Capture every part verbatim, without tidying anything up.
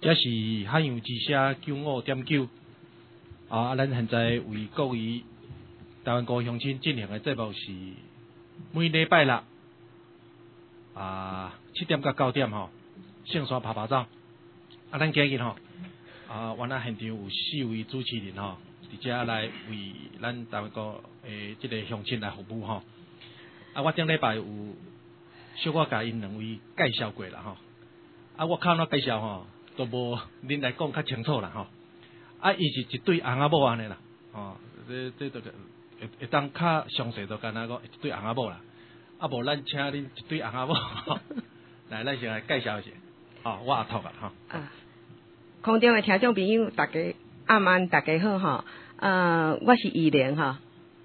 这是汉阳之声九五点九啊！咱现在为各位台湾高乡亲进行的节目是每礼拜六啊七点到九点吼，圣山爬爬照。啊，咱今日吼啊，原来现场有四位主持人吼，直接来为咱台湾高诶这个乡亲来服务吼。啊，我顶礼拜有小可甲因两位介绍过啦吼。啊，我靠那介绍吼。都无恁来讲较清楚啦吼，啊，伊是一对翁仔某安尼啦，吼，这这都会会当较详细都干那个一对翁仔某啦，啊无咱请恁一对翁仔某，来咱先来介绍一下，哦，我阿头啊吼。 啊，空中的听众朋友，大家暗安，大家好吼，呃，我是依莲吼。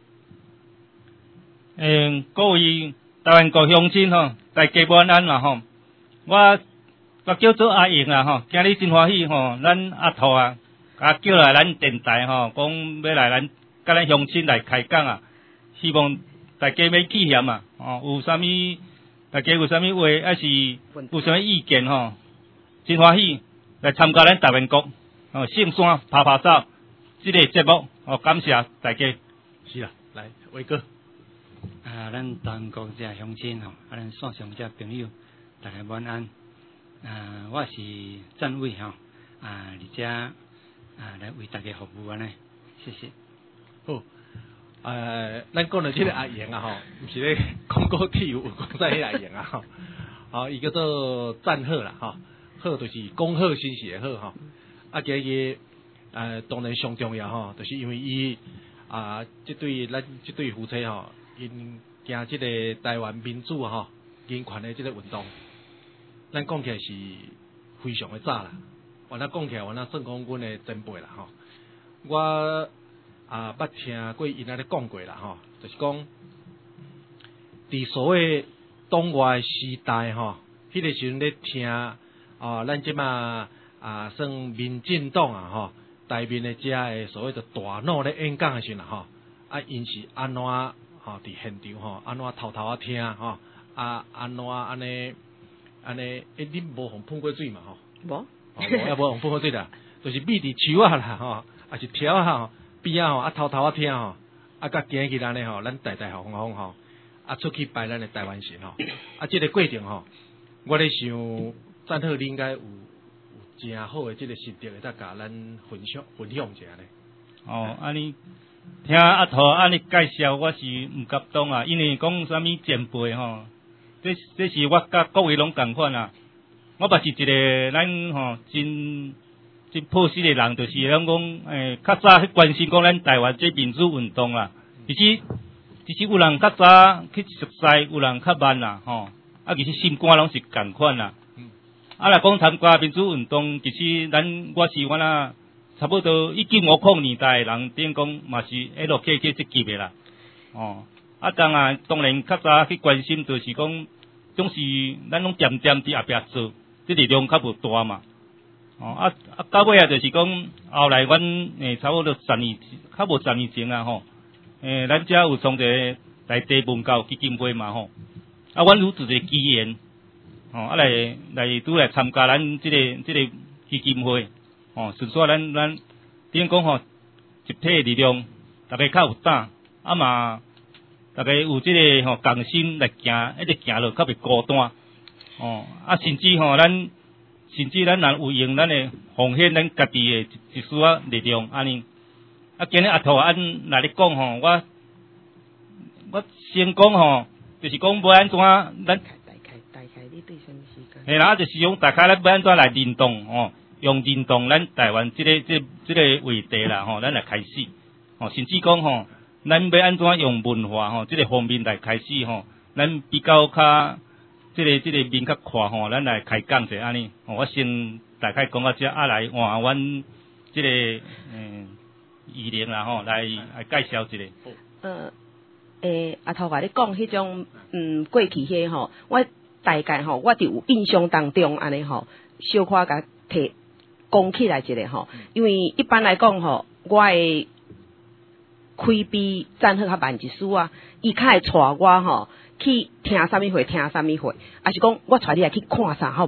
嗯，各位台湾高乡亲吼，大家晚安啦吼，我。我叫做阿英啊吼，今日真欢喜吼，咱阿头啊，啊叫来咱电台吼，讲要来咱甲咱乡亲来开讲啊，希望大家要记嫌啊，哦，有啥物大家有啥物话，还是有啥物意见吼，真欢喜来参加咱台湾国哦圣山爬爬照这个节目，哦感谢大家。 是啦，来伟哥， 啊，咱台湾国这乡亲吼，啊咱线上这朋友，大家晚安。啊，我是站委吼，啊，而且啊来为大家服务安尼，谢谢。 好，呃，咱讲到这个阿英啊吼，毋是咧广告体有讲在迄阿英啊吼，哦，伊叫做赞贺啦吼，贺就是恭贺新喜的贺吼，啊，今日呃当然上重要吼，就是因为伊啊，这对咱这对夫妻吼，因行这个台湾民主吼人权的这个运动。咱讲起来是非常的早啦，原来讲起来，原来算讲阮的前辈啦吼。我啊捌听过因安尼讲过啦吼，就是讲，伫所谓党外时代吼，迄个时阵咧听啊，咱即马啊算民进党啊吼，台面的遮的所谓的大脑咧演讲的时阵啦吼，啊因是安怎吼伫现场吼，安怎偷偷啊听吼，啊安怎安尼。安尼，诶，恁无互喷过水嘛吼？ 无， 哦，无，无互喷过水啦，就是秘伫树啊啦吼，啊是条啊吼，边啊吼，啊偷偷啊听吼，啊甲今日安尼吼，咱大大方方吼，啊出去摆咱的台湾神吼，啊这个过程吼，我咧想，赞好你应该有有真好的这个心得，会当甲咱分享分享一下咧。 哦，安尼听阿头安尼介绍，我是毋敢当啊，因为讲啥物前辈吼。这这是我甲各位拢共款啊！我嘛是一个咱吼真真朴实的人，就是咱讲诶，较早去关心讲咱台湾这民主运动啦。其实其实有人较早去熟悉，有人较慢啦吼。啊，其实心肝拢是共款啦。啊，来讲参加民主运动，其实咱我是我啦，差不多一九五零年代的人，等于讲嘛是一路起起这级的啦。哦。啊，当然，当然较早去关心，就是讲，总是咱拢渐渐伫后壁做，这力量较无大嘛。哦，啊啊，到尾啊，就是讲后来阮诶，差不多十年，较无十年前啊吼，诶，咱遮有创一个内地文教基金会嘛吼，啊，阮有一个机缘，哦，啊来来拄来参加咱即、这个即、这个基金会，哦，顺续咱咱等于讲吼，集体的力量，大家较有胆，啊嘛。大家有这个吼共心来行，一直行落较袂孤单。哦，啊，甚至吼咱，甚至咱若有用咱的奉献咱家己的一丝仔力量安尼。啊，今日阿头安来咧讲吼，我我先讲吼，就是讲要安怎咱大概大概你对什么时间？ 嘿啦，就是用大概咱要安怎来认同吼，用认同咱台湾这个这这个话题啦吼，咱来开始。哦，甚至讲吼。咱要安怎用文化吼，即、这个方面来开始吼，咱比较较即、这个即、这个面较宽吼，咱来开讲者安尼。我先大概讲到遮，啊来换阮即个嗯议员啦吼，来来介绍一下。 呃，诶，阿头甲你讲迄种嗯过去迄吼，我大概吼，我伫有印象当中安尼吼，小可甲摕讲起来一下吼，因为一般来讲吼，我诶。开比赞好较慢一丝啊，伊较会带我吼去听啥物货，听啥物货，还是讲我带你来去看啥好无？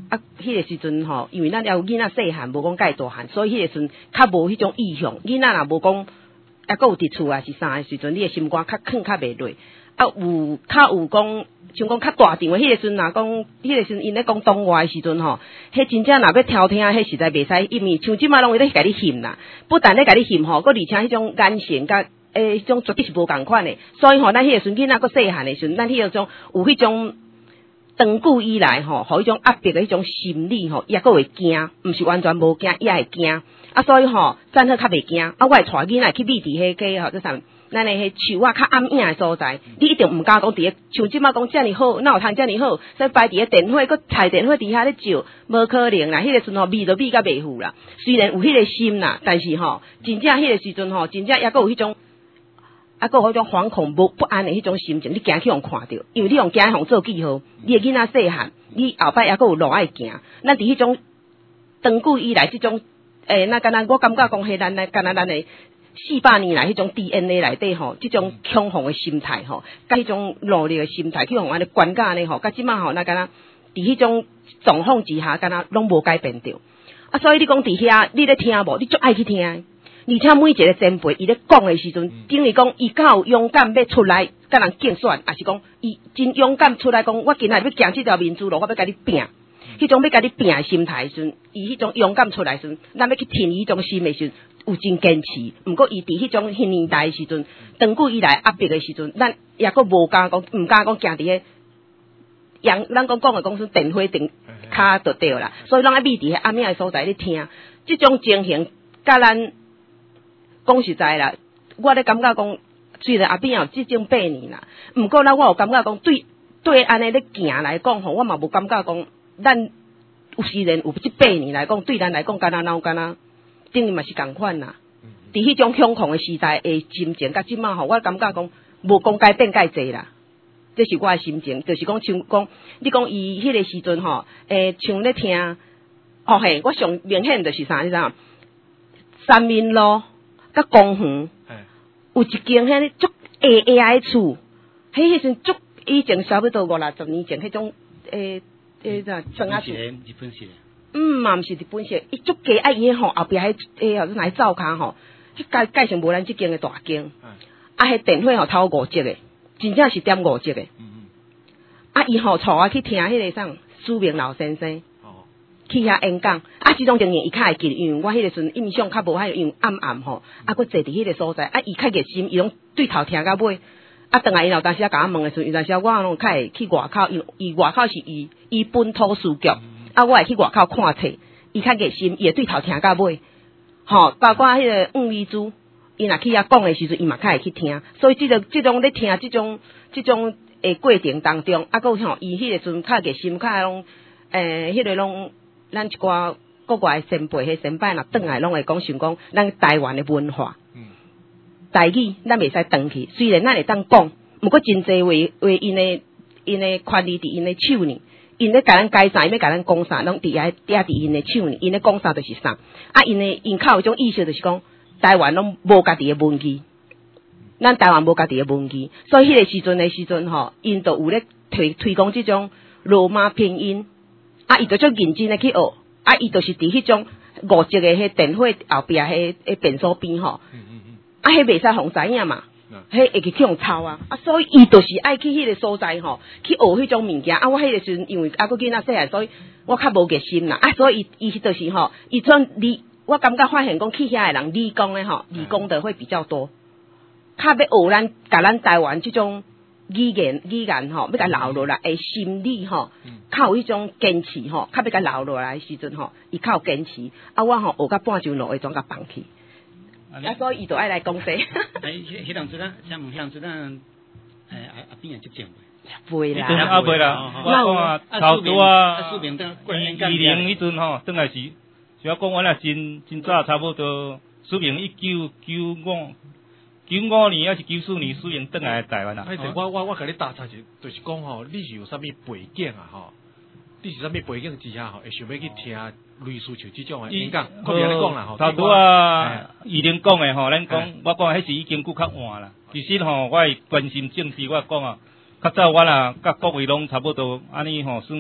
啊，迄个时阵吼，因为咱要有囡仔细汉，无讲介大汉，所以迄个时阵较无迄种意向。囡仔若无讲，啊，搁有伫厝啊是啥的时阵，你的心肝较囥较袂落。啊，有较有讲，像讲较大场的，迄个时阵若讲，迄个时阵因咧讲东外的时阵吼，迄真正若要挑听，迄实在袂使，因为像即摆拢会咧甲你翕啦，不但咧甲你翕吼，搁而且迄种眼神甲诶，迄种绝对是无共款的。所以吼，咱迄个时阵囡仔搁细汉的时阵，咱迄个种有迄种。长久以来吼，互迄种压迫的迄种心理吼，也阁会惊，毋是完全无惊，也会惊。啊，所以吼，赞好较袂惊。啊，我会带囡仔去秘伫迄个吼，即啥，咱的迄树啊较暗影的所在，你一定毋敢讲伫咧，像即摆讲遮尔好，哪有通遮尔好？说摆伫咧电火，搁菜电火伫遐咧照，无可能啦。迄、那个时阵吼，味都味甲袂赴啦。虽然有迄个心啦，但是吼，真正迄个时阵吼，真正也阁有迄种。啊，搁有迄种惶恐不不安的迄种心情，你惊去互看着，因为你用惊互做记号，你的囡仔细汉，你后摆也搁有路爱行。咱伫迄种长久以来，即种诶，那敢若我感觉讲，迄咱咧，敢若咱的四百年来迄种 D N A 内底吼，即种恐慌的心态吼，甲迄种努力的心态去互安尼管教呢吼，甲即摆吼，那敢若伫迄种状况之下，敢若拢无改变着。啊，所以你讲伫遐，你咧听无？你足爱去听。而且每一个前辈，伊咧讲的时阵，等于讲伊较有勇敢要出来，甲人竞选，还是讲伊真勇敢出来讲，我今仔要行这条民主路，我要甲你拼。迄种要甲你拼的心态时阵，伊迄种勇敢出来时阵，咱要去听伊迄种心的时阵，有真坚持。毋过伊伫迄种迄年代的时阵，长久以来压迫的时阵，咱也阁无敢讲，毋敢讲行伫迄阳，咱讲讲的讲说电火电骹就对啦。所以咱爱秘伫迄暗影的所在咧听，即种情形甲咱。讲实在啦，我咧感觉讲，虽然后边有即种八年啦，毋过啦，我有感觉讲，对对安尼咧行来讲吼，我嘛无感觉讲，咱有虽然有即八年来讲，对咱来讲，敢若闹敢若，等于嘛是共款啦。伫迄种恐慌的时代的心情，甲即马吼，我感觉讲，无讲改变介济啦。这是我的心情，就是讲像讲，你讲伊迄个时阵吼，诶，像咧听，哦嘿，我上明显就是啥，你知影？三民路。甲公园有一间迄足矮矮的厝，迄迄阵足以前差不多五六十年前迄种诶诶啥砖仔厝。日本式的。 嗯，嘛毋是日本式，伊足低啊！伊吼后壁迄诶后头来灶骹吼，迄介介绍无咱即间的大间。啊，迄电火吼头五折的，真正是点五折的。嗯嗯。啊，伊吼带我去听迄个啥苏明老先生。去遐演讲，啊，即种情形伊较会记，因为我迄个时阵印象较无遐因为暗暗吼，啊，佫坐伫迄个所在，啊，伊较热心，伊拢对头听到尾，啊，等下伊有当时啊甲我问的时阵，有当时我拢较会去外口，因伊外口是伊伊本土书局，啊，我会去外口看册，伊较热心，伊会对头听到尾，吼，包括迄个黄美珠，伊若去遐讲的时阵，伊嘛较会去听，所以即个即种咧听即种即种诶过程当中，啊，佫吼，伊迄个时阵较热心，较拢诶，迄个拢。咱一寡国外的先辈、迄先辈若转来，拢会讲想讲咱台湾的文化，嗯、台语咱袂使转去。虽然咱会当讲，毋过真侪话话因的因的权利伫因的手呢，因咧甲咱改啥，因咧甲咱讲啥，拢伫遐嗲伫因的手呢。因咧讲啥就是啥。啊，因的因靠有种意识就是讲，台湾拢无家己的文字，咱台湾无家己的文字，所以迄个时阵的时阵吼，因就有咧推推广即种罗马拼音。啊，伊就足认真诶去学，啊，伊就是伫迄种五折诶迄电火后壁迄迄便所边吼，嗯嗯嗯，啊，迄袂使互知影嘛，迄会去去互抄啊，啊，所以伊就是爱去迄个所在吼，去学迄种物件，啊，我迄个时阵因为啊个囡仔细汉，所以我较无热心啦，啊，所以伊伊就是吼，伊种理，我感觉发现讲去遐诶人理工诶吼，理工的会比较多，较要学咱甲咱台湾即种。语言语言吼，要甲留落来，诶，心理吼，较有迄种坚持吼，较要甲留落来时阵吼，伊较有坚持。啊，我吼学到半上路会总甲放弃。啊，所以伊就爱来讲这。 诶，迄迄当阵啊，像迄当阵啊，诶，阿阿边人接讲袂。袂啦。 啊，袂啦。我讲啊，头拄啊，二零迄阵吼，等来是，是我讲我啦，真真早差不多，苏明一九九五。九五年还是九四年，苏营转来台湾啦。 哎，我我我甲你答查是，就是讲吼，你是有啥物背景啊？吼，你是啥物背景之下吼，会想要去听类似像即种诶演讲？可别安尼讲啦吼。 头拄啊，伊玲讲诶吼，咱讲我讲迄是已经够较晚啦。其实吼，我会关心政治，我讲啊，较早我啦，甲各位拢差不多安尼吼，算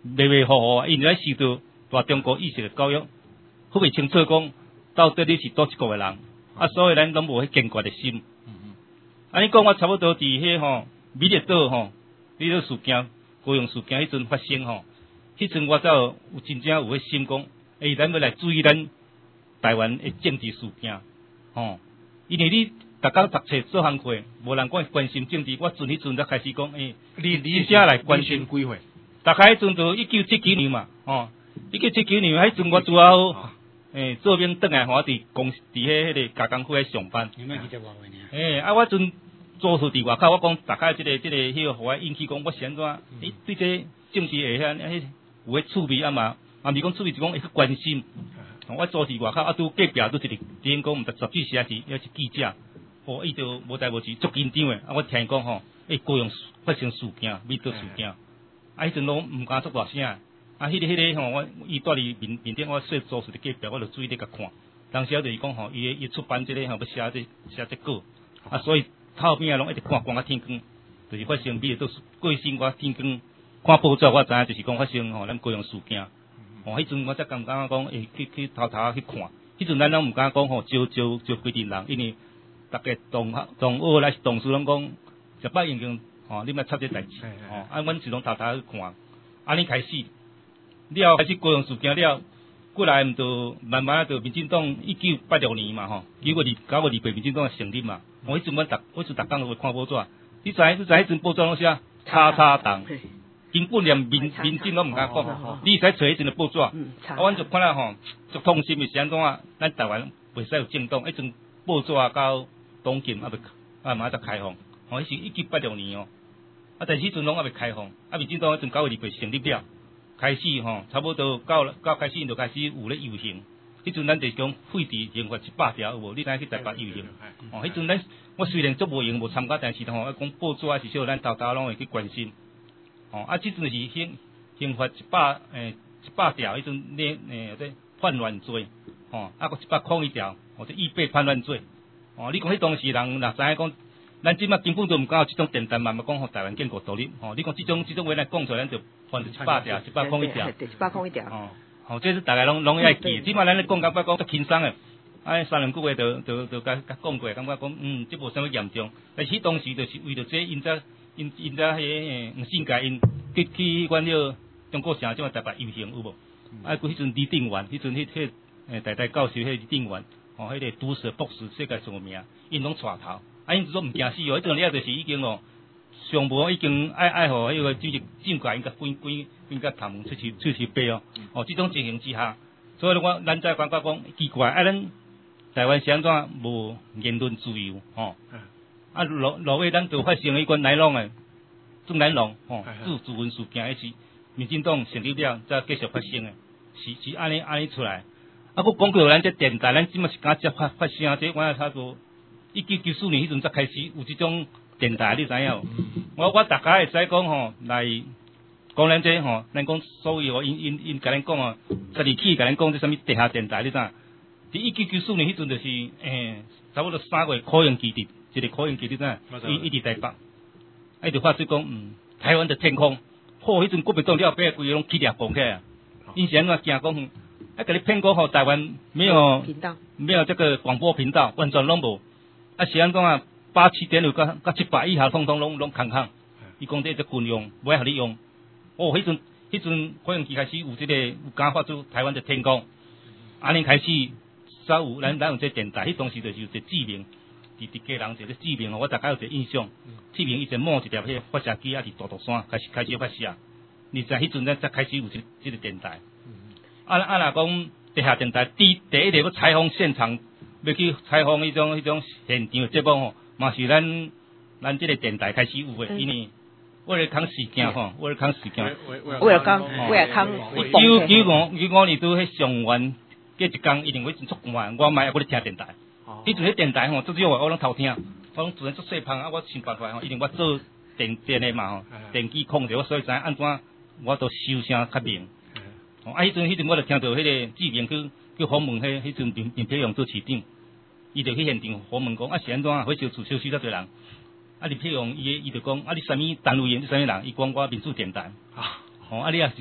迷迷糊糊，因为受到大中国意识的教育，分袂清楚讲到底你是倒一国的人，啊，所以咱拢无迄坚决的心。啊，你讲我差不多伫迄吼美丽岛吼，美丽事件、高雄事件迄阵发生吼，迄阵我才有真正有迄心讲，诶，咱要来注意咱台湾的政治事件，吼，因为你逐工读册做功课，无人关关心政治，我阵迄阵才开始讲，诶， 你你真正来关心几岁？ 大概迄阵就一九七九年嘛，吼，一九七九年迄阵我拄好。诶，做兵转来，我伫公司伫迄迄个加工区咧上班。 你们几只外位呢？ 诶，啊，我阵做事伫外口，我讲大概即、這个即、這个迄、那个，互我引起讲，我是安怎？诶、嗯，对这政治下遐迄有迄趣味啊嘛，啊，咪讲趣味是讲会去关心。嗯、我做伫外口，啊，拄隔壁拄一个，顶讲毋知十几时啊是，还是记者，哦，伊就无代无志，足紧张诶。啊，我听伊讲吼，诶，高雄发生事件，美岛事件，啊，迄阵拢毋敢出大声。啊，迄、那个、迄、那个吼，我伊住伫面面顶，我说做事伫隔壁，我就注意咧甲看。当时就是讲吼，伊伊出版即、這個吼，要寫这寫这稿，啊，所以透边啊，拢一直看，看到天光，就是发生美都过身我天光，看报纸我知影就是讲发生吼，咱高雄事件。吼，迄阵我才敢敢讲，诶，去去偷偷去看。迄阵咱拢毋敢讲吼，招招招规定人，因为逐个同学同学来同事拢讲，十八英雄吼，你莫插这代志，吼，啊，阮是拢偷偷去看，安尼开始。了开始高雄事件了，过来毋就慢慢就民进党一九八六年嘛吼，九月二九月二八民进党成立嘛。我迄阵阮逐我阵逐工都会看报纸，你知你知迄阵报纸拢写叉叉党，根本连民民进拢毋敢讲。你使找迄阵的报纸，啊，阮就看了吼，足痛心的是安怎啊？咱台湾袂使有政党，迄阵报纸到党禁啊未啊嘛才开放，吼，迄是一九八六年哦。啊，但是迄阵拢还未开放，啊，民进党迄阵九月二八成立了。开始吼，差不多到到开始，因就开始有咧游行。迄阵咱就讲废除刑法一百条，有无？你知去台北游行？哦，迄阵咱我虽然足无闲无参加，但是吼，讲报纸啊是少，咱偷偷拢会去关心。哦，啊，即阵是刑刑法一百诶一百条，迄阵咧诶即叛乱罪，哦，啊，个一百空一条，或者预备叛乱罪。哦，你讲迄当时人若知影讲，咱即马根本都毋敢有即种电台慢慢讲，互台湾建国独立。哦，你讲即种即种话来讲出来，咱就。犯一百条，一百空一条， 一百空一条。 哦，哦，这是大家拢拢爱记。即摆咱咧讲，感觉讲足轻松诶，啊，三两句话就就就甲甲讲过，感觉讲嗯，即无啥物严重。但是当时就是为着这，因则因因则迄黄信介因去去阮迄中国城即摆台北游行有无？啊，迄阵李定元，迄阵迄迄诶台大教授迄李定元，哦，迄个毒舌博士世界上个名，因拢带头，啊，因说毋惊死哦，迄阵了就是已经哦。上无已经爱爱互迄个就是政界应该关关关甲头毛出去出去背哦，哦，即种情形之下，所以我咱再感觉讲奇怪，啊，咱台湾是安怎无言论自由吼？啊，落落尾咱就发生迄款奶浪诶，郑南龙吼，自自文事件迄是民进党成立了才继续发生诶，是是安尼安尼出来。啊，佫讲到咱这电台，咱即马是敢接发发声，这我也差不多一九九四年迄阵才开始有即种。电台你知影？我我大家会使讲吼，来讲咱这吼，咱讲所有因因因甲咱讲哦，家己去甲咱讲这啥物地下电台，你知？伫一九九四年迄阵就是诶，差不多三月考验基地，一个考验基地知？伊伊伫台北，啊，就发出讲嗯，台湾的天空，嚯，迄阵国民党了边规个拢起掠崩起来，因是安怎惊讲？啊，甲你骗讲吼，台湾没有频道， 没有这个广播频道，完全拢无，啊，是安怎啊？八七点六甲甲七百以下，通通拢拢空空。伊讲这只军用，不爱互你用。哦，迄阵迄阵可能期开始有这个有敢发出台湾的天空，安尼开始才有咱咱有这电台，迄当时就是有一个志明，伫伫家人一个志明哦，我大概有一个印象。志明伊就摸一条迄发射机啊，伫大肚山开始开始发射。你知迄阵咱才开始有这这个电台。啊啊，若讲地下电台，第第一个要采访现场，要去采访迄种迄种现场的节目吼。嘛是咱咱这个电台开始有诶，因为为了扛事件吼，为了扛事件， 为了扛，为了扛。 九九五九五年拄迄上元，隔一工一定会真足晚，我买还搁咧听电台。迄阵迄电台吼，最少我拢偷听，我拢自然做细胖啊，我想办法吼，一定我做电电诶嘛吼，电机控制，我所以知安怎我都收声较明。啊，迄阵迄阵我就听到迄个志明去去访问迄迄阵林林培勇做市长。伊就去现场访问讲，啊是安怎啊？火烧厝烧死遮侪人，啊林培勇伊伊就讲，啊你啥物单位员？你啥物人？伊讲我民主电台。啊，哦，啊你也是，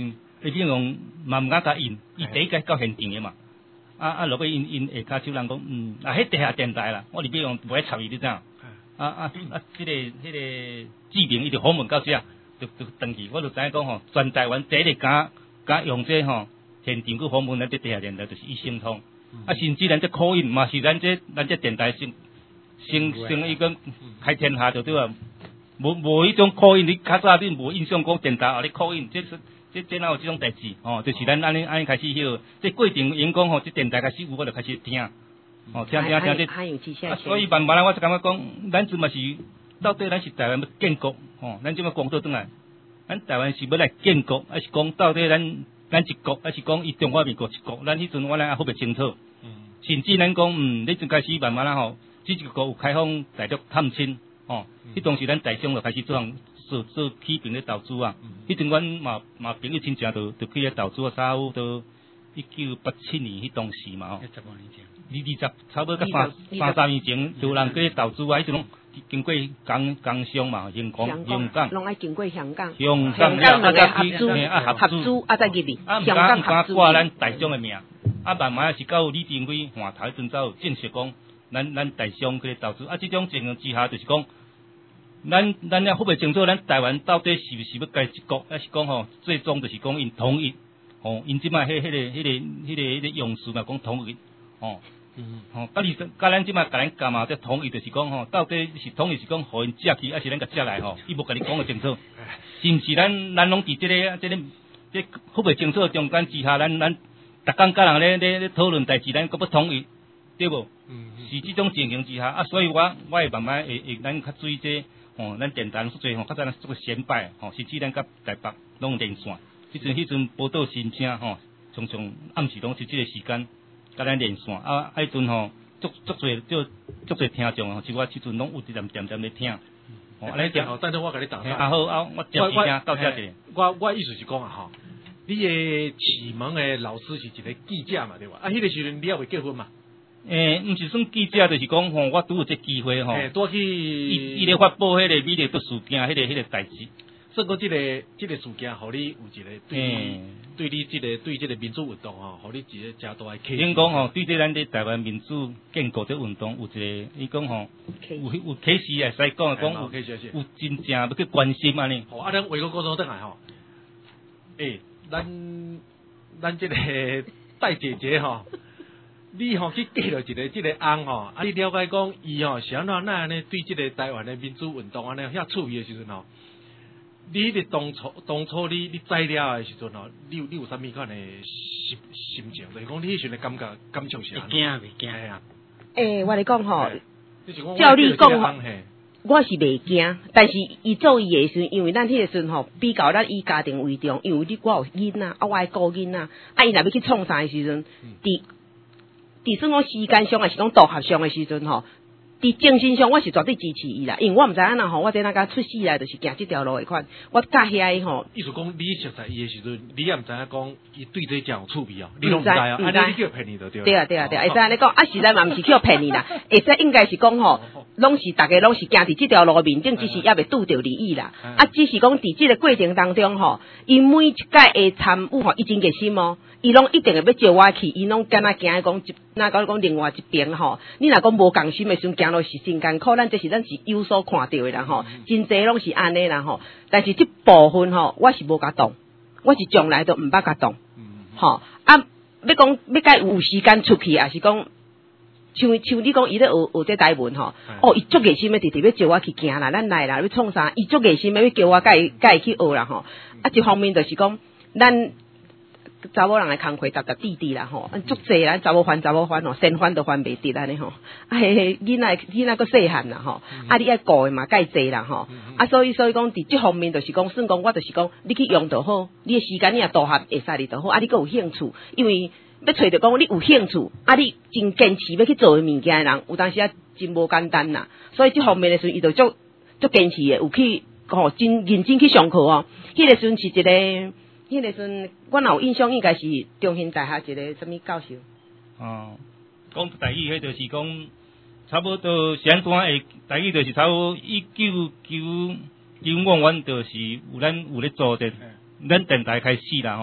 你比如讲嘛毋敢甲因，伊第一个到现场的嘛。啊啊，落尾因因下骹手人讲，嗯，啊，迄地下电台啦，我入去用无爱插伊，你知影？啊啊啊，即、那个迄、那个志明伊就访问到遮，就就登去，我就知影讲吼，全台湾第一个敢敢用这吼现场去访问咱这地下电台，就是伊星通。嗯、啊，甚至咱这口音嘛是咱这咱这电台升升升伊个开天下就对啊，无无迄种口音，你较早你无印象讲电台啊，你口音，这是。这这哪有这种代志？哦，就是咱安尼安尼开始迄这过程因讲吼，这电台开始有我就开始听，哦，听听听这，啊，所以慢慢来我就感觉讲，咱即嘛是到底咱是台湾要建国，哦，咱即嘛讲倒转来，咱台湾是要来建国，还是讲到底咱咱一国，还是讲伊中华民国一国？咱迄阵我咱还分不清楚，嗯，甚至咱讲，嗯，迄阵开始慢慢啦吼，这一个国有开放大陆探亲，哦，迄当时咱台商就开始做项。做做起兵咧投资啊！迄阵阮嘛嘛朋友亲戚都都去咧投资啊，差不多一九八七年迄当时嘛吼， 十五年前， 二二十差不多甲三三十年前，有人去咧投资啊，迄阵经过工工商嘛，香港香港， 拢爱经过香港， 香港了啊合资啊合资啊再入去， 啊香港合资挂咱台商的名，啊慢慢是到李登辉换头阵走，正式讲咱咱台商去咧投资啊，即种情形之下就是讲。咱咱也分袂清楚，咱台湾到底是毋是要改一国，还是讲吼，最终就是讲因统一，吼，因即卖迄迄个迄个迄个迄个用词嘛，讲统一，吼，嗯，吼，甲你甲咱即卖甲咱干嘛？这统一就是讲吼，到底是统一是讲互因接去，还是咱甲接来吼？伊无甲你讲得清楚，是毋是咱咱拢伫即个即个即分袂清楚中间之下，咱咱逐工甲人咧咧咧讨论代志，咱阁要统一，对无？嗯，是即种情形之下啊，所以我我会慢慢会会咱较注意这。哦，咱电台所做吼，较早咱做个先摆，吼，甚至咱甲台北拢连线。迄阵迄阵报道新声吼，常常暗时拢是即个时间，甲咱连线。啊，迄阵吼，足足侪就足侪听众吼，是我即阵拢有一点点点咧听。 哦，安尼听吼，等阵我甲你打岔。 啊好啊，我接时听到遮一个。 我我意思是讲啊吼，你诶启蒙诶老师是一个记者嘛，对吧？啊，迄个时阵你也未结婚嘛？ 诶，毋是算记者，就是讲吼，我拄有这机会吼， 多去伊伊咧发布迄个美丽的事件，迄个迄个代志。 所以讲，即个即个事件，互你有一个对你对你即个对即个民主运动吼，互你一个诚大诶启示。 应讲吼，对这咱伫台湾民主建国这运动有一个，伊讲吼，有有启示诶，使讲讲有有真正要去关心安尼。 吼，啊，咱话个过程转来吼，诶，咱咱即个戴姐姐吼。你吼去见到一个即个翁吼，啊，你了解讲伊吼是安怎那安尼对即个台湾的民主运动安尼遐趣味的时阵吼，你迄个当初当初你你知了的时阵吼，你有你有啥物款的心心情？就是讲你迄时阵感觉感受是安怎？ 惊袂惊啊？ 诶，我来讲吼， 照你讲吼，我是袂惊，但是伊做伊的时阵，因为咱迄个时阵吼，比较咱以家庭为重，因为你我有囡仔，啊，我爱顾囡仔，啊，伊若要去创啥的时阵，伫。伫算讲时间上，还是讲道学上的时阵吼，伫精神上我是绝对支持伊啦，因为我毋知影呐吼，我这那个出世来就是行即条路的款，我甲遐吼。 意思讲，你熟悉伊的时阵，你也毋知影讲伊对这真有趣味哦，你拢毋知啊，安尼你叫骗你就对。 对啊对啊对啊，会使安尼讲，啊实在嘛毋是叫骗你啦，会使应该是讲吼，拢是大家拢是行伫即条路面顶，只是也未拄着利益啦，啊只是讲伫即个过程当中吼，伊每一届的参与吼，伊真热心哦。伊拢一定会要招我去，伊拢敢若惊讲一，那讲讲另外一边吼，你若讲无共心的时阵，行路是真艰苦，咱这是咱是有所看到的啦吼，真济拢是安尼啦吼。但是即部分吼，我是无甲动，我是从来都毋捌甲动，吼啊，要讲要甲有时间出去，也是讲像像你讲伊咧学学这台文吼，哦，伊足热心的直直要招我去行啦，咱来啦，要创啥？伊足热心的要叫我甲伊甲伊去学啦吼。啊，一方面就是讲咱。查某人的工课搭搭滴滴啦吼，足济啦，查某还查某还吼，先还都还袂得安尼吼。啊，囡仔囡仔佫细汉啦吼，啊，你爱顾的嘛，介济啦吼。啊，所以所以讲，伫即方面就是讲，算讲我就是讲，你去用就好，你的时间你也多合会使哩就好。啊，你佫有兴趣，因为要找着讲你有兴趣，啊，你真坚持要去做的物件的人，有当时啊真无简单啦。所以即方面的时阵，伊就足足坚持的，有去吼真认真去上课哦。迄个时阵是一个。迄个时阵，我若有印象，应该是中兴大学一个什么教授。 哦，讲台语，迄就是讲差不多相关诶，台语就是差不多一九九九五年，就是有咱有咧做者，咱电台开始啦吼。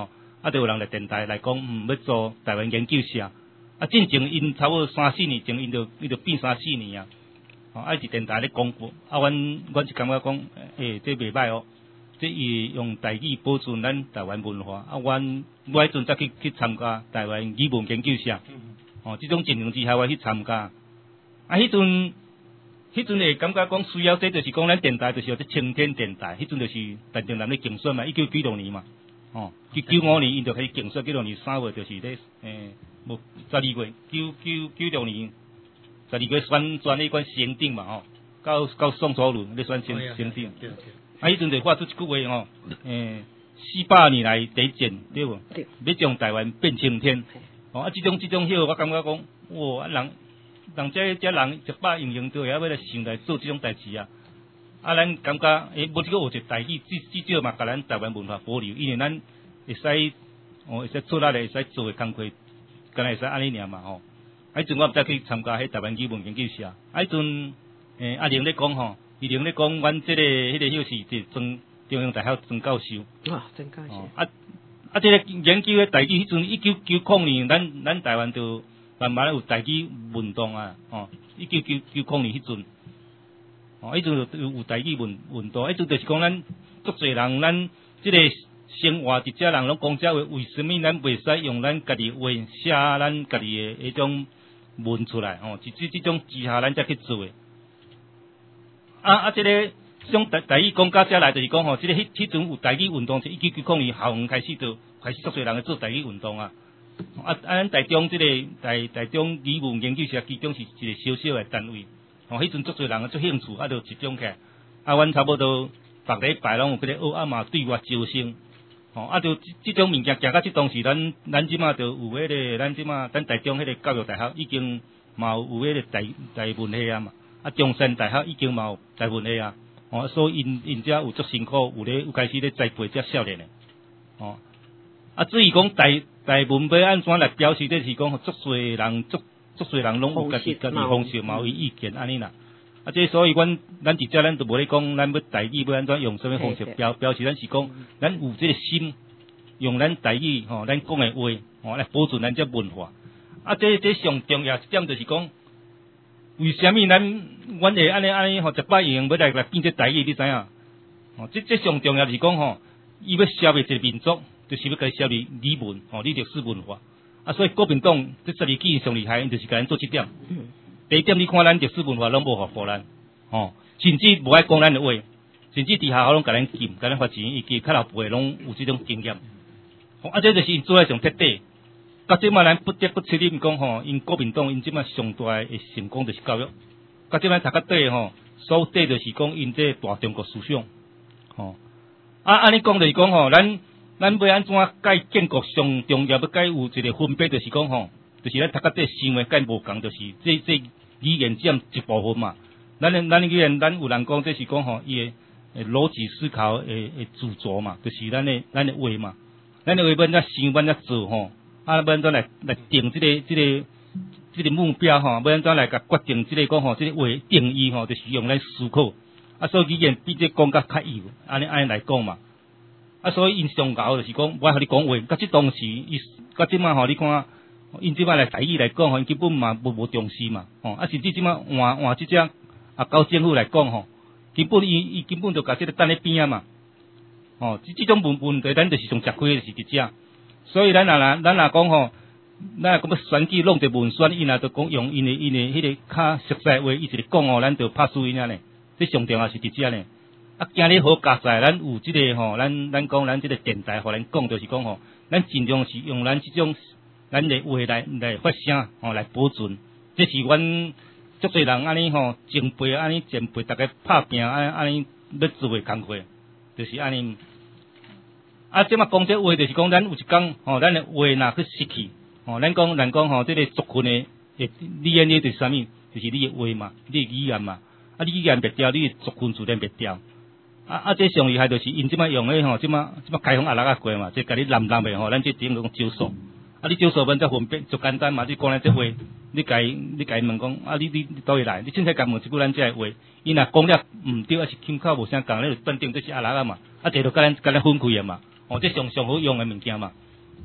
啊，就有人来电台来讲，嗯，要做台湾研究社。啊，进前因差不多三四年前，因就因就变三四年啊。哦，啊，伫电台咧讲过，啊，阮阮是感觉讲，诶、欸，这袂歹哦，这伊用台语保存咱台湾文化。啊，阮我迄阵才去去参加台湾语文研究社。哦，这种情形之下，我去参加。啊，迄阵。迄阵会感觉讲需要，这就是讲咱电台就是要这青天电台，迄阵就是陈定南咧竞选嘛，一九九六年嘛，哦，九九五年因就开始竞选，九六年三月就是咧，诶，无十二月，九九九六年十二月选选那款行政嘛，吼，到到宋楚瑜咧选行行政，啊，迄阵就发出一句话吼，诶，四百年来第一件对无？要将台湾变青天，哦，啊，这种这种迄我感觉讲，哇，人。人这这人一百英雄都会晓要来想来做这种代志啊！啊，咱感觉诶，无这个学一台语，至至少嘛，甲咱台湾文化保留，因为咱会使哦，会使做力会使做诶工课，敢若会使安尼尔嘛吼。啊，迄阵我毋才去参加迄台湾语文研究社，啊，迄阵诶阿玲咧讲吼，阿玲咧讲，阮即个迄个休是是中中央大学曾教授。 哇，曾教授。 啊啊，即个研究诶台语，迄阵一九九零年，咱咱台湾就。慢慢有台语运动啊，哦，一九九九零年迄阵，哦，迄阵有有台语运运动，迄阵就是讲咱足侪人，咱即个生活伫遮人拢讲遮话，为什么咱袂使用咱家己话写咱家己诶迄种文出来？哦，是即即种之下咱才去做诶。啊啊，即、这个即种台台语讲到遮来，就是讲吼，即、这个迄迄阵有台语运动，是一九九零年校园开始就开始足侪人去做台语运动啊。啊，啊，咱台中即、这个台台中语文研究社，其中是一个小小诶单位。哦，迄阵足侪人做兴趣，啊，就集中起来。啊，阮差不多逐礼拜拢有去咧学，啊嘛对外招生。哦，啊，就即种物件行到即当时，咱咱即马就有迄、那个，咱即马咱台中迄个教育大学已經嘛有迄个台台文系啊嘛。啊，中山大學已經嘛有台文系啊。哦，所以因因遮有足辛苦，有咧有開始咧栽培遮少年诶。哦，啊，至於講台台文要安怎來表示，這是講足侪人足足侪人攏有家己家己方式嘛有意見安尼啦。啊，這所以阮咱直接咱就無咧講，咱要台語要安怎用什麼方式表表示，咱是講咱有這個心，用咱台語吼，咱講誒話吼來保存咱這文化。啊，這這上重要一點就是講，為蝦米咱阮會安尼安尼吼，一百英要來來變這台語，你知影？哦，這這上重要就是講吼，伊要消滅一個民族。就是要甲伊消滅語文，吼，你歷史文化。啊，所以國民黨這十二期上厲害，就是甲咱做這點。嗯、第一點，你看咱歷史文化攏無互互咱，吼，甚至無愛講咱誒話，甚至佇下口攏甲咱禁，甲咱罰錢，伊其較老輩攏有這種經驗。吼，啊，這就是因做誒上徹底。到即馬咱不得不承認講，吼，因國民黨因即馬上大誒成功就是教育。到即馬讀較底吼，所底就是講因這大中國思想。吼，啊，安尼講就是講吼，咱。咱要安怎甲建國上重要要甲有一個分別，就是講吼，就是咱讀到這想的甲無共，就是這這語言佔一部分嘛。咱咱語言，咱有人講這是講吼，伊誒誒邏輯思考誒誒主軸嘛，就是咱誒咱誒話嘛。咱誒話要怎想，要怎做吼，啊要安怎來來定這個這個這個目標吼，要安怎來甲決定這個講吼，這個話定義吼，就是用來思考。啊，所以語言比這講較較有，安尼安尼來講嘛。啊，所以因上搞就是講，我互你講話，甲即當時，伊甲即馬吼，你看，因即馬來台語來講吼，因根本嘛無無重視嘛，吼，啊甚至即馬換換即只啊，交政府來講吼，根本伊伊根本就甲即個等咧邊啊嘛，吼，即即種問問題，咱就是上吃虧就是即只，所以咱若咱咱若講吼，咱若講要選舉弄一文宣，伊若就講用因誒因誒迄個較實在話，伊就是講吼，咱就拍輸因啊咧，即上重要是即只咧。啊，今日好加載，咱有即、這個吼，咱咱講咱即個電台，互咱講就是講吼，咱盡量是用咱即種咱嘅話來來發聲，吼來保存。這是阮足濟人安尼吼，前輩安尼前輩，大家拍拼安安尼要做嘅工課，就是安尼。啊，即馬講這話就是講，咱有一工吼，咱嘅話若去失去，吼，咱講咱講吼，即、這個族群嘅誒 D N A 就是啥物？就是你嘅話嘛，你嘅語言嘛，啊，你語言別掉，你嘅族群自然別掉。啊啊！這上厲害就是因即馬用誒吼，即馬即馬開放阿拉個過嘛，即甲你攬攬誒吼，咱即點講招數。啊，你招數本則分別就簡單嘛，你講咱即話，你甲伊你甲伊問講，啊你你你倒位來，你凊彩甲問一句咱即個話，伊若講了毋對，還是輕口無啥講，你就斷定這是阿拉個嘛，啊這就甲咱甲咱分開誒嘛，哦，這上上好用誒物件嘛。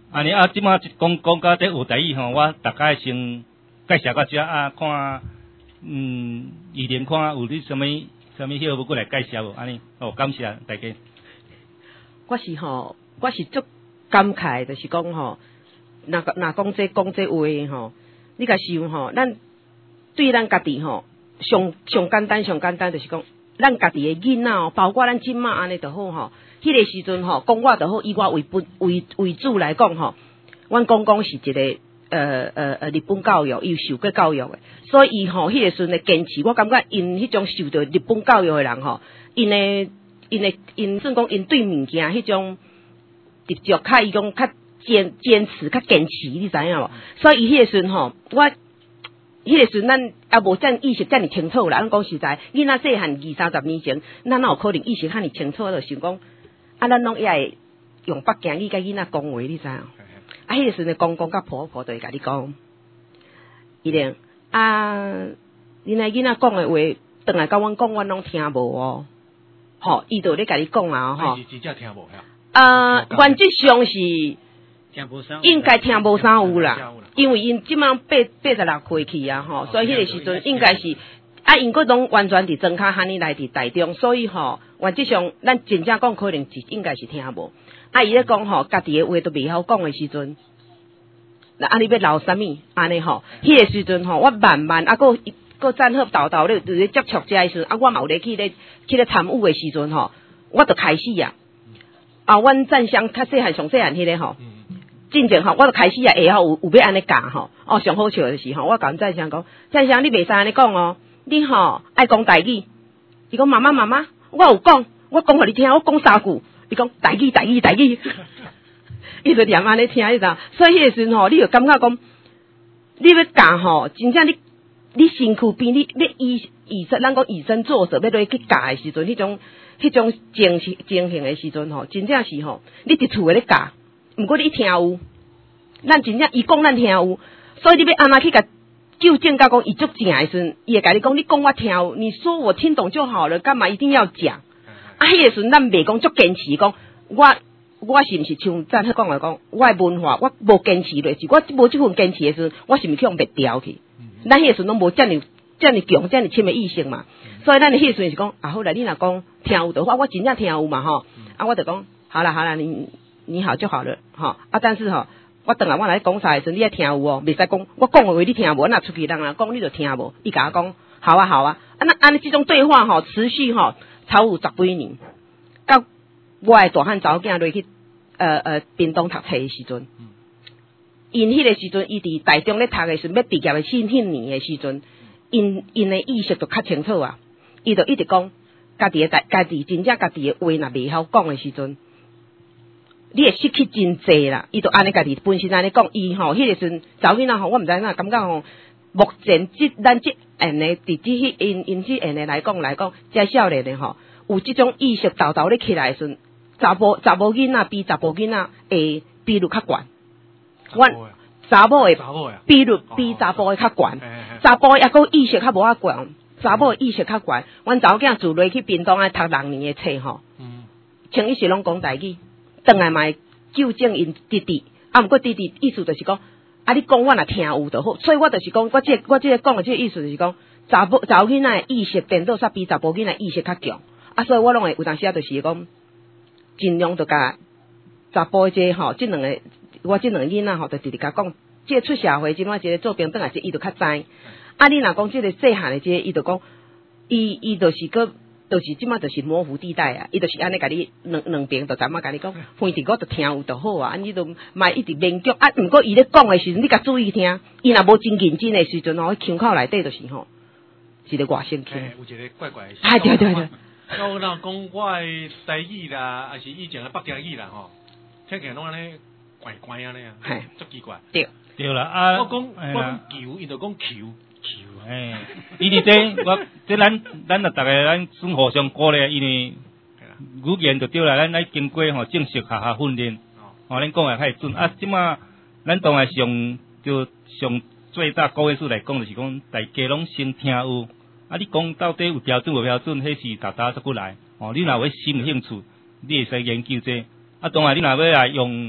安尼啊，即马讲讲到这学台语吼，我大概先介绍到遮啊，看嗯，以前看有你什么什么嘢要过来介绍无？安尼哦，感谢大家。 我是吼，我是足感慨，就是讲吼，若若讲这讲这话吼，你甲想吼，咱对咱家己吼，上上简单上简单就是讲，咱家己的囡仔哦，包括咱即马安尼就好吼。迄个时阵吼，讲我就好，以我为本为为主来讲吼，阮公公是一个呃呃呃日本教育，伊受过教育的，所以吼，迄个时阵的坚持，我感觉因迄种受到日本教育的人吼，因的因的因算讲因对物件迄种执着较伊讲较坚坚持较坚持，你知影无？所以伊迄个时阵吼，我迄个时阵咱也无遮意识遮尔清楚啦。咱讲实在，囡仔细汉二三十年前，咱哪有可能意识遐尔清楚？就想讲。啊，咱拢也会用北京语甲囡仔讲话，你知影？啊，迄个时阵公公甲婆婆就会甲你讲，伊咧啊，恁个囡仔讲的话，转来甲阮讲，阮拢听无哦。吼，伊就咧甲你讲啊，吼。 是真正听无呀？ 啊，原则上是听无啥， 应该听无啥有啦，因为因即满八八十六岁去啊，吼，所以迄个时阵应该是。啊，因佫拢完全伫庄卡汉尼来伫台中，所以吼，原则上咱真正讲可能是应该是听无。啊，伊咧讲吼，家己诶话都袂晓讲诶时阵，那啊你要留啥物？安尼吼，迄个时阵吼，我慢慢啊，佫佫战好豆豆咧，伫咧接触遮诶时阵，啊，我嘛有咧去咧去咧参与诶时阵吼，我就开始啊。啊，阮战乡较细汉上细汉迄个吼，进前吼，我就开始啊，下后有有要安尼教吼，哦，上好笑诶是吼，我甲战乡讲，战乡你袂使安尼讲哦。你吼爱讲台语，伊讲妈妈妈妈，我有讲，我讲互你听，我讲三句，伊讲台语台语台语，伊就念安尼听，你知道？所以迄个时阵吼，你就感觉讲，你要教吼，真正你你身躯边，你你以以身，咱讲以身作则，要落去教诶时阵，迄种迄种情情形诶时阵吼，真正是吼，你伫厝诶咧教，毋过你听有，咱真正伊讲咱听有，所以你要安怎去甲？就正甲讲伊足正诶时阵，伊会甲你讲，你讲我听，你说我听懂就好了，干嘛一定要讲？啊，迄个时阵咱袂讲足坚持讲，我我是毋是像咱迄讲来讲，我诶文化我无坚持落去，我无即份坚持诶时阵，我是毋是去用灭掉去？咱迄个时阵拢无遮尔遮尔强遮尔深诶意识嘛，所以咱迄个时阵是讲，啊好啦，你若讲听有的话，我真正听有嘛吼，啊我就讲好啦好啦，你你好就好了，吼啊，但是吼。我等下我来讲啥诶时阵，你爱听有哦，袂使讲我讲诶话你听无，那出去人啊讲你就听无，伊甲我讲好啊好啊，啊那安尼即种对话吼持续吼超有十几年，到我诶大汉查某囝落去呃呃屏东读册诶时阵，因迄个时阵伊伫台中咧读诶时阵，要毕业诶新迄年诶时阵，因因诶意识就较清楚啊，伊就一直讲家己诶家家己真正家己诶话若袂晓讲诶时阵。你会失去真济啦，伊就安尼家己本身安尼讲，伊吼迄个时阵查某囡仔吼，我毋知影感觉吼，目前即咱即样诶，伫即迄因因即样诶来讲来讲，遮少年诶吼，有即种意识豆豆咧起来诶时阵，查甫查某囡仔比查甫囡仔诶比率较悬，阮查某诶比率比查甫诶较悬，查甫抑个意识较无遐悬，查某诶意识较悬，阮查某囝自落去屏东啊读六年诶册吼，像伊是拢讲台语。转来嘛纠正因弟弟，啊，毋过弟弟意思就是讲，啊，你讲我若听有就好，所以我就是讲，我即、這個、我即个讲的即个意思就是讲，查某查某囡仔的意识变做煞比查甫囡仔意识较强，啊，所以我拢会有当时啊，就是讲，尽量就甲查甫即吼，即两个我即两个囡仔吼，就直直甲讲，即、這個、出社会即摆即个做兵转来，即伊就较知，啊，你若讲即个细汉的即、這個，伊就讲，伊伊就是个。就是即马就是模糊地带啊，伊就是安尼甲你两两边就咁啊，甲你讲，反正我就听有就好啊，安尼就莫一直勉强啊。毋过伊咧讲诶时阵，你甲注意听，伊若无真认真诶时阵吼，腔口内底就是吼，是咧外省腔。 有一个怪怪诶。 哎对对对。 要有人讲我诶台语啦，还是以前诶北京语啦吼，听起来拢安尼怪怪安尼啊，足奇怪。 对。 对啦啊。 我讲我讲球，伊就讲球。 诶，因为这我这咱咱啊，逐个咱算互相鼓励，因为语言就对啦，咱来经过吼正式下下训练，吼恁讲诶较准。啊，即马咱当然上就上最大高位数来讲，就是讲大家拢先听有，啊，你讲到底有标准无标准，迄是逐逐再过来。哦，你若有心兴趣，你会使研究这。啊，当然你若要来用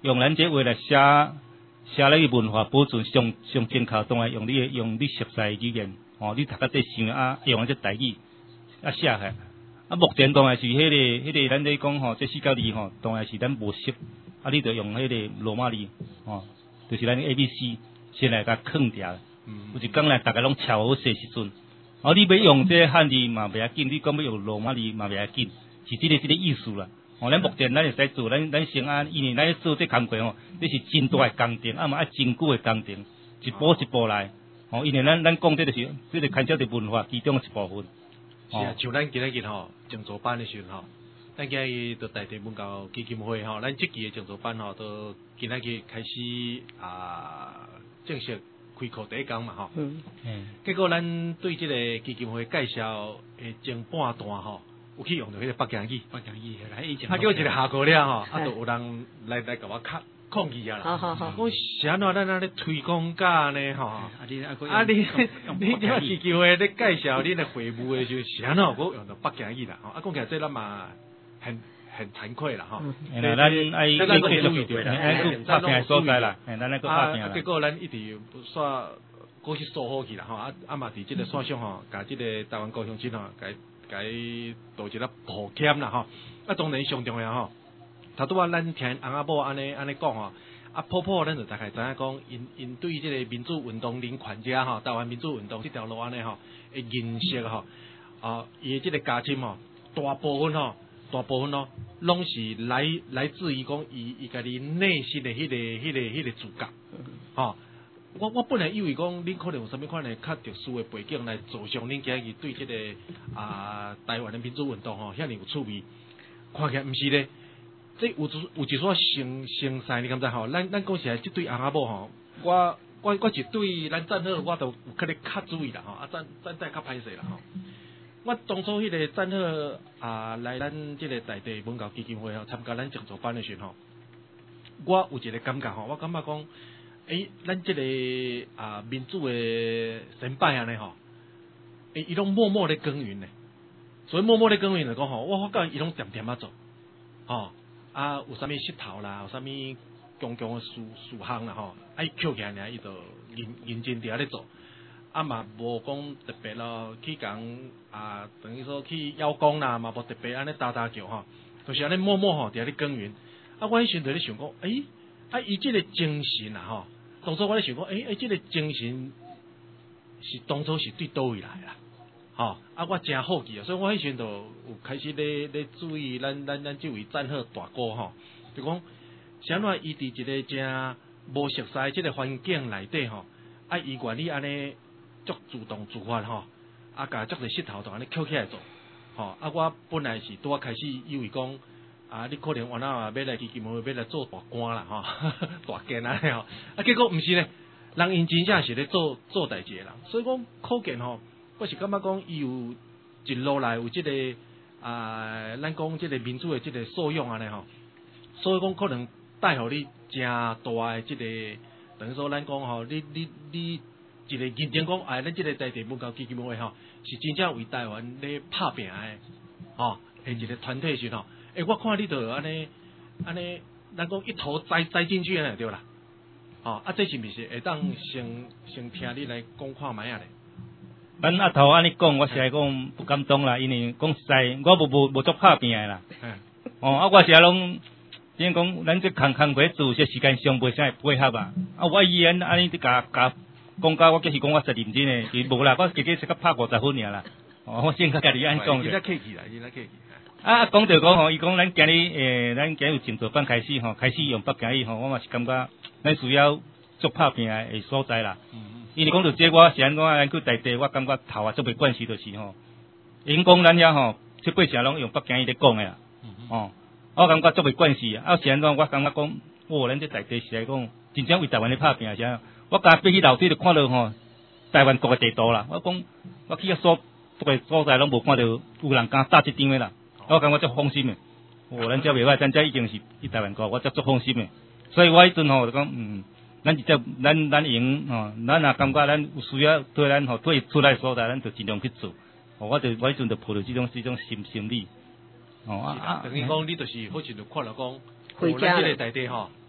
用咱这话来写写咱个文化保存上上正确，当然用你用你熟悉的语言，哦，你读到这想啊，用这台语啊写下。啊，目前当然是迄、那个、迄、那个，咱咧讲吼，这四角字吼，当然是咱无识，啊，你着用迄个罗马字，吼，就是咱 A B C 先来甲藏掉。嗯。有一讲咧，大家拢抄好势时阵，啊，你要用这汉字嘛袂要紧，你讲要用罗马字嘛袂要紧，是即、这个即、这个意思啦。哦，咱目前咱会使做，咱咱先安，因为咱做这工作吼，这是真大的工程，啊嘛爱真久的工程，一步一步来。哦，因为咱咱讲这就是，这个牵涉着文化其中一部分。 是啊，像咱今仔日吼讲座班的时阵吼，咱今日到台地文教基金会吼，咱即期的讲座班吼，都今仔日开始啊正式开课第一讲嘛吼。嗯。嗯。结果咱对即个基金会介绍诶前半段吼，有去用到迄个北京语。北京语，来以前。啊，叫一个下课了吼，啊，就有人来来甲我抗抗议啊啦。好好好。讲是安怎咱安尼推广甲安尼吼？啊你啊你你这基金会咧介绍你的会务的时候，是安怎我用到北京语啦？吼，啊讲起来这咱嘛很很惭愧啦吼。 哎啦，咱爱继续注意着，哎，拍片所在啦，哎，咱来个拍片啦。 结果咱一直煞过去做好去啦吼，啊啊嘛伫即个线上吼，甲即个台湾高雄市吼，甲甲做一个普及啦吼。啊当然上重要吼。头拄仔咱听翁仔某安尼安尼讲吼，啊婆婆咱就大概知影讲，因因对即个民主运动领权者吼，台湾民主运动即条路安尼吼，会认识吼，啊伊的即个家亲吼，大部分吼，大部分咯，拢是来来自于讲伊伊家己内心的迄个迄个迄个自觉，吼。我我本来以为讲恁可能有啥物款的较特殊的背景来造成恁今日对即个啊台湾的民主运动吼，遐尼有趣味，看起来毋是咧。这有有一撮成成赛，你敢知吼？咱咱讲起来，即对翁仔某吼，我我我是对咱战贺，我都有较咧较注意啦吼，啊战战战较歹势啦吼。我当初迄个战贺啊来咱即个在地文教基金会吼参加咱讲座班的时候，我有一个感觉吼，我感觉讲，诶、欸，咱即个啊民主的神拜安尼吼，诶、欸，伊拢默默咧耕耘咧，所以默默咧耕耘来讲吼，我发觉伊拢点点啊做，吼。啊，有啥物石头啦，有啥物强强的树树项啦吼，啊伊捡起来，伊就认认真伫遐咧做，啊嘛无讲特别咯，去讲啊，等于说去邀功啦，嘛无特别安尼打打叫吼，就是安尼默默吼伫遐咧耕耘。啊，我迄时阵咧想讲，诶、欸，啊伊即个精神啊吼，当初我咧想讲，诶、欸，诶，即个精神是当初是对倒位来啦。吼，啊，我真好奇啊，所以我迄时阵就有开始咧咧注意咱咱咱即位战贺大哥吼，就讲是安怎伊伫一个真无熟悉即个环境内底吼，啊，伊愿意安尼足主动自发吼，啊，甲足个石头就安尼捡起来做，吼，啊，我本来是拄啊开始以为讲啊，你可能原来啊要来基金会要来做大官啦吼，大件啊吼，啊，结果毋是咧，人因真正是咧做做代志诶人，所以讲可见吼。我是感觉讲，伊有一路来有即、这个啊，咱讲即个民主的即个素养安尼吼，所以讲可能带互你真大的即、这个，等于说咱讲吼，你你你一个认真讲，哎，咱即个在地文教基金会吼，是真正为台湾咧拍拼诶，吼，诶一个团体时吼，诶，我看你着安尼安尼，咱讲一头栽栽进去安尼对啦，吼，啊，这是毋是会当先先听你来讲看卖啊咧？ 咱阿头安尼讲，我实在讲不敢当啦，因为讲实在，我无无无做拍拼诶啦。哦，啊，我实在拢，只讲咱这空空过做些时间上袂啥配合啊。啊，我依然安尼伫甲甲讲甲我就是讲我实认真诶，是无啦，我自己只个拍五十分尔啦。哦，我先甲家己安讲者。客气啦，现在客气。 啊，讲着讲吼，伊讲咱今日诶，咱今日有静坐班开始吼，开始用北京语吼，我嘛是感觉咱需要做拍拼诶所在啦。嗯因为讲到这，我是安怎咱去内地，我感觉头啊做袂惯势，就是吼，因讲咱遐吼，七八成拢用北京语咧讲诶啦，哦，我感觉做袂惯势啊，啊是安怎？我感觉讲，哇，咱这内地是来讲，真正为台湾咧拍拼啊，啥？我家飞去楼梯就看到吼，台湾国诶地图啦，我讲，我去遐所各个所在拢无看到有人敢搭这张诶啦，我感觉足放心诶，哇，咱这袂歹，咱这已经是去台湾国，我足足放心诶，所以我迄阵吼就讲，嗯。咱直接咱咱用吼，咱若感觉咱有需要对咱吼对出来所在，咱就尽量去做。哦，我就我迄阵就抱着这种这种心心理。 哦啊，等于讲你就是好像就看了讲，咱这个内地吼，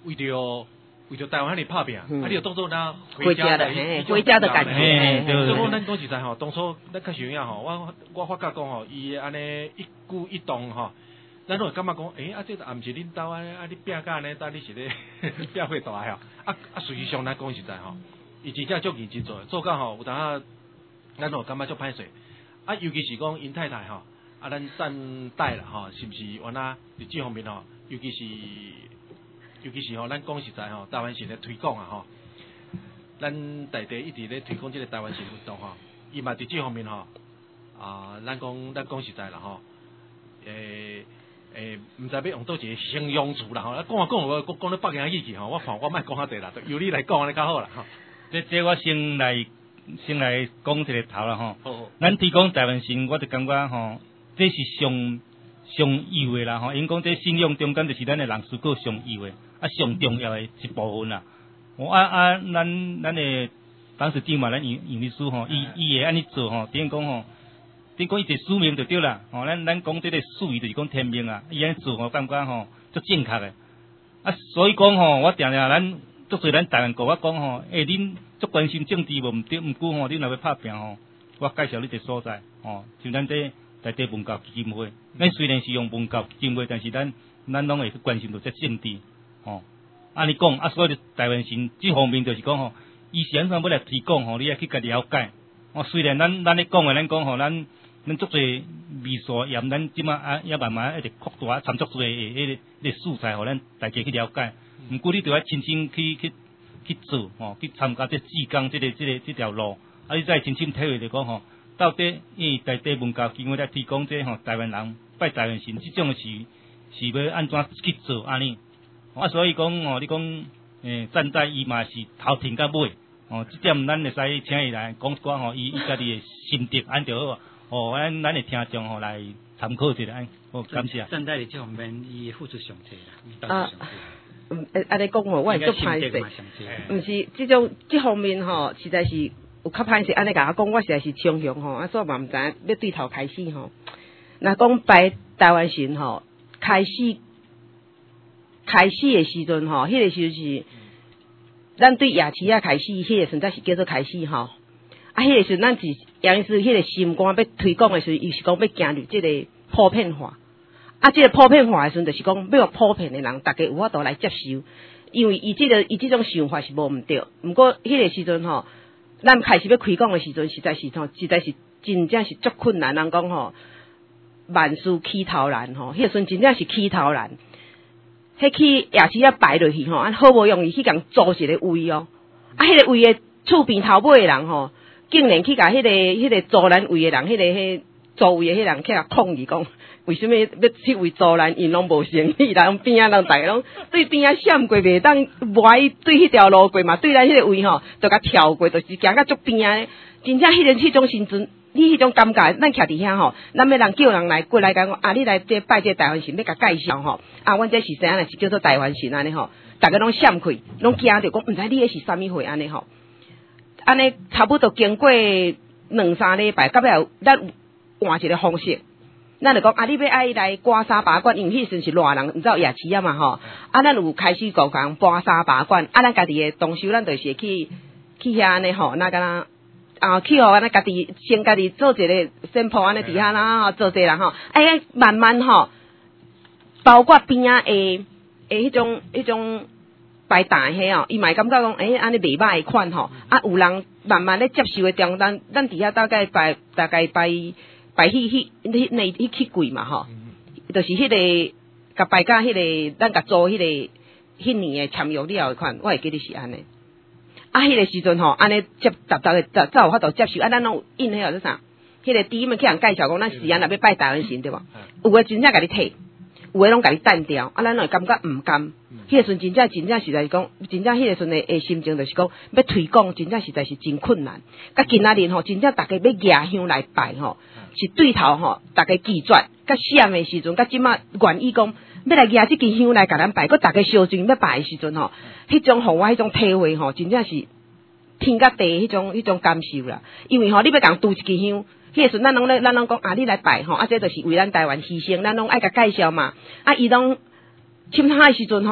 为着为着台湾你拍拼， 嗯、 啊，你就当做咱回家的，嘿，回家的感觉。 嘿，对所以讲咱讲实在吼，当初咱较想样吼，我我发觉讲吼，伊安尼一举一动吼，咱拢会感觉讲，诶、欸，啊，这个也毋是恁兜啊，啊，你拼甲安尼，但你是咧拼会大吼，啊啊，实际上咱讲实在吼，伊真正足认真做，做到吼有当下，咱拢感觉足歹势，啊，尤其是讲因太太吼，啊，咱善待啦吼，是毋是？原来伫这方面吼，尤其是。尤其是吼，咱讲实在吼，台湾省咧推广啊吼，咱在地一直咧推广这个台湾省运动吼，伊嘛伫这方面吼，啊，咱讲咱讲实在啦吼，诶诶，毋知要用倒一个形容词啦吼，讲啊讲，我讲讲咧北京语去吼，我看我莫讲遐济啦，由你来讲安尼较好啦吼。 这这我先来先来讲一个头啦吼。 好好。 咱推广台湾省，我就感觉吼，这是上上有的啦吼，因讲这信用中间就是咱的人事个上有的。啊，上重要的一部分啦。我啊啊，咱咱的当时长嘛，咱杨杨秘书吼，伊伊会安尼做吼，等于讲吼，等于讲伊一个使命就对啦。吼，咱咱讲这个术语就是讲天命啊，伊安尼做吼，感觉吼足正确的。啊，所以讲吼，我定定咱足侪咱台湾国我讲吼，诶、欸，恁足关心政治无毋对，毋过吼，恁若要拍拼吼，我介绍你一个所在，吼，像咱这在地文教基金会，咱虽然是用文教基金会，但是咱咱拢会去关心到这政治。哦，安尼讲，啊，所以台湾省这方面就是讲吼，伊是安怎要来推广吼，你也去甲了解。哦，虽然咱咱咧讲诶，咱讲吼，咱咱足侪美术盐，咱即马啊也慢慢一直扩大，参足侪诶迄个迄个素材，互咱大家去了解。毋过你着要亲身去去去做，吼，去参加这志工这个这个这条路，啊，你再亲身体会着讲吼，到底因为在地文教基金会来推广这吼台湾人拜台湾神，即种是是要安怎去做安尼？啊，所以讲哦，你讲诶，站在伊嘛是头停到尾，哦，即点咱会使请伊来讲讲吼，伊伊家己诶心得安就好，哦，咱咱诶听众吼来参考一下，安，好，感谢。 站在这方面，伊付出上济啦， 啊，嗯，安尼讲吼，我会足歹势，毋是即种即方面吼，实在是有较歹势，安尼甲我讲，我实在是倾向吼，啊，所以嘛毋知影要对头开始吼，若讲拜台湾神吼，开始。开始的时阵吼，迄、那个时阵是咱对夜市啊开始，迄、那个时阵才是叫做开始吼。啊，迄、那个时阵咱是杨医师迄个心肝要推广的时阵，伊是讲要行入即个普遍化。啊，即、这个普遍化的时阵，就是讲要普遍的人，大家有法度来接受。因为伊即、这个伊即种想法是无毋对，毋过迄个时阵吼，咱开始要开讲的时阵，实在是吼，实在是真正是足困难。人讲吼，万事起头难吼，迄个时阵真正是起头难。迄去夜市啊摆落去吼，啊好无容易去共租一个位哦，啊迄、那个位诶厝边头尾诶人吼，竟然去甲迄、那个迄、那个租咱位诶人，迄、那个迄租位诶迄人去甲抗议讲，为什么要去位租咱，因拢无生意啦，边仔人大家拢对边仔闪过，袂当歪对迄条路过嘛，对咱迄个位吼，就甲跳过，就是行到足边仔，真正迄个迄种时阵。你迄种感觉，咱徛伫遐吼，咱要人叫人来过来讲，啊，你来这拜这台湾神，要甲介绍吼，啊，阮这是啥呢？是叫做台湾神安尼吼，大家拢闪开，拢惊着讲，毋知你迄是啥物货安尼吼，安尼差不多经过两三礼拜，到尾咱换一个方式，咱就讲啊，你要爱来刮痧拔罐，因为迄时阵是热人，毋知夜市啊嘛吼，啊，咱有开始讲讲刮痧拔罐，啊，咱家己诶动手，咱就是去去遐安尼吼，那敢若。啊，去互安尼家己先家己做一个先铺安尼伫遐啦，吼做者啦吼，哎，慢慢吼，包括边仔诶诶迄种迄种摆大迄哦，伊嘛感觉讲，诶，安尼袂歹诶款吼，啊，有人慢慢咧接受诶中，咱咱伫遐大概摆大概摆摆迄迄迄那迄起柜嘛吼，就是迄、那个甲摆甲迄个咱甲做迄、那个迄年诶签约了诶款，我会记得是安尼。啊，迄、那个时阵吼，安尼接逐逐个才才有法度接受，啊，咱拢有印迄个做啥？迄、那个第一门去人介绍讲，咱是安若要拜台湾神对无？有诶真正甲你摕，有诶拢甲你单调，啊，咱会感觉毋甘。迄、那个时阵真正真正实在是讲，真正迄个时阵诶诶心情就是讲，要推广真正实在是真困难。甲今仔日吼，真正逐个要举香来拜吼，是对头吼，逐个拒绝。甲闪诶时阵，甲即马愿意讲。要来举即支香来甲咱拜，佮大家烧钱要拜诶时阵吼，迄种互我迄种体会吼，真正是天甲地迄种迄种感受啦。因为吼，你要共拄一支香，迄个时阵咱拢咧，咱拢讲啊，你来拜吼，啊，这就是为咱台湾牺牲，咱拢爱甲介绍嘛。啊，伊拢深海诶时阵吼，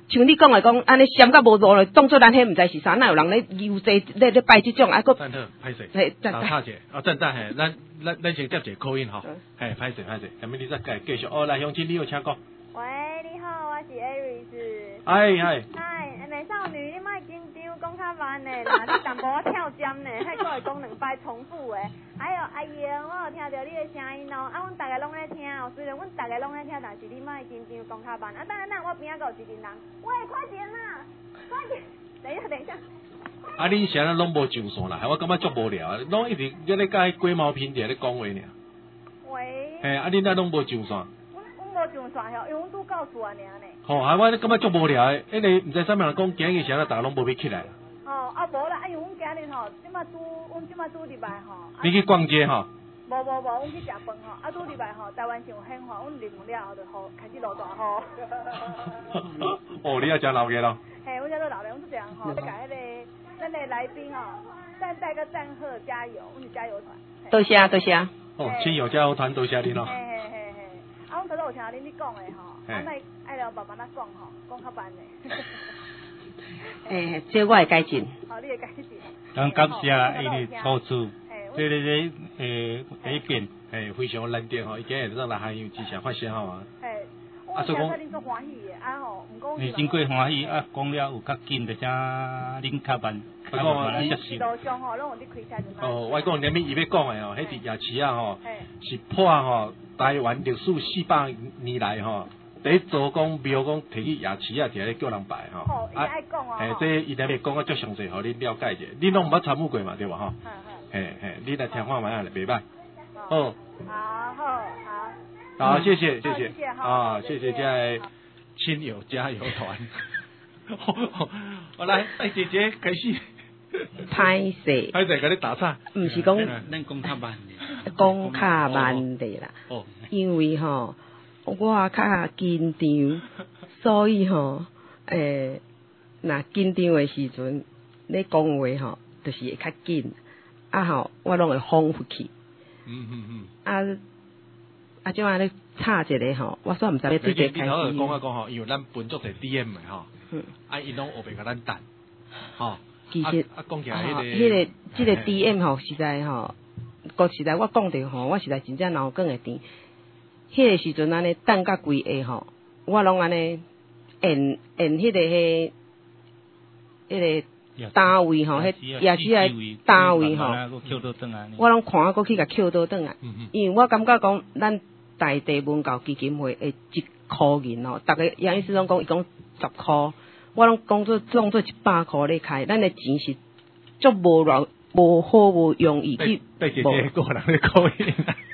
像你讲的讲，安尼闪甲无路了，当做咱迄毋知是啥，哪有人咧游说咧咧拜即种，啊，佫赞特歹势， 嘿，赞打岔者，哦，赞赞嘿，咱咱咱先接一个口音吼，嘿，歹势歹势，下面你再继继续，哦，来，乡亲，你有请讲。 喂，你好，我是 Aries。 哎嗨。 嗨，美少女，你莫紧张，讲较慢呢啦，你淡薄仔跳针呢，迄个会讲两摆重复的。还有阿英，我有听到你的声音哦，啊，阮大家拢咧听哦，虽然阮大家拢咧听，但是你莫紧张，讲较慢。啊，等下等下，我边仔有一个人，喂，快点啦，快点，等一下等一下。 啊，你现在拢无上线啦，我感觉足无聊，拢一直在咧甲迄鸡毛片伫咧讲话尔。 喂。 嘿，啊，你那拢无上线。 我无上线吼，因为阮拄到厝啊尔呢。 吼，啊，我感觉足无聊诶，迄个毋知啥物人讲，今日啥啦，大家拢无要起来。 哦，啊无啦，啊因为阮今日吼，即马拄，阮即马拄入来吼。 你去逛街吼？ 无无无，阮去食饭吼，啊拄入来吼，台湾上兴吼，阮啉了后就好开始落大雨。 哦，你要食老嘅咯？ 嘿，阮叫做老嘅，阮是这样吼，要甲迄个咱的来宾吼，赞带个赞贺加油，阮是加油团。 多谢多谢。 哦，亲友加油团多谢你咯。 嘿嘿嘿嘿，啊，阮头拄有听恁你讲的吼，啊，爱爱了慢慢仔讲吼，讲较慢的。 诶，这我会改进。 好，你会改进。 咱感谢伊的投资，这个这诶改变， 诶，非常难得吼，伊今日让来还有之前发现吼啊。 诶，我听说恁足欢喜的，啊吼，毋讲。 你真过欢喜啊，讲了有较紧，就请恁较慢，较慢来接受。 路上吼，拢有伫开车就。 哦，我讲连面伊要讲的吼，迄伫夜市啊吼，是破吼台湾历史四百年来吼。第一组讲庙讲摕去夜市啊，伫咧叫人拜吼。 哦，伊爱讲哦。 诶，这伊那边讲啊，足详细，互你了解者。你拢毋捌参与过嘛，对吧？吼。嘿嘿，你来听看卖啊，袂歹。 哦。好好好。 好，谢谢谢谢。啊，谢谢这亲友加油团。我来，带姐姐开始。 歹势。 歹势，甲你打岔。 毋是讲。 咱讲较慢的。 讲较慢的啦。哦。因为吼。我较紧张，所以吼，诶，若紧张的时阵，咧讲话吼，就是会较紧，啊吼，我拢会放回去。嗯嗯嗯。啊啊，即摆咧插一个吼，我煞毋知要对个开始。 你头讲啊讲吼，因为咱本作是 D M 的吼，嗯，啊，伊拢后边甲咱等，吼。 其实啊，讲起来迄个， 迄个即个 D M 吼，实在吼，个实在我讲着吼，我实在真正脑梗会甜。迄个时阵安尼等甲规下吼，我拢安尼演演迄个迄迄个单位吼，迄夜市诶单位吼，我拢看啊，过去甲捡倒转来，因为我感觉讲咱在地文教基金会诶一箍银吼，逐个杨医师拢讲伊讲十箍，我拢讲做当做一百箍咧开，咱诶钱是足无偌无好无容易去。 被姐姐个人咧扣银。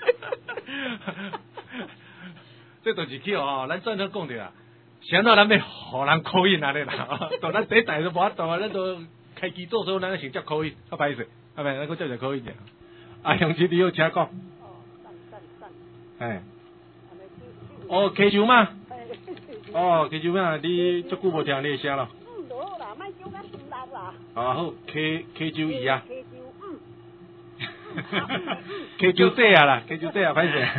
这都是去哦，咱正常讲着啦，想到咱要互人考印安尼啦，到咱第一代都无法度啊，咱都开机做时候，咱先接考印，啊歹势，啊歹，咱搁接着考印者。啊，杨经理有请讲。哦，赞赞赞。哎。哦，溪州嘛。哦，溪州嘛，你足久无听你声咯。嗯，就好啦，莫叫甲输力啦。啊好，溪溪州伊啊。溪州嗯。溪州姐啊啦，溪州姐啊，歹势。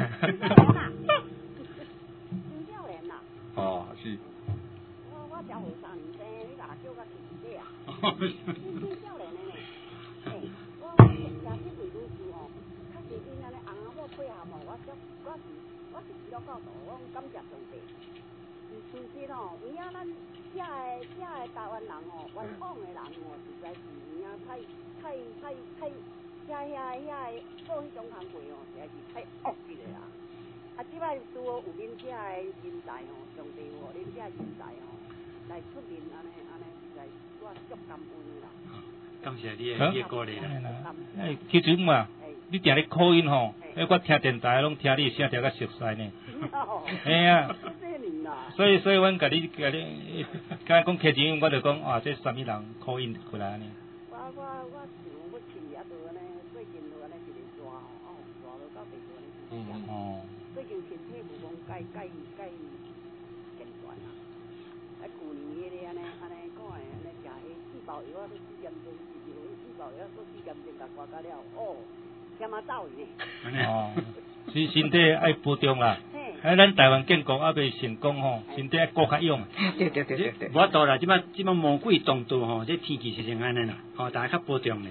哦，是。我我才后生年生，你若叫我亲姐啊。真少年的呢。嘿，我我也是为女士哦，较是因安尼翁仔某配合哦，我足我是我是比较教导，我感谢上帝。其实哦，有影咱遮个遮个台湾人哦，原创的人哦，实在是有影太太太太，遮遐遐个做迄种工课哦，实在是太恶去了啊。啊，即摆拄好有恁遮个人才吼，上帝有恁遮人才吼来出面安尼安尼，实在我足感恩的啦。 感谢你的你的鼓励啦。 诶，其实嘛，你定咧口音吼，诶，我听电台拢听你声听较熟悉呢。嘿啊。所以所以，阮甲你甲你，甲讲客情，我就讲啊，这啥物人口音过来安尼。 我我我想要去啊，就安尼，最近就安尼一直抓哦，抓到到地段咧。嗯哦。最近身体无讲介介介健全啊，啊去年迄个安尼安尼讲诶，安尼食迄四包药啊，都四点钟，是有四包药，都四点钟甲挂到了，哦，嫌啊走呢。 哦，身身体爱保重啦。嘿。 哎，咱台湾建国还未成功吼，身体要顾较勇。 对对对对对。 无多啦，即摆即摆魔鬼当道吼，这天气是像安尼啦，吼，大家较保重咧。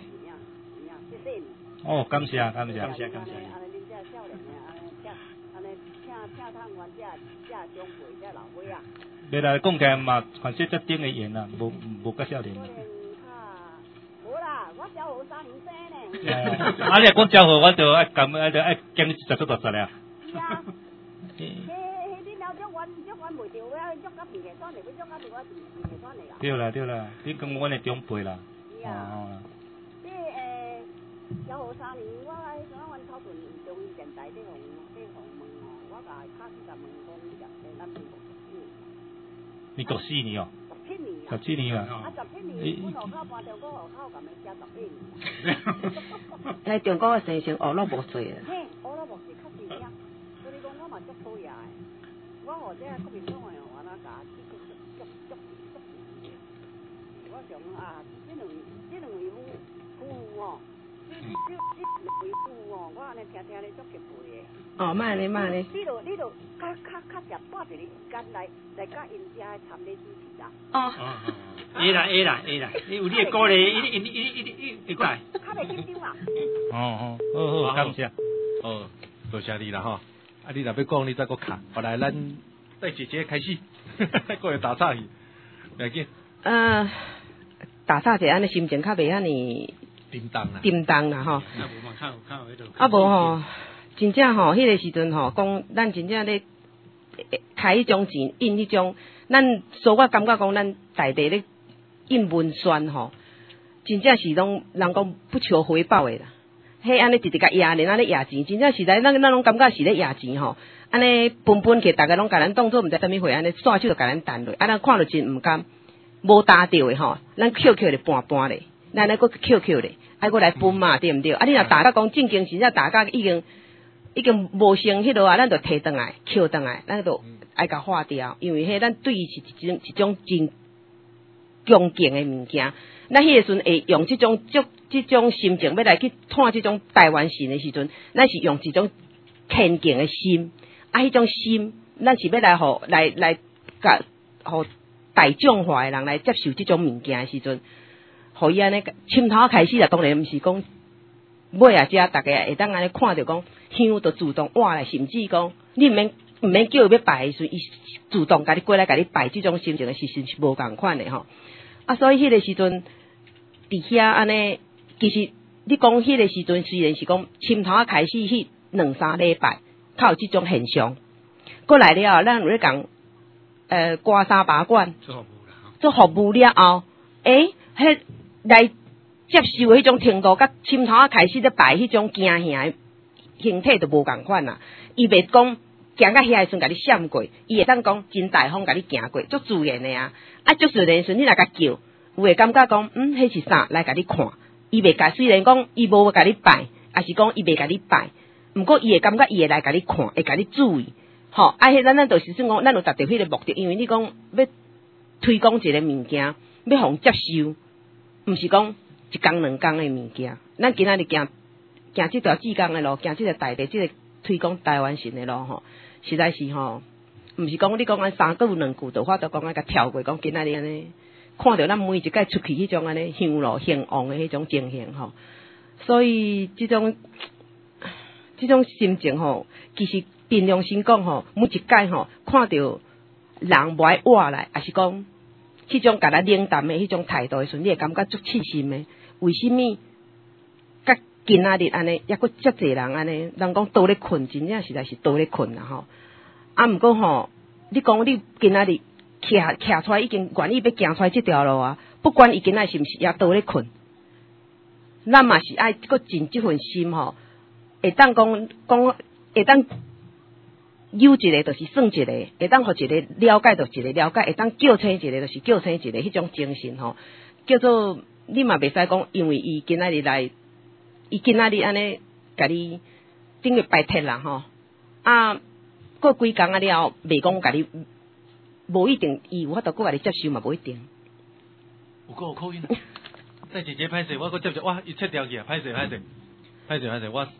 哦，感谢感谢感谢感谢。 安尼恁遮少年的，安尼遮安尼请请探完遮遮长辈遮老岁啊。 未来讲起来嘛，反正这顶的演啦，无无较少年。 无啦，我小学三年生呢。 啊，你讲招呼，我就爱咁爱爱经你十足六十了。 是啊。迄迄恁老足阮足阮袂着，要足到平下山嚟，要足到平我平平下山嚟啦。 对啦对啦，你讲阮的长辈啦。 是啊。即诶，小学三年，我迄阵阮草屯中医电台咧，互咧互问哦，我甲卡去甲问讲，你甲咱中国四年。 你读四年哦？ 十七年啊。 十七年啊。 啊，十七年，阮户口搬中国户口，甲咪加十八年。 来中国嘅生成学了无济啊。 嘿，学了无济，较济呀。所以讲我嘛足讨厌诶。我学这国民党诶，我那甲足足足足足足。我想啊，这两这两位夫夫妇哦，这这这两位夫妇哦，我安尼听听咧足吉佩诶。 哦，慢咧慢咧。 你著你著较较较常带一个间来来甲因遮参咧主持啦。 哦。 会啦会啦会啦，你有你的鼓励，一定一定一定一定会过来。 较袂紧张啊。 哦哦，好好，感谢。 哦，多谢你啦吼。啊，你若要讲，你再搁卡。后来咱带姐姐开始，过来打岔去，袂紧。 呃，打岔者安尼心情较袂遐尼叮当啦， 叮当啦吼。 啊无嘛，较有较有迄啊无吼，真正吼，迄个时阵吼，讲咱真正咧开迄种钱，印迄种，咱所我感觉讲，咱大地咧印文宣吼，真正是拢人讲不求回报的啦。迄安尼直直甲压咧，安尼压钱，真正是来咱咱拢感觉是咧压钱吼。安尼分分去，大家拢甲咱当做毋知啥物货，安尼刷手就甲咱弹落，啊咱看着真毋甘，无搭着的吼，咱 Q Q 咧搬搬咧，咱来个 Q Q 咧，爱过来分嘛，对毋对？啊你若大家讲正经真正大家已经已经无成迄落啊，咱就摕倒来，扣倒来，咱就爱甲化掉，因为迄咱对伊是一种一种真恭敬的物件。咱迄个时阵会用即种即即种心情要来去看即种台湾神的时阵，咱是用一种虔敬的心，啊，迄种心，咱是要来互来来甲互大众化的人来接受即种物件的时阵，互伊安尼深头开始啦，当然毋是讲尾啊，遮大家会当安尼看着讲香就自动换来，甚至讲你毋免毋免叫伊要拜的时阵，伊自动甲你过来甲你拜，即种心情的时阵是无共款的吼。啊，所以迄个时阵，伫遐安尼，其实你讲迄个时阵，虽然是讲深头啊开始迄两三礼拜，较有即种现象。过来了后，咱有咧讲，呃，刮痧拔罐， 做服务啦， 做服务了后，诶、欸，迄来接受的迄种程度，甲深头啊开始咧拜迄种惊吓形体就无共款啦。伊袂讲行到遐的时阵，甲你闪过，伊会当讲真大方甲你行过，足自然的啊。啊，足自然的时阵，你若甲叫，有会感觉讲，嗯，迄是啥？来甲你看，伊袂甲，虽然讲伊无甲你拜，也是讲伊袂甲你拜，毋过伊会感觉伊会来甲你看，会甲你注意，吼。啊，迄咱咱就是算讲，咱有达到迄个目的，因为你讲要推广一个物件，要互接受，毋是讲一工两工的物件。咱今仔日行行即条志工的路，行即个大地，即、這个推广台湾神的路吼，实在是吼。毋是讲你讲安三句两句，就法度讲安甲跳过，讲今仔日安尼看到咱每一届出去迄种安尼香路兴旺的迄种情形吼，所以即种即种心情吼，其实凭良心讲吼，每一届吼看到人无爱活来，也是讲迄种甲咱冷淡的迄种态度的时阵，你会感觉足刺心的。为什么？甲今仔日安尼，抑佫遮济人安尼，人讲倒咧困，真正实在是倒咧困啦吼。啊，毋过吼，你讲你今仔日徛徛出来，已经愿意要行出来即条路啊！不管伊今仔是毋是也倒咧困，咱嘛是爱佫尽即份心吼，会当讲讲会当有一个就是算一个，会当互一个了解就一个了解，会当叫醒一个就是叫醒一个，迄种精神吼，叫做你嘛袂使讲，因为伊今仔日来，伊今仔日安尼甲你等于拜铁啦吼啊。过几工啊了后，袂讲甲你，无一定伊有法度过甲你接受嘛，无一定。 有个有口音啊！带姐姐歹势，我搁接着，哇，伊切掉去啊！歹势歹势，歹势歹势，我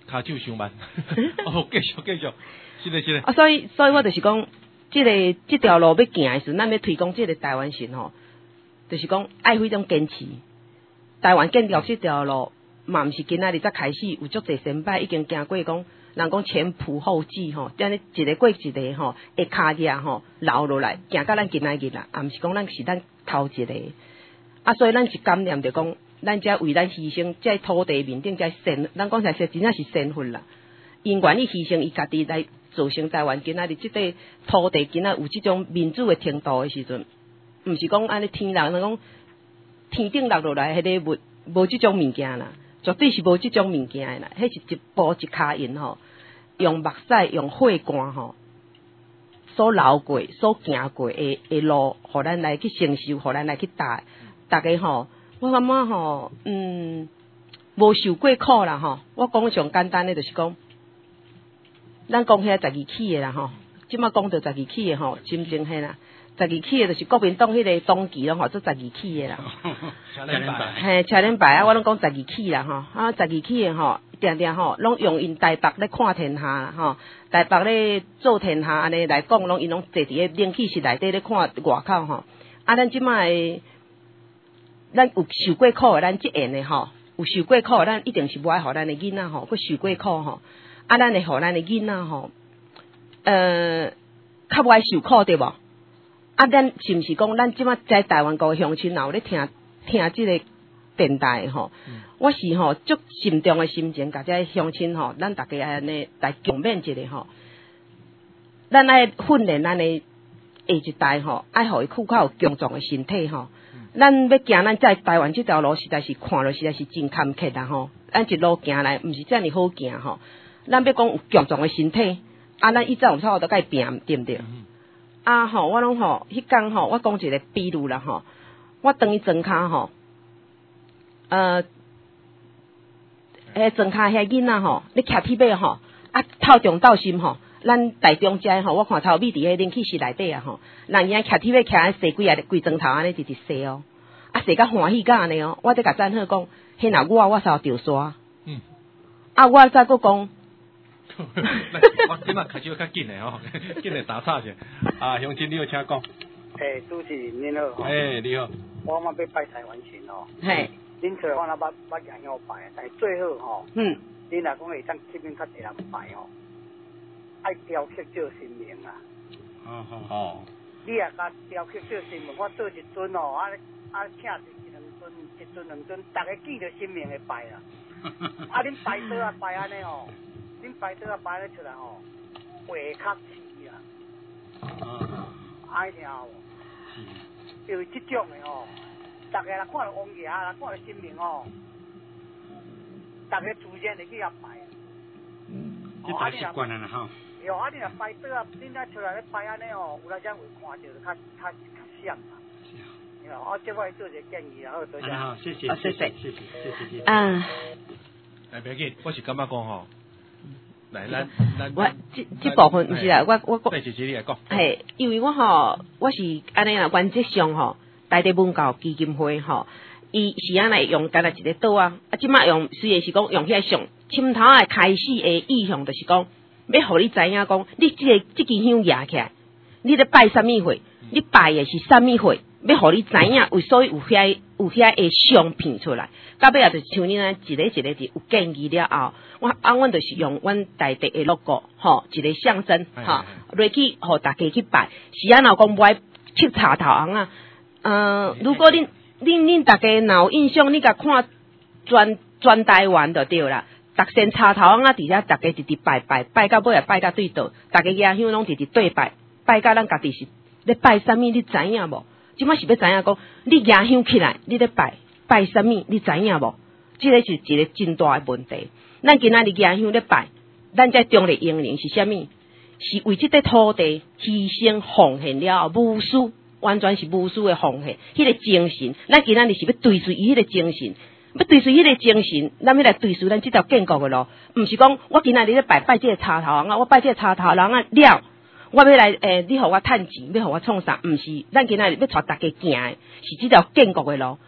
骹手伤慢。哦，继续继续，是的，是的。 啊，所以所以我就是讲，即、這个即条路要行的时，咱要推广即个台湾性吼，就是讲爱迄种坚持。台湾建立即条路，嘛毋是今仔日才开始，有足侪先辈已经行过讲。人讲前仆後繼吼，即安一个过一个吼，会骹額吼留落來，行到咱今仔日啦，啊，毋是講咱是咱頭一個，啊，所以咱是感念着講，咱才為咱犧牲，即土地面頂才先，咱講實說真正是先佛啦，因願意犧牲伊家己來造成台灣今仔日即個土地今仔有即種民主的程度的時陣，毋是講安尼天人講天頂落落來迄個無無即種物件啦。絕對是無即種物件的啦，迄是一步一骹印吼，用目屎用血汗吼，所流過、所行過的的路，互咱來去承受，互咱來去踏。大家吼，我感覺吼，嗯，無受過苦啦吼。我講上簡單的，就是講，咱講遐十二起的啦吼，即馬講到十二起的吼，真正迄啦。十二起的，就是國民黨迄個黨旗咯吼，做十二起的啦。 車輪牌， 嘿，車輪牌啊，我攏講十二起啦吼，啊，十二起的吼，定定吼，攏用因台北咧看天下啦吼，台北咧做天下安尼來講，攏因攏坐佇個冷氣室內底咧看外口吼。啊，咱即擺的，咱有受過苦的，咱即緣的吼，有受過苦的，咱一定是無愛互咱的囡仔吼，佮受過苦吼，啊，咱會互咱的囡仔吼，呃，較無愛受苦對無？啊，咱是毋是講咱即馬在台灣個鄉親有咧聽聽即個電台吼？嗯、我是吼足心中的心情，甲即個鄉親吼，咱大家安尼來共勉一下吼。咱愛訓練咱的下一代吼，愛互伊較有強壯的身體吼。嗯、咱要行咱在台灣即條路，實在是看落實在是真坎坷啦吼。咱一路行來，毋是遮爾好行吼。咱要講有強壯的身體，啊，咱以前有差不多甲伊拼，對毋對？嗯啊吼，我攏吼，迄工吼，我講一個比喻啦吼，我當伊莊骹吼，呃，迄莊骹遐囡仔吼，你徛鐵尾吼，啊透中鬥心吼，咱台中遮吼，我看頭尾佇迄冷氣室內底啊吼，人伊徛鐵尾徛安洗幾啊規磚頭安尼直直洗哦，啊洗甲歡喜甲安尼哦，我這甲讚好講，迄若我我才著刷，嗯，啊我再閣講。 我即馬開始較緊誒吼，緊誒打岔者。啊，鄉親你好，請講。 誒，主持人你好。 誒，你好。 我嘛要拜台灣神哦。 係。 恁找我那捌捌人向拜，但係最好吼。嗯。恁若講會當這邊較濟人拜吼，愛雕刻做神明啊。哦哦哦。你若甲雕刻做神明，我做一尊哦，啊啊請一兩尊，一尊兩尊，大家記着神明來拜啦。啊，恁拜倒啊拜安尼哦。恁擺倒啊擺咧出來吼，會較似啦，愛聽無？是，因為即種嘅吼，大家若看到王爺啊，若看到神明吼，大家自然會去遐拜。 嗯，這大習慣啦吼。 有啊，你若擺倒啊，恁仔出來咧擺安尼吼，有來將會看到較較較像啦。是啊。我即擺做一個建議，然後多謝。 好，謝謝，謝謝，謝謝，謝謝。 啊。 誒，別緊，我是感覺講吼。來，咱咱我即即部分毋是啦，我我講，係姐姐你來講。 係，因為我吼，我是安尼啦，原則上吼，台地文教基金會吼，伊是安尼用干那一個島啊，啊，即馬用雖然是講用遐上深頭誒開始誒意向，就是講要互你知影講，你即、這個即支香壓起來，你咧拜啥物會，你拜誒是啥物會，要互你知影，為所以有遐有遐誒相片出來。到尾啊，就是像恁安一個一個佇有建議了後，我啊，阮就是用阮在地的 logo 吼，一個象徵吼，落去互大家去拜。是啊，若講無愛插插頭紅啊，呃，如果恁恁恁大家若有印象，你甲看全全台灣就對啦。逐先插頭紅啊，佇遐大家直直拜拜，拜到尾啊拜到對倒，大家家鄉攏直直對拜，拜到咱家己是咧拜啥物，你知影無？即擺是要知影講，你家鄉起來，你咧拜。拜什麼？你知影無？這個是一個真大的問題。咱今仔日家鄉咧拜，咱在中壢英靈是啥物？是為這個土地犧牲奉獻了後，無私，完全是無私的奉獻。迄、那個精神，咱今仔日是要追隨伊迄個精神，要追隨迄個精神，咱要來追隨咱這條建國的路。毋是講我今仔日咧拜拜這個插頭人啊，我拜這個插頭人啊了，我要來誒、欸，你互我趁錢，要互我創啥？毋是，咱今仔日要帶大家行的，是這條建國的路。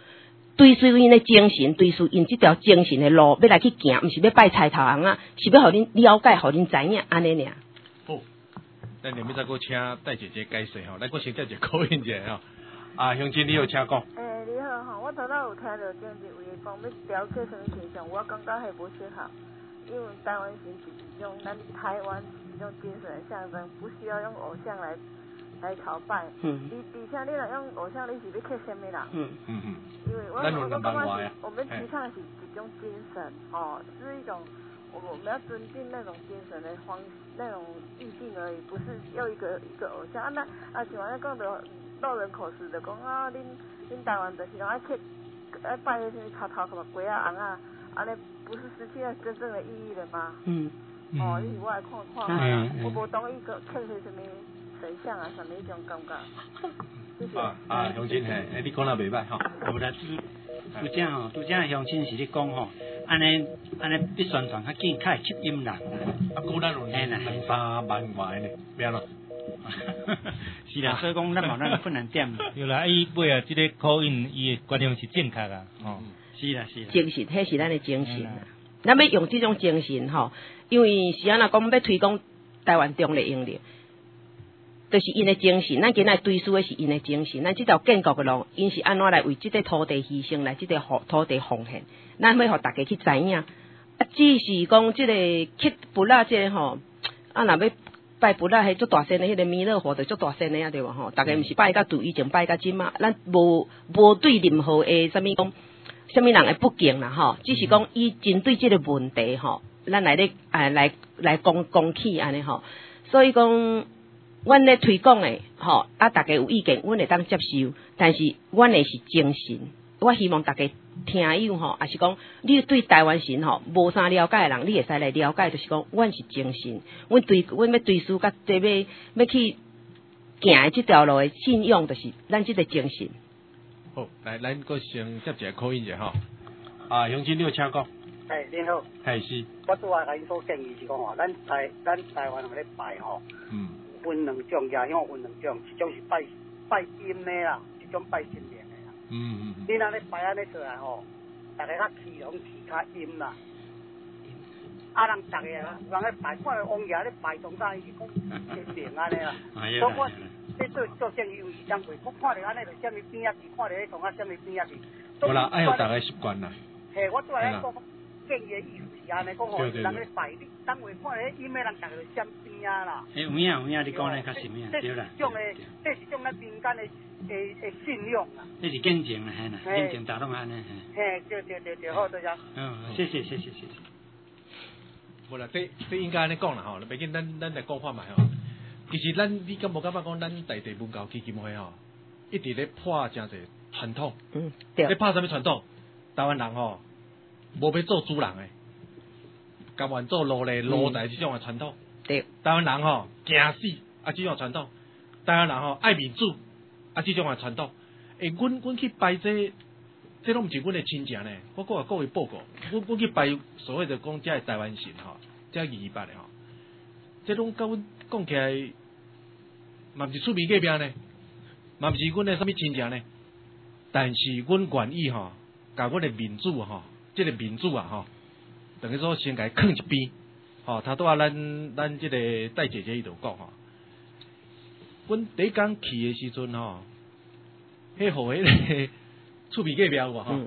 追随因的精神，追随因这条精神的路，要来去行，毋是要拜菜头翁啊，是要互恁了解，互恁知影安尼尔。 好，咱下面再搁请戴姐姐解释吼，咱搁先接一个口音者吼。啊，乡亲你好，请讲。 诶，你好吼，我头仔有听到政治有伊讲要雕刻什么形象，我感觉迄无适合，因为台湾形是一种咱台湾一种精神的象征，不需要用偶像来。来朝拜，嗯，而而且你若用偶像，你是要刻什么啦？嗯嗯嗯。因为我我我感觉是，我们提倡的是一种精神，哦，是一种我我们要尊敬那种精神的方那种意境而已，不是又一个一个偶像。啊那啊像安尼讲着落人口实的讲啊，恁恁台湾就是拢爱刻爱拜迄些头头什么鬼啊、红啊，安尼不是失去了真正的意义了吗？嗯。哦，因为我来看看啊，我无同意个刻些什么。神像啊，什么一种感觉？ 啊啊，乡亲嘿，诶，你讲得袂歹吼。 有啦，拄只吼，拄只乡亲是咧讲吼，安尼安尼必宣传较紧，较会吸引人啦。 啊，古咱有两三万外呢，变咯。 是啦，所以讲咱嘛咱困难点。 有啦，伊尾啊，即个口音伊的观念是正确啊。 哦，是啦是啦。 精神，迄是咱的精神。咱要用这种精神吼，因为是安那讲要推广台湾中的英力。就是因的精神，咱今仔追溯的是因的精神。咱这条建国的路，因是安怎来为这个土地牺牲，来这个土地奉献。咱要互大家去知影。啊，只是讲这个刻佛啊，这个吼，啊，若要拜佛啊，迄足大仙的，迄个弥勒佛就足大仙的啊，对无吼？大家毋是拜甲对以前拜甲今嘛，咱无无对任何的啥物讲，啥物人的不敬啦吼。只是讲伊针对这个问题吼，咱来咧啊来来讲讲起安尼吼。所以讲。阮咧推广诶，吼啊，大家有意见，阮会当接受，但是阮诶是精神。我希望大家听友吼，也是讲你对台湾神吼无啥了解诶人，你会使来了解，就是讲阮是精神。阮对阮要追溯甲这要要去行诶即条路诶信仰，就是咱即个精神。 好，来，咱搁先接一个口音者吼。啊，乡亲你好，请讲。 哎，你好。 系是。 我拄仔甲你所建议是讲吼，咱台咱台湾人咧拜吼。嗯。分两种，也向分两种，一种是拜拜阴的啦，一种拜神明的啦。嗯嗯。你那咧拜安尼出来吼，大家较气拢气较阴啦。啊，人大家人咧拜，看到王爷咧拜中山，伊是讲神明安尼啦。所以我这做做生意有时当过，我看到安尼就啥物边仔去，看到迄从啊啥物边仔去。 好啦，爱互大家习惯啦。 嘿，我拄来讲建议的意思是安尼讲吼，人咧拜你，当会看到迄阴的人，大家就闪边仔啦。 有影有影，你讲咧较实影，对啦。 这种诶，这是种咱民间诶诶诶信仰啦。 这是见证啦，嘿啦，见证打动安尼。 嘿，对对对对，好，多谢。 嗯，谢谢谢谢谢谢。 无啦，这这应该安尼讲啦吼，毕竟咱咱来讲法嘛吼。其实咱你敢无感觉讲咱在地文教基金会吼，一直咧破真侪传统。嗯，对。咧破啥物传统？台湾人吼。无要做主人诶，甘愿做奴隶奴才这种诶传统。对，台湾人吼惊死啊，这种传统。台湾人吼爱民主啊，这种诶传统。诶，阮阮去拜这，这拢毋是阮诶亲戚呢。我搁各位报告，阮阮去拜所谓的讲这台湾神吼，这二二八诶吼，这拢甲阮讲起来，嘛毋是厝边隔壁呢，嘛毋是阮诶啥物亲戚呢。但是阮愿意吼，甲阮诶民主吼。这个民主啊，吼，等于说先甲伊放一边，吼，头拄啊，咱咱这个戴姐姐伊就讲吼，阮第一工去的时阵吼，迄号迄个厝边隔壁有无吼，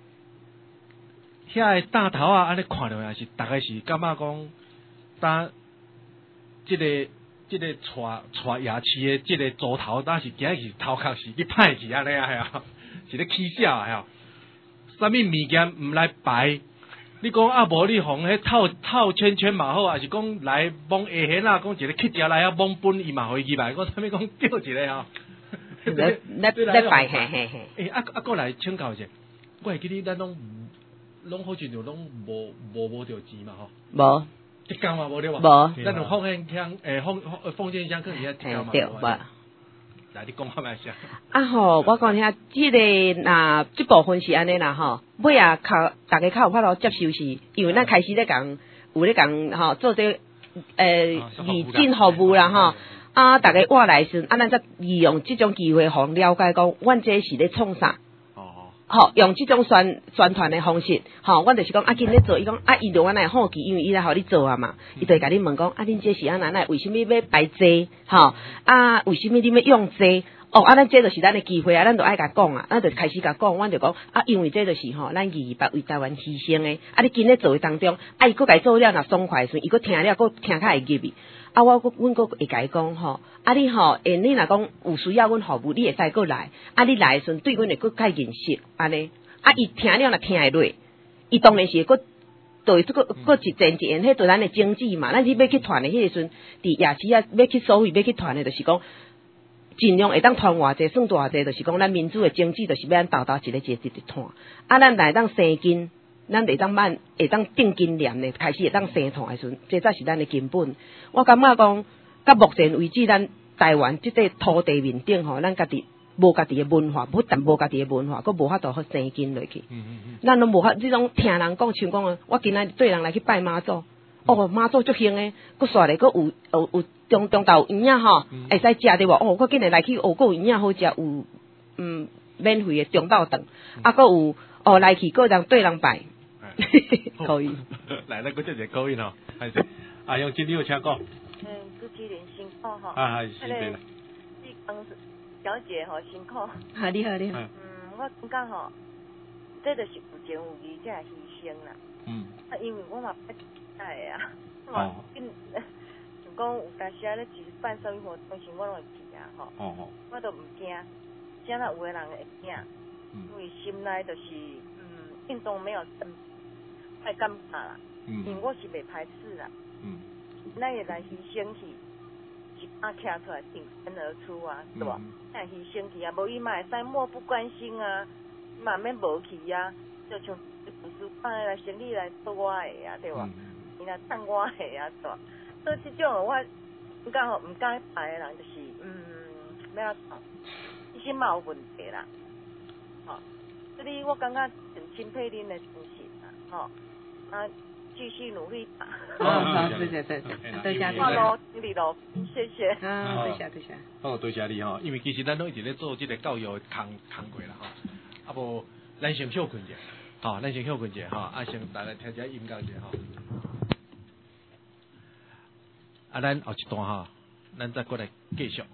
遐个大头啊，安尼看落也是，大概是感觉讲，当这个这个带带牙齿的这个猪头，当是今日是头壳是去歹去安尼啊，系啊，是咧起笑啊，系。啥物物件毋来摆？你讲啊，无你互迄套套圈圈嘛好，还是讲来蒙下线啊？讲一个乞食来啊，蒙本伊嘛互伊入来。我啥物讲叫一个吼？ 来来来摆嘿嘿嘿。 诶，啊啊，过来请教者，我会记得咱拢拢好像就拢无无无着钱嘛吼。 无。 一工嘛无对吧？ 无。 咱有奉献箱，诶，奉奉献箱可能遐一工嘛无。来，你讲下来先。啊吼，我讲遐，即个那即部分是安尼啦吼，尾啊靠大家较有法度接受是，因为咱开始咧讲有咧讲吼做这诶义诊服务啦吼，啊大家活来时，啊咱则利用即种机会互了解讲，阮这是咧创啥。哦。 吼、哦，用即种宣宣传的方式，吼、哦，阮就是讲啊，今咧做，伊讲啊，伊就阮来好奇，因为伊来互你做啊嘛，伊就会甲你问讲啊，恁这是安那，为什么要排济？吼、哦，啊，为什么你要用济？哦，啊，咱这就是咱的机会啊，咱就爱甲讲啊，咱就开始甲讲，阮就讲啊，因为这就是吼、哦，咱义北为台湾牺牲的，啊，你今咧做的当中，啊，伊佫家做了若爽快的时阵，伊佫听了佫听较会入去。啊，我佫阮佫会甲伊讲吼，啊你吼，诶，你若讲有需要阮服务，你会使佫来，啊你来的时阵对阮会佫较认识，安尼，啊伊听了若听会落，伊当然是佫对这个佫一前一言，迄对咱的经济嘛，咱去要去团的迄个时阵，伫夜市啊要去所谓要去团的，就是讲尽量会当团偌济，算偌济，就是讲咱民主的经济，就是要咱豆豆一个一个一直团，啊咱来当生根。咱会当慢，会当定经验的，开始会当生团的时阵，这才是咱的根本。我感觉讲，到目前为止，咱台湾即个土地面顶吼，咱家己无家己的文化，不但无家己的文化，佫无法度好生根落去。嗯嗯嗯。咱都无法即种听人讲，像讲我今仔对人来去拜妈祖，哦，妈祖足兴诶，佫煞咧，佫有有有中中昼有营吼，会使食对无？哦，我今日来去，哦，佫有营好食，有嗯免费的中昼顿，啊，佫有哦来去佫人对人拜。可以， 来，咱嗰只就高音吼，係先。啊，用經理有請講。 嗯，主持人辛苦吼。 啊，係是對啦。 志剛小姐吼辛苦。 好，你好，你好。 嗯，我感覺吼，這就是有情有義，這係犧牲啦。嗯。啊，因為我嘛不愛啊，我嘛緊，就講有當時啊咧舉辦什麼活動時，我攏會去啊吼。哦哦。我都唔驚，只那有個人會驚，因為心內就是嗯運動沒有真。太感覺啦，因為我是袂排斥啦，嗯，咱會來犧牲去，一把徛出來挺身而出啊，對吧？咱犧牲去啊，無伊嘛會使漠不關心啊，嘛免無去啊，就像讀書放來生理來做我的啊，對吧？伊來當我的啊，對吧？所以這種我唔敢吼，唔敢排的人就是嗯，咩啊講，一心嘛有問題啦，吼，所以我感覺很欽佩恁的精神啦，吼。啊，繼續努力吧。 好，好，多謝多謝，多謝你。 好咯，經理咯，謝謝。 啊，多謝多謝。 好，多謝你吼，因為其實咱都一直咧做這個教育的工工作啦吼，啊無咱先休困者，吼，咱先休困者吼，啊先大家聽一下音樂者吼，啊咱後一段吼，咱再過來繼續。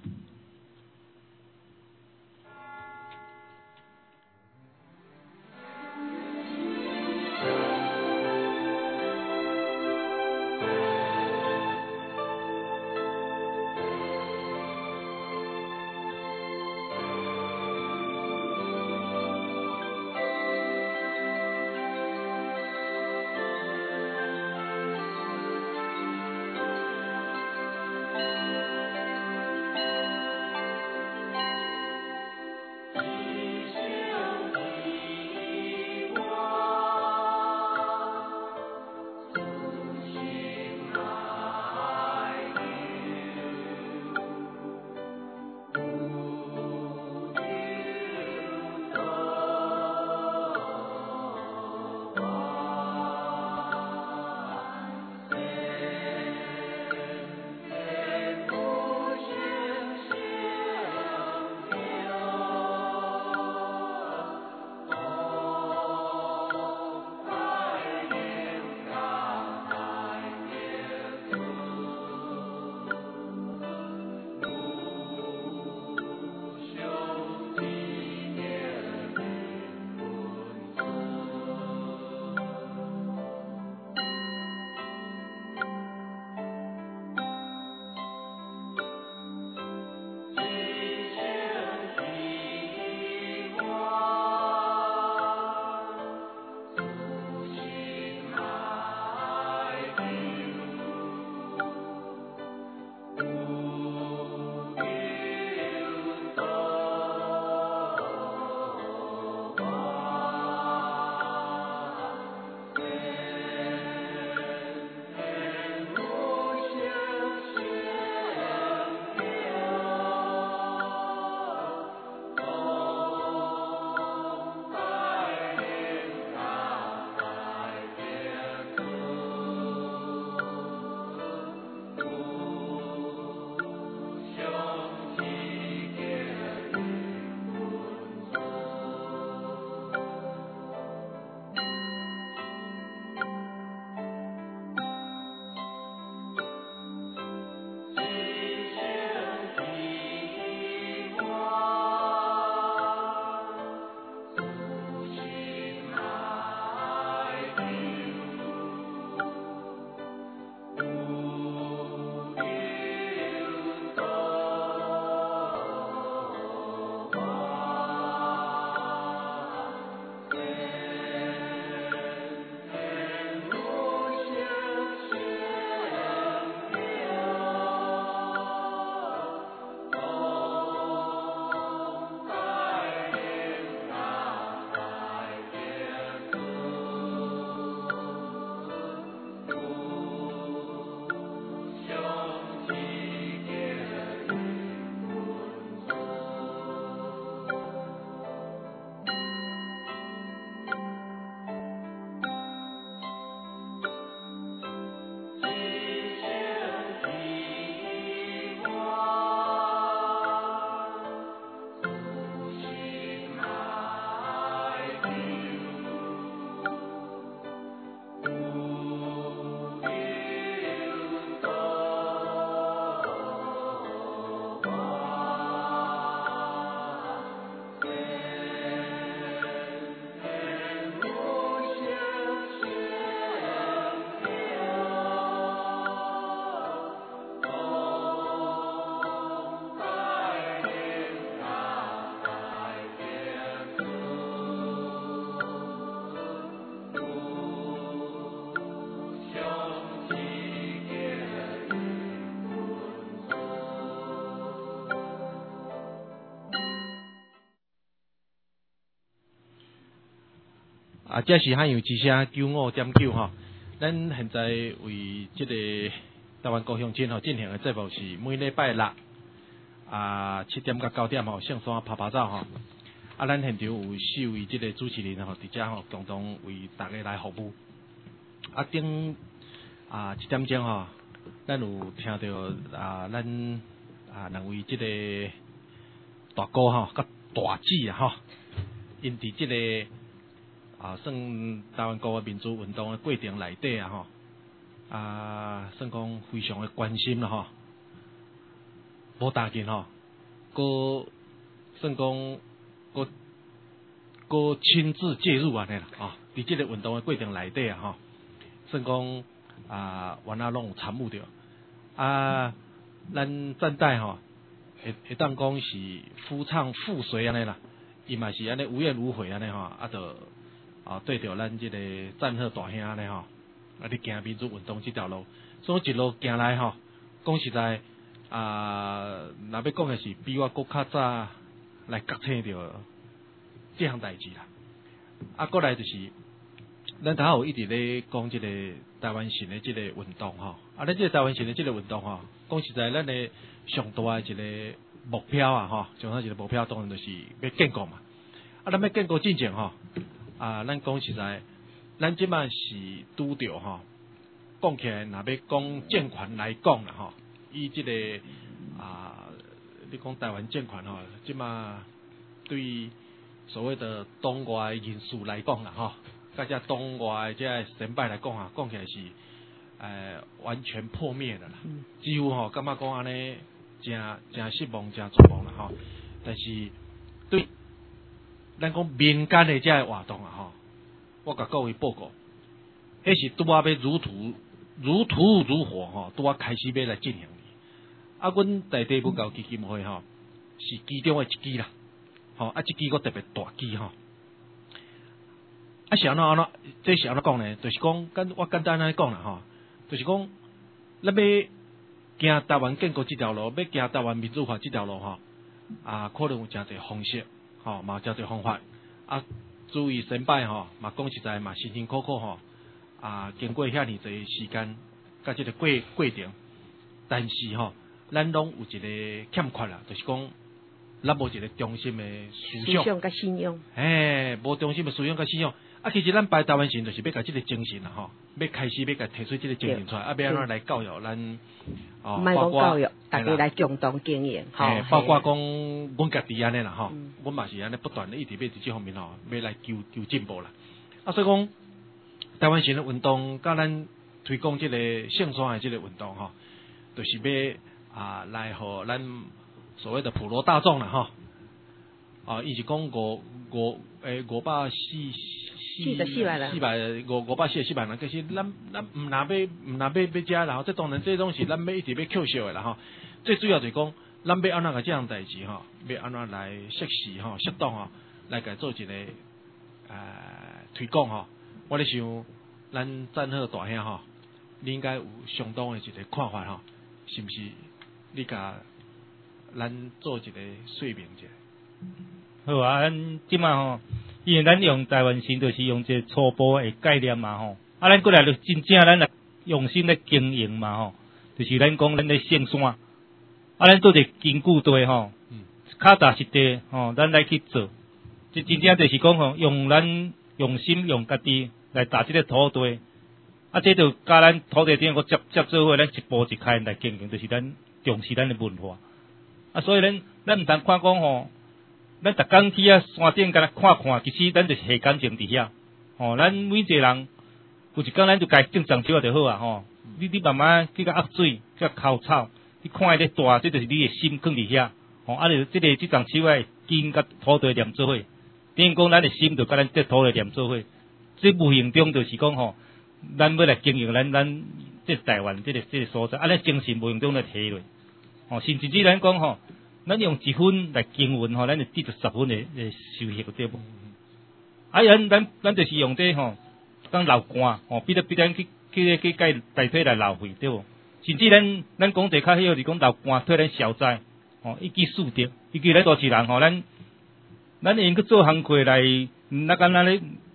啊，这是汉阳之声九五点九吼。咱现在为这个台湾高雄镇吼进行的节目是每礼拜六啊七点到九点吼，上山拍拍照吼。啊，咱现场有四位这个主持人吼，伫遮吼共同为大家来服务。啊，顶啊一点钟吼，咱有听到啊咱啊两位这个大哥吼，甲大姐啊吼，因伫这个啊，算台湾国民主运动的过程内底啊吼，啊，算讲非常的关心啦吼，无打紧吼，个算讲个个亲自介入安尼啦，吼，伫即个运动的过程内底啊吼，算讲啊，原来拢有参与着，啊，咱站代吼，会会当讲是夫唱妇随安尼啦，伊嘛是安尼无怨无悔安尼吼，啊，着。啊，对着咱即个战贺大兄呢吼，啊，伫行民主运动即条路，所以一路行来吼，讲实在啊，若要讲的是比我搁较早来觉醒着这项代志啦。啊，过来就是咱头有一直咧讲即个台湾省的即个运动吼，啊，咱即个台湾省的即个运动吼，讲实在咱的上大的一个目标啊吼，上大一个目标当然就是要建国嘛。啊，咱要建国进前吼。啊，咱讲实在，咱即摆是拄着吼，讲起来，若要讲政权来讲啦吼，以即、这个啊，你讲台湾政权吼，即摆对所谓的东外因素来讲啦吼，甲只东外即个成败来讲啊，讲起来是呃完全破灭的啦，嗯、几乎吼感觉讲安尼，真真失望，真绝望啦吼，但是对。咱讲民间的这活动啊，吼，我甲各位报告，迄是拄啊要如土如土如火吼，拄啊开始要来进行。啊，阮在地文教基金会吼，是其中的一支啦，吼啊，这支个特别大支吼。啊，是安怎安怎？这是安怎讲呢？就是讲，简我简单来讲啦，吼，就是讲，咱要行台湾建国这条路，要行台湾民主化这条路吼，啊，可能有真侪方式。吼，嘛有真侪方法，啊，注意成败吼，嘛讲实在嘛辛辛苦苦吼，啊，经过遐尼侪时间，甲即个过过程，但是吼，咱拢有一个欠缺啦，就是讲，咱无一个中心的思想， 思想甲信仰， 嘿，无中心的思想甲信仰，啊，其实咱拜台湾省就是要甲即个精神啦吼，要开始要甲提出即个精神出来，啊，要安怎来教育咱， 哦，包括教育，大家来共同经营，吼， 包括讲阮家己安尼啦吼，阮嘛是安尼不断的一直要伫即方面吼，要来求求进步啦。啊，所以讲台湾省的运动，甲咱推广即个圣山的即个运动吼，就是要啊来互咱所谓的普罗大众啦吼，啊，伊是讲五五诶五百四四十四万人， 四百五五百四十四万人，可是咱咱毋若要毋若要要遮啦吼，这当然这拢是咱要一直要扣笑的啦吼。最主要就是讲，咱要安怎个这样代志吼，要安怎来适时吼、适当吼，来甲做一个呃推广吼。我咧想，咱战贺大兄吼，你应该有相当的一个看法吼，是毋是？你甲咱做一个说明者。 好啊，咱即马吼，因为咱用台湾省，就是用一个初步的概念嘛吼。啊，咱过来就真正咱来用心来经营嘛吼，就是咱讲咱咧圣山，啊，咱做者根据地吼，脚踏实地吼，咱来去做。即真正就是讲吼，用咱用心用家己来踏即个土地，啊，这就甲咱土地顶个接接做伙，咱一步一开来经营，就是咱重视咱的文化。啊，所以咱咱毋通看讲吼。咱逐工去啊山顶甲咱看看，其实咱就是下感情伫遐。吼、哦，咱每一个人有一工咱就该正常烧就好啊。吼、哦，你你慢慢去甲压水，甲烤草，你看伊咧大，这就是你的心放伫遐。吼、哦，啊，就即、这个即丛树啊，根甲土地连做伙，等于讲咱的心就甲咱这土地连做伙。这无形中就是讲吼，咱要来经营咱咱这台湾这个这个所在，啊，咱精神无形中来提落。吼，甚至之咱讲吼。咱用一分来经营吼，咱就得着十分的诶收益对无？啊，咱咱咱就是用这吼，当流汗吼，比得比咱去去去解代替来流费对无？甚至咱咱讲者较迄个是讲流汗替咱消灾吼，以及树德，以及咱都市人吼，咱咱用去做行亏来，那敢若咧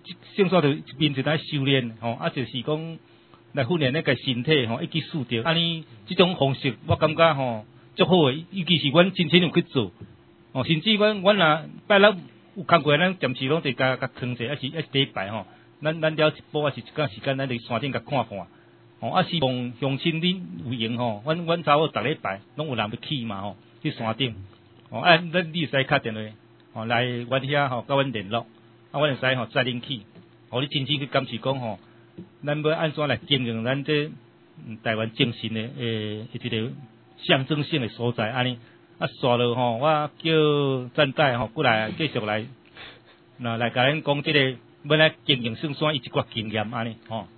性山就一面就来修炼吼，啊就是讲来训练那个身体吼，一记输掉。安尼即种方式，我感觉吼足好诶，尤其是阮真正有去做，哦，甚至阮阮若拜六有工过，咱暂时拢得甲甲藏者，还是还是礼拜吼，咱咱了一步还是一寡时间，咱伫山顶甲看看。哦，啊是望乡亲恁有闲吼，阮阮查某逐礼拜拢有人要去嘛吼，去山頂。哦，啊，咱你使敲電話，哦來阮遐吼，甲阮聯絡，啊，阮會使吼載恁去，哦，你真正去感受講吼，咱要安怎來經營咱這台灣精神的誒一個象徵性的所在，安尼，啊，刷落吼，我叫贊代吼過來繼續來，嗱來甲咱講這個要來經營聖山伊一寡經驗安尼，吼。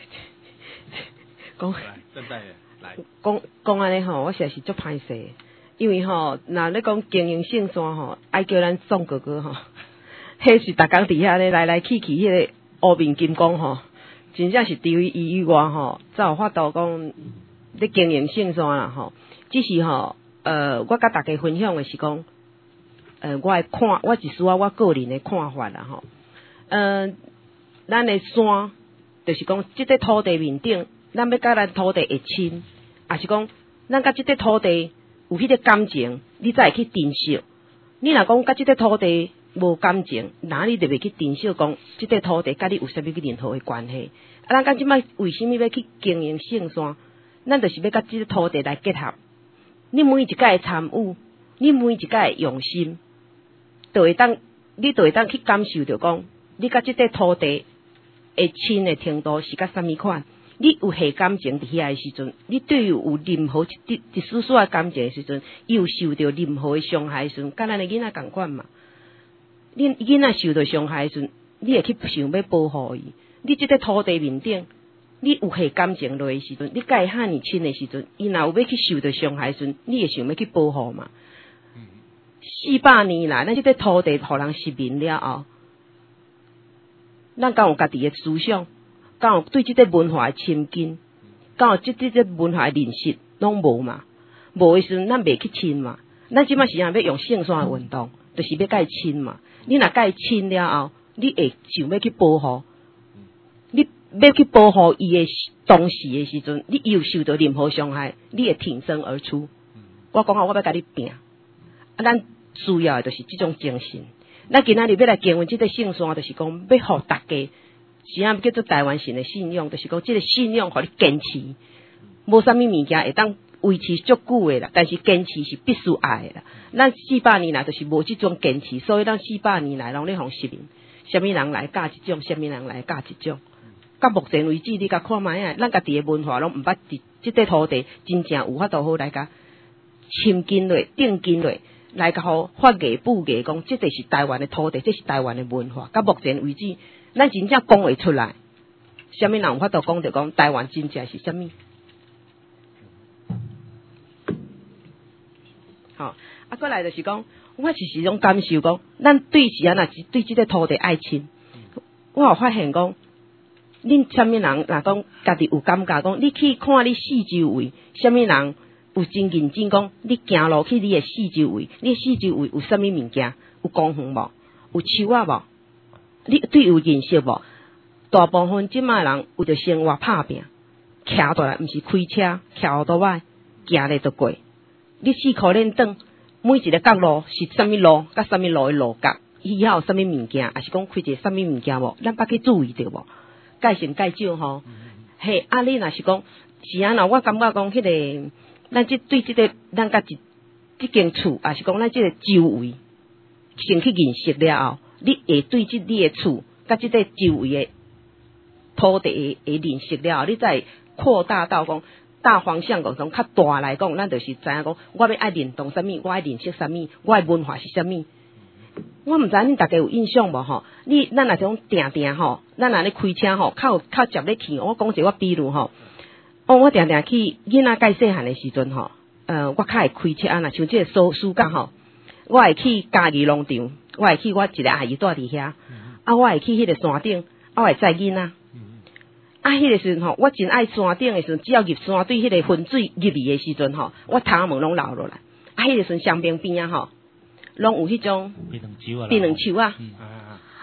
講贊代來， 講講安尼吼，我實在是足歹勢。因為吼，若咧講經營聖山吼，愛叫咱宋哥哥吼，迄是逐工佇遐咧來來去去，迄個烏面金剛吼，真正是除伊以外吼，才有法度講咧經營聖山啦吼。只是吼，呃，我甲大家分享的是講，呃，我的看，我只屬我個人的看法啦吼。呃，咱的山，就是講，即個土地面頂，咱要甲咱土地會親，也是講，咱甲即個土地有迄個感情，你才會去珍惜。你若講甲即個土地無感情，那你就袂去珍惜講即個土地甲你有啥物任何的關係。啊，咱甲即擺為什麼要去經營聖山？咱就是要甲即個土地來結合。你每一個的參與，你每一個的用心，就會當你就會當去感受着講，你甲即個土地會親的程度是甲啥物款？你有下感情伫遐的時陣，你對於有任何一一一絲絲的感情的時陣，伊有受到任何的傷害的時陣，甲咱的囡仔共款嘛。你囡仔受到傷害的時陣，你會去想要保護伊。你即個土地面頂，你有下感情落的時陣，你甲伊遐爾親的時陣，伊若有要去受到傷害的時陣，你會想要去保護嘛。四百年來，咱即個土地互人殖民了後，咱敢有家己的思想？敢有對即個文化的親近，敢有即即個文化的認識，攏無嘛？無的時陣，咱袂去親嘛。咱即擺時陣要用聖山的運動，就是要甲伊親嘛。你若甲伊親了後，你會想要去保護，你要去保護伊的當時的時陣，你又受到任何傷害，你會挺身而出。我講下，我要甲你拼。啊，咱需要的就是即種精神。咱今仔日要來經營即個聖山，就是講要互大家。是啊，叫做台灣神的信仰，就是講，即個信仰，互你堅持，無啥物物件會當維持足久誒啦。但是堅持是必須愛誒啦。咱四百年來就是無即種堅持，所以咱四百年來攏咧互殖民。啥物人來教即種，啥物人來教即種。到目前為止，你甲看覓啊，咱家己誒文化攏毋捌佇即個土地真正有法度好來甲親近落、定近落，來甲互發藝布藝講，即個是台灣誒土地，即是台灣誒文化。到目前為止。咱真正講會出來，啥物人有法度講着講台灣真正是啥物？吼、哦，啊，過來就是講，我是是種感受講，咱對是安那對即個土地愛親，我有發現講，恁啥物人若講家己有感覺講，你去看你四周圍，啥物人有真認真講，你行路去你誒四周圍，你四周圍有啥物物件？有公園無？有樹仔無？你對有認識無？大部分即賣人有着生活拍拼，徛倒來毋是開車，徛後倒擺，行咧就過。你四箍鏈轉，每一個角落是啥物路，甲啥物路誒路角，伊遐有啥物物件，還是講開一個啥物物件無？咱捌去注意着無？介甚介少吼？嘿，啊你若是講是安那，我感覺講迄個，咱即對即個咱家己即間厝，還是講咱即個周圍，先去認識了後。你會對即你誒厝，甲即個周圍誒土地會會認識了後，你再擴大到講大方向講講較大來講，咱就是知影講，我要愛認同啥物，我愛認識啥物，我誒文化是啥物。我毋知恁大家有印象無吼？你咱若種定定吼，咱若咧開車吼，較較接咧去。我講一個我比如吼，哦，我定定去囡仔介細漢誒時陣吼，呃，我較會開車啊，若像即個暑暑假吼，我會去嘉義農場。我會去我一個阿姨住佇遐，啊，我會去迄個山頂，我會載囡仔。啊，迄個時陣吼，我真愛山頂的時陣，只要入山對迄個分水入去的時陣吼，我頭毛攏流落來。啊，迄個時陣雙邊邊啊吼，攏有迄種檳榔樹啊，檳榔樹啊。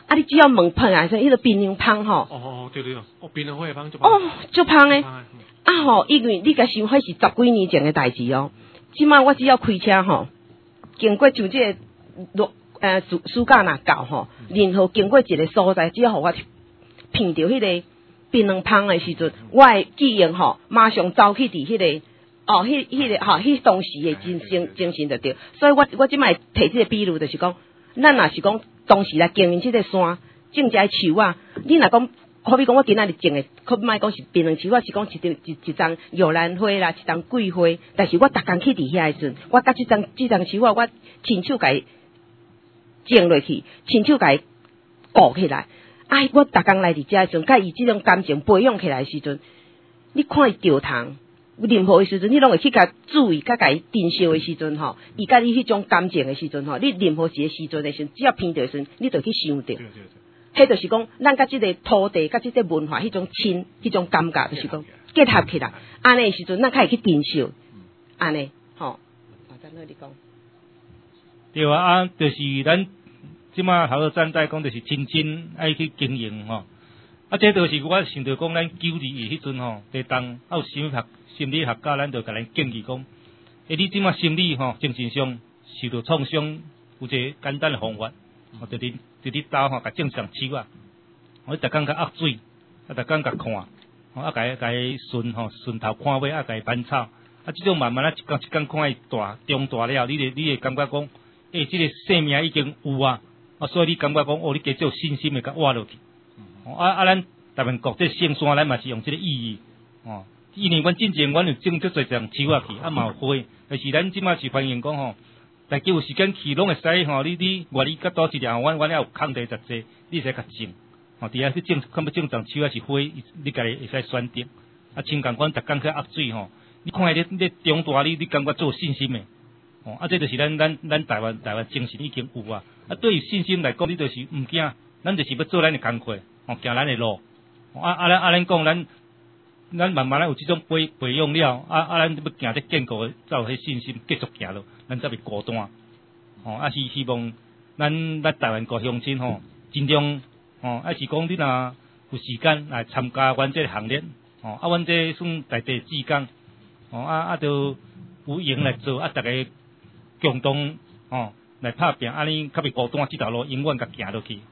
啊，你只要问芳啊，说迄个槟榔芳吼。 哦哦对对哦，哦槟榔花芳就哦，就芳诶。啊吼，因为你甲想，迄是十几年前诶代志哦。即摆我只要开车吼，经过像即个路呃暑暑假若到吼，任何经过一个所在，只要互我闻到迄个槟榔芳诶时阵，我诶记忆吼，马上走去伫迄个。哦，迄、迄个吼，迄当时诶精精精神就对，所以我我即摆摕即个比喻，就是讲，咱若是讲当时来经营即个山，种遮树啊，你若讲，好比讲我今仔日种诶，可莫讲是槟榔树，我是讲一张一一张玉兰花啦，一张桂花，但是我逐工去伫遐诶时阵，我甲即张即张树啊，我亲手甲伊种落去，亲手甲伊顾起来，啊，我逐工来伫遮诶时阵，甲伊即种感情培养起来诶时阵，你看伊掉糖。任何诶时阵，你拢会去甲注意、甲甲伊珍惜诶时阵吼，伊甲你迄种感情诶时阵吼，你任何一个时阵诶时阵，只要闻到诶时阵，你就去想着。迄就是讲，咱甲即个土地、甲即个文化迄种亲、迄种感觉，就是讲结合起来，安尼诶时阵，咱较会去珍惜。安尼，吼。啊，等下你讲。 对啊，啊，就是咱即马头个站在讲，就是真真爱去经营吼。啊，这就是我想着讲，咱九二二迄阵吼，地当啊有心理学心理学家，咱就甲咱建议讲，诶，你即马心理吼精神上受到创伤，有一个简单诶方法，吼，就伫就伫兜吼，甲种上树啊，我逐工甲压水，啊，逐工甲看，吼，啊，甲伊甲伊顺吼顺头看尾，啊，甲伊翻草，啊，即种慢慢啊一工一工看伊大长大了，你会你会感觉讲，诶，即个生命已经有啊，啊，所以你感觉讲，哦，你加有信心诶，甲活落去。啊啊！咱台湾国这圣山，咱嘛是用这个意义哦。因为阮之前阮有种足侪种树啊去，啊嘛有花，但是咱即马是欢迎讲吼，大家有时间去拢会使吼。你你外你甲倒一条，阮阮也有空地实济，你使甲种吼。底下去种，看要种种树还是花，你家己会使选择。啊，亲共阮逐工去压水吼，你看伊咧咧长大，你你感觉做信心诶。哦，啊，这就是咱咱咱台湾台湾精神已经有啊。啊，对于信心来讲，你就是毋惊，咱就是要做咱诶工课。哦，行咱的路，啊啊咱啊咱讲咱咱慢慢咱有这种培培养了，啊啊咱要行这建构，才有迄信心继续行落，咱才袂孤单。哦，啊是希望咱咱台湾各乡亲吼，尽量哦，啊是讲你若有时间来参加阮这个行列，哦，啊阮这算在地志工，哦啊啊就有闲来做，啊大家共同哦来拍拼，安尼较袂孤单，这条路永远甲行落去。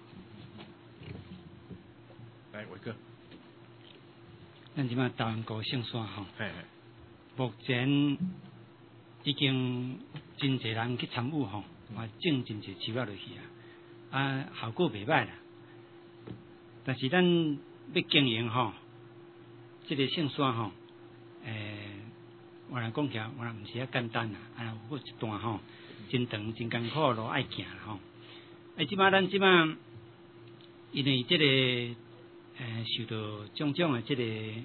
咱即马台湾高圣山吼，目前已经真侪人去参与吼，啊种真侪树仔落去啊，啊效果袂歹啦。但是咱要经营吼，即、这个圣山吼，诶、欸，我来讲起来，我毋是遐简单啦，啊有一段吼，真长真艰苦路爱行啦吼。诶，即马咱即马因为即、这个。诶，受到种种诶，即个诶，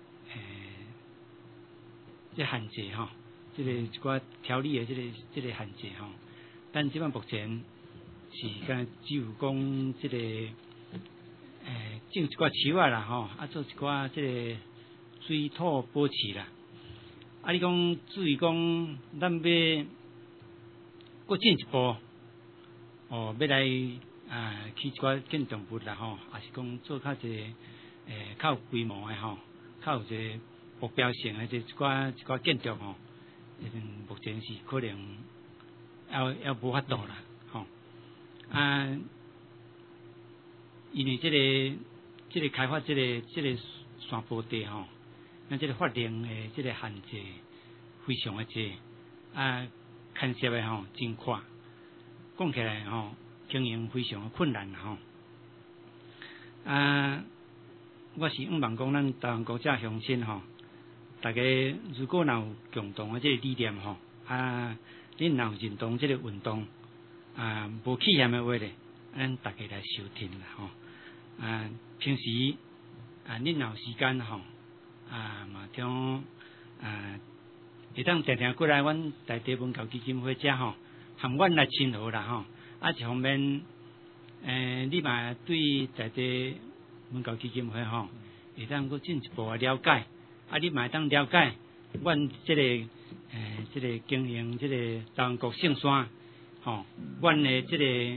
即限制吼，即个一寡条例诶，即个即个限制吼。咱即摆目前是敢只有讲即个诶，种一寡树啊啦吼，啊做一寡即个水土保持啦。啊，你讲至于讲咱要搁进一步，哦，要来。啊，去一寡建筑物啦吼，也是讲做较一个诶较有规模诶吼，较有一个目标性诶，即一寡一寡建筑吼，目前是可能要要无法度啦吼。啊，因为即、这个即、这个开发即、这个即、这个山坡地吼，咱即个法令诶即个限制非常诶济，啊，牵涉诶吼真宽，讲起来吼。经营非常的困难吼，啊，我是毋望讲咱台湾国家乡亲吼，大家如果若有共同的这个理念吼，啊，恁若有认同这个运动，啊，无气嫌的话咧，咱大家来收听啦吼，啊，平时啊，恁若有时间吼，啊，嘛中啊，会当定定过来阮在地文教基金会遮吼，含阮来亲和啦吼。啊，一方面，诶、呃，你嘛对在地文教基金会吼，会当搁进一步的了解，啊，你嘛会当了解，阮即、这个诶，即、呃这个经营即个台湾国圣山，吼，阮的即个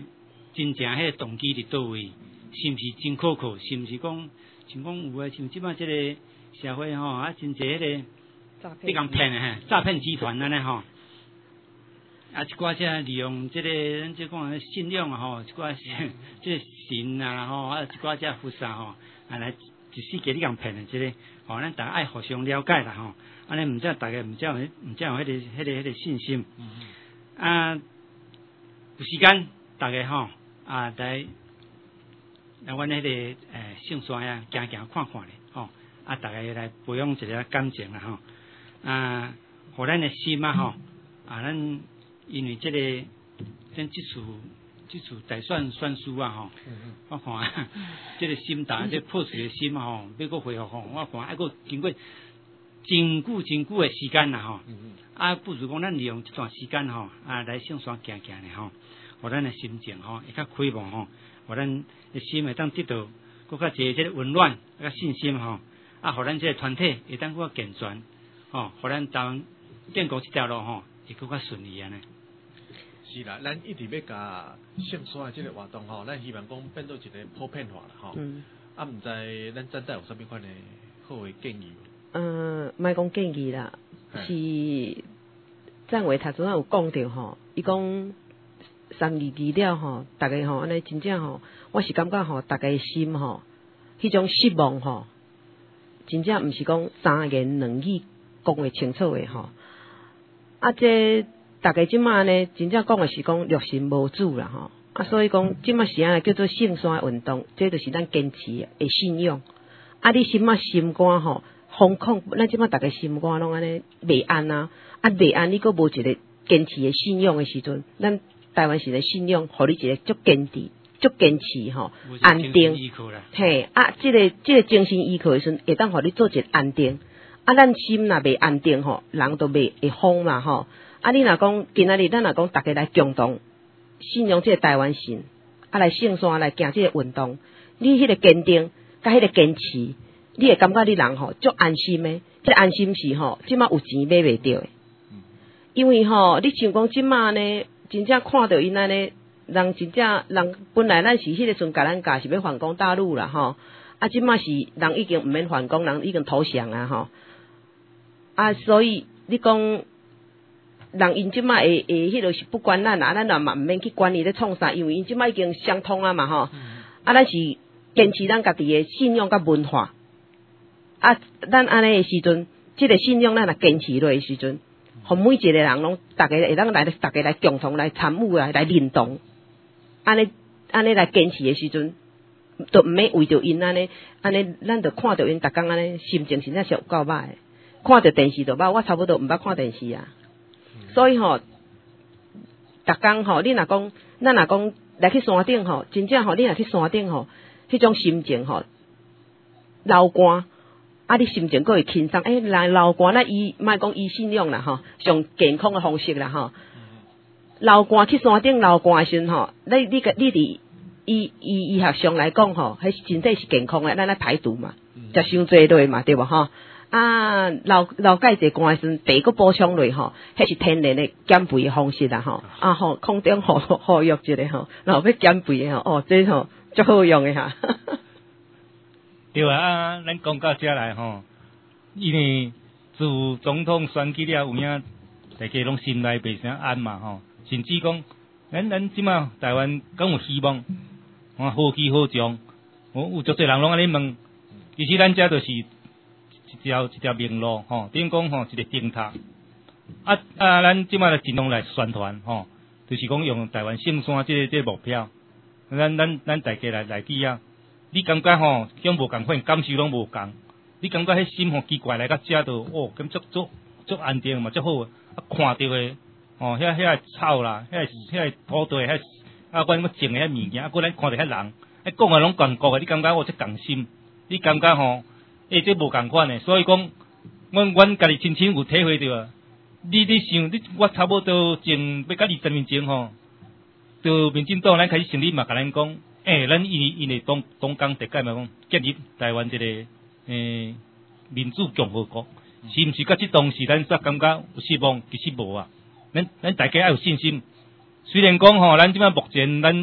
真正迄个动机伫倒位，是毋是真可靠？是毋是讲像讲有诶，像即摆即个社会吼啊，真侪迄个被人骗诶，诈骗集团安尼吼。啊，一寡只利用即、这个咱即讲信用啊吼，一寡即个神啊吼，啊一寡只佛萨吼，啊来一世界你共骗诶，即、这个吼，咱大家爱互相了解啦吼，安尼毋则大家毋则有毋则有迄、那个迄、那个迄、那个信心。嗯、啊，有时间大家吼啊来来阮迄、那个诶圣山啊行行看看咧吼，啊大家来培养一个感情啦吼，啊，互咱诶心啊吼，啊咱。因为这个，咱即次即次大选选书啊吼，嗯、我看这个心大，这破碎的心啊吼，要搁恢复吼，我看还搁经过真久真久的时间啦吼，嗯、啊不如讲咱利用这段时间吼，啊来圣山行行咧吼，互咱的心情吼会较开放吼，互咱的心会当得到搁较侪这个温暖、甲信心吼，啊互咱这个团体会当搁较健全吼，互咱当建国这条路吼会搁较顺利安尼。 是啦，咱一直要甲圣山的这个活动吼，咱希望讲变做一个普遍化啦吼。嗯。啊，毋知咱站在有啥物款的好的建议？ 嗯，莫讲建议啦，是站话头先有讲到吼，伊讲三二二了吼，逐个吼安尼真正吼，我是感觉吼，逐个心吼，迄种失望吼，真正毋是讲三言两语讲话清楚的吼。啊，这。大家即马呢，真正讲的是讲六神无主啦吼，啊，所以讲即马是安叫做圣山运动，这就是咱坚持的信仰。啊，你即马心肝吼，惶恐，咱即马大家心肝拢安尼袂安啊，啊袂安，你搁无一个坚持的信仰的时阵，咱台湾是的信仰，互你一个足坚持、足坚持吼，安定。嘿，啊，即、这个即、这个精神依靠的时阵，会当互你做一个安定。啊，咱心若袂安定吼，人都袂会慌嘛吼。啊！你若讲今仔日，咱若讲大家来共同信仰这个台湾神，啊来圣山来行这个运动，你迄个坚定，甲迄个坚持，你会感觉你人吼足安心的。这个安心是吼，即马有钱买袂着的，因为吼，你像讲即马呢，真正看到因安尼，人真正人本来咱是迄个阵甲咱教是要反攻大陆啦吼，啊，即马是人已经毋免反攻，人已经投降啊吼，啊，所以你讲。人因即摆会会迄落是不管咱啊，咱也嘛毋免去管伊咧创啥，因为因即摆已经相通啊嘛吼。嗯、啊，咱是坚持咱家己诶信仰甲文化。啊，咱安尼诶时阵，即、这个信仰咱若坚持落诶时阵，互每一个人拢逐个会当来，逐个来共同来参与来来认同。安尼安尼来坚持诶时阵，都毋免为着因安尼，安尼咱就看着因逐工安尼心情真正是有够歹诶。看着电视就歹，我差不多毋捌看电视啊。所以吼，逐工吼，你若讲，咱若讲来去山顶吼，真正吼，你若去山顶吼，迄種心情吼，流汗，啊，你心情佫會輕鬆。誒，來流汗咧，伊莫講伊信仰啦吼，上健康嘅方式啦吼。流汗去山頂流汗誒時陣吼，你你個你佇醫醫醫學上來講吼，迄身體是健康嘅，咱來排毒嘛，食傷濟落嘛，對無吼？啊，流流解一個汗誒時陣，第一個補充落吼，迄是天然嘅減肥嘅方式啦吼。啊吼，空中呼呼籲一個吼，然後要減肥嘅吼，哦，這吼足好用嘅嚇。 對啊，啊，咱講到遮來吼，因為自總統選舉了有影，大家攏心內袂啥安嘛吼，甚至講，咱咱即馬台灣敢有希望，我好起好將，我有足濟人攏安尼問，其實咱遮就是一條一條明路吼，等於講吼一個燈塔，啊啊，咱即馬就盡量來宣傳吼，就是講用台灣聖山即個即個目標，咱咱咱大家來來記啊。你感覺吼，咁無共款，感受攏無共。你感覺迄心吼奇怪來到遮度，哦，咁足足足安定嘛，足好。啊，看到誒，哦，遐遐草啦，遐遐土地，遐啊，阮要種誒遐物件，啊，佫咱看到遐人，啊，講誒攏共國誒，你感覺哦，即共心。你感覺吼，誒，即無共款誒，所以講，阮阮家己親親有體會到啊。你你想，你我差不多前要甲二十年前吼，就民進黨咱開始成立嘛，甲咱講。誒，咱因為因為東東江特改嘛講建立台灣一個誒、欸、民主共和國，是毋是？甲即當時咱煞感覺有失望，其實無啊。咱咱大家要有信心。雖然講吼，咱即擺目前咱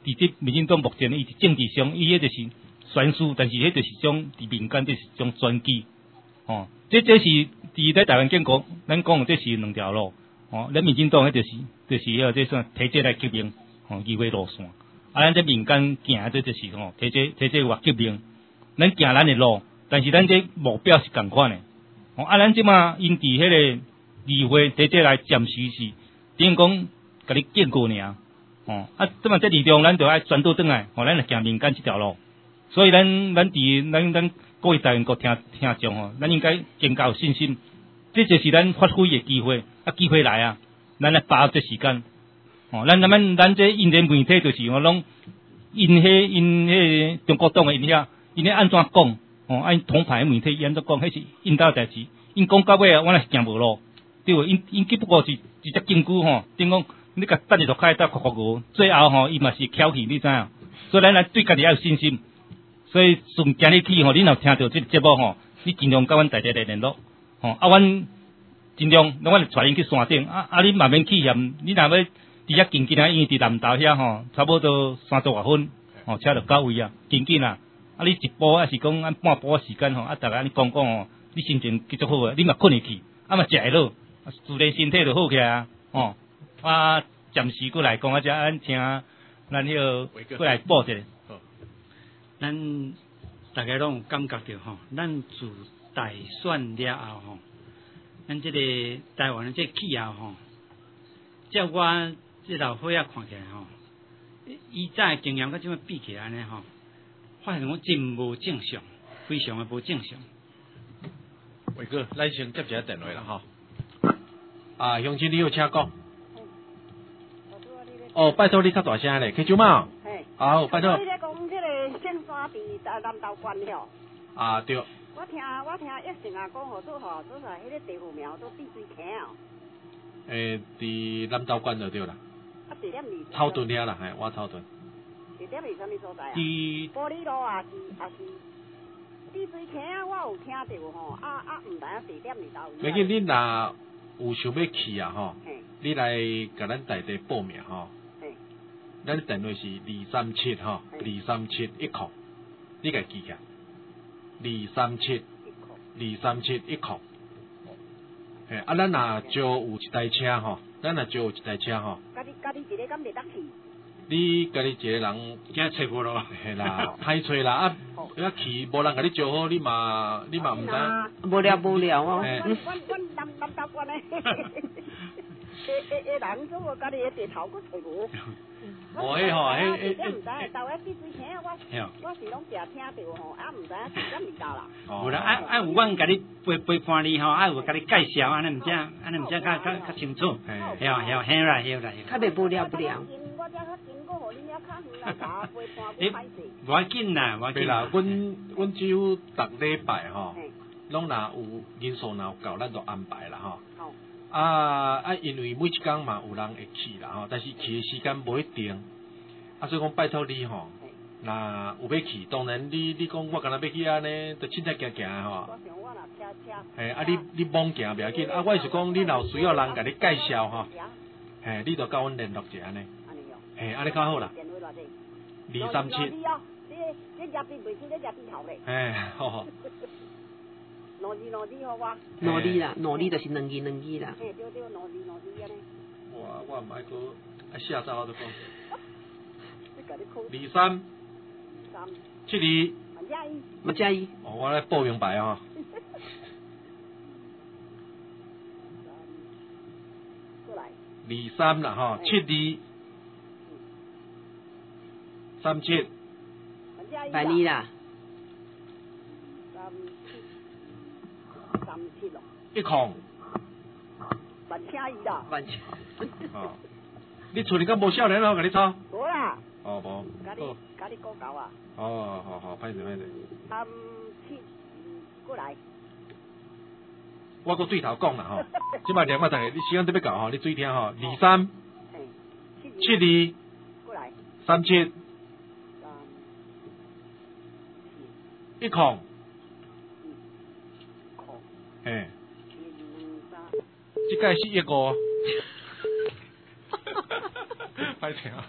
伫即民进党目前伊是政治上，伊迄就是宣誓，但是迄就是种伫民间就是种选举，哦，这这是伫咧台湾建国，咱讲这是两条路，哦，咱民进党迄就是就是迄个这算体制来革命，哦，议会路线，啊，咱这民间行这就是吼体制体制话革命，咱行咱的路，但是咱这目标是共款的，哦，啊，咱即马因伫迄个议会体制来暂时是，等于讲甲你建过尔。哦，啊，即嘛这力量，咱就爱转倒转来，哦，咱来行民间这条路。所以咱咱伫咱咱各位台湾国听听众吼，咱应该更加有信心。这就是咱发挥的机会，啊，机会来啊，咱来把握这时间。哦，咱咱咱咱这因的媒体就是我拢因迄因迄中国党的因遐，因咧安怎讲？哦，按统派媒体安怎讲？迄是因兜代志，因讲到尾啊，我若是行无路，对无？因因只不过是一只金龟吼，等讲。你甲等下就开搭哭哭牛，最后吼伊嘛是翘起，你知影？所以咱来对家己要有信心。所以从今日起吼，你若听到这个节目吼，你尽量甲阮大家来联络，吼啊，阮尽量，阮带因去山顶，啊啊，你慢慢去嫌，你若要伫遐近近啊，因为伫南投遐吼，差不多三十外分，吼车就到位啊，近近啊，啊你一步还是讲按半步时间吼，啊，逐个安尼讲讲吼，你心情继续好啊，你嘛困会去，啊嘛食会落，自然身体就好起来啊，哦。啊，暂时过来讲啊，只咱听咱迄个过来报一下。 咱大家拢有感觉到吼，咱自大选了后吼，咱这个台湾的这气候吼，照我这老伙仔看起来吼，以前经验甲即摆比起来呢吼，发现讲真无正常，非常的无正常。 伟哥，咱先接一下电话啦吼。啊，乡亲你好，请讲。哦，拜托你较大声咧，开酒嘛？ 嘿， 好，拜托。 你咧讲这个圣山伫南投县吼？ 啊，对。 我听我听叶成啊讲好做吼，做在迄个地府庙做滴水坑哦。 诶，伫南投县就对啦。 啊，地点是？ 草屯遐啦，嘿，我草屯。 地点是啥物所在啊？ 伫玻璃路啊，是啊是滴水坑啊，我有听到吼，啊啊，毋知影地点是倒位。 要紧，你若有想要去啊吼，你来甲咱大地报名吼。咱电话是二三七吼，二三七一箍，你家记起，二三七，二三七一箍。嘿，啊，咱若招有一台车吼，咱若招有一台车吼。 家己家己一个敢袂当去？ 你家己一个人， 惊找无咯？ 嘿啦，歹找啦，啊，遐去无人甲你招好，你嘛你嘛毋知。 无聊无聊哦。 阮阮阮南南投县诶，诶诶诶人做我家己诶地头佫找无。 哦，迄吼，迄迄迄，毋知，豆仔滴水坑我我是拢常听到吼，啊，毋知影是怎味道啦。 有啦，啊啊有阮甲你陪陪伴你吼，啊有甲你介绍，安尼毋知，安尼毋知较较较清楚。嘿哦嘿哦，嘿啦嘿啦。 较袂无聊不了。 我只较经过，互恁遐较远来甲陪伴不歹势。 无要紧啦，无要紧啦。阮阮只有逐礼拜吼，拢若有人数若有够，咱就安排啦吼。啊啊，因为每一工嘛有人会去啦吼，但是去的时间无一定，啊，所以讲拜托你吼，若有要去，当然你你讲我干那要去安尼，就凊彩行行吼。嘿，啊你你罔行袂要紧，啊我是讲你若需要人甲你介绍吼，嘿，你就甲阮联络一下安尼，嘿，安尼较好啦。二三七。嘿，好好。 两字两字好我。 两字啦，两字就是两字两字啦。 嘿，对对，两字两字安尼。 我我毋爱个，啊下早我就讲。二三。三。七二。 万加一。 万加一。 哦，我来报名牌哦。 过来。 二三啦吼，七二。三七。 万二啦。 三七咯， 一空， 万千二啦， 万千。 哦，你厝里敢无少年佬甲你吵？ 无啦。 哦，无。 家己家己过够啊。 哦，好好，歹势歹势。 三七过来。 我搁对头讲啦吼，即摆连我逐个，你时间都要到吼，你注意听吼，二三，七二， 过来， 三七，一空。嘿，这个是一个， 歹势啊！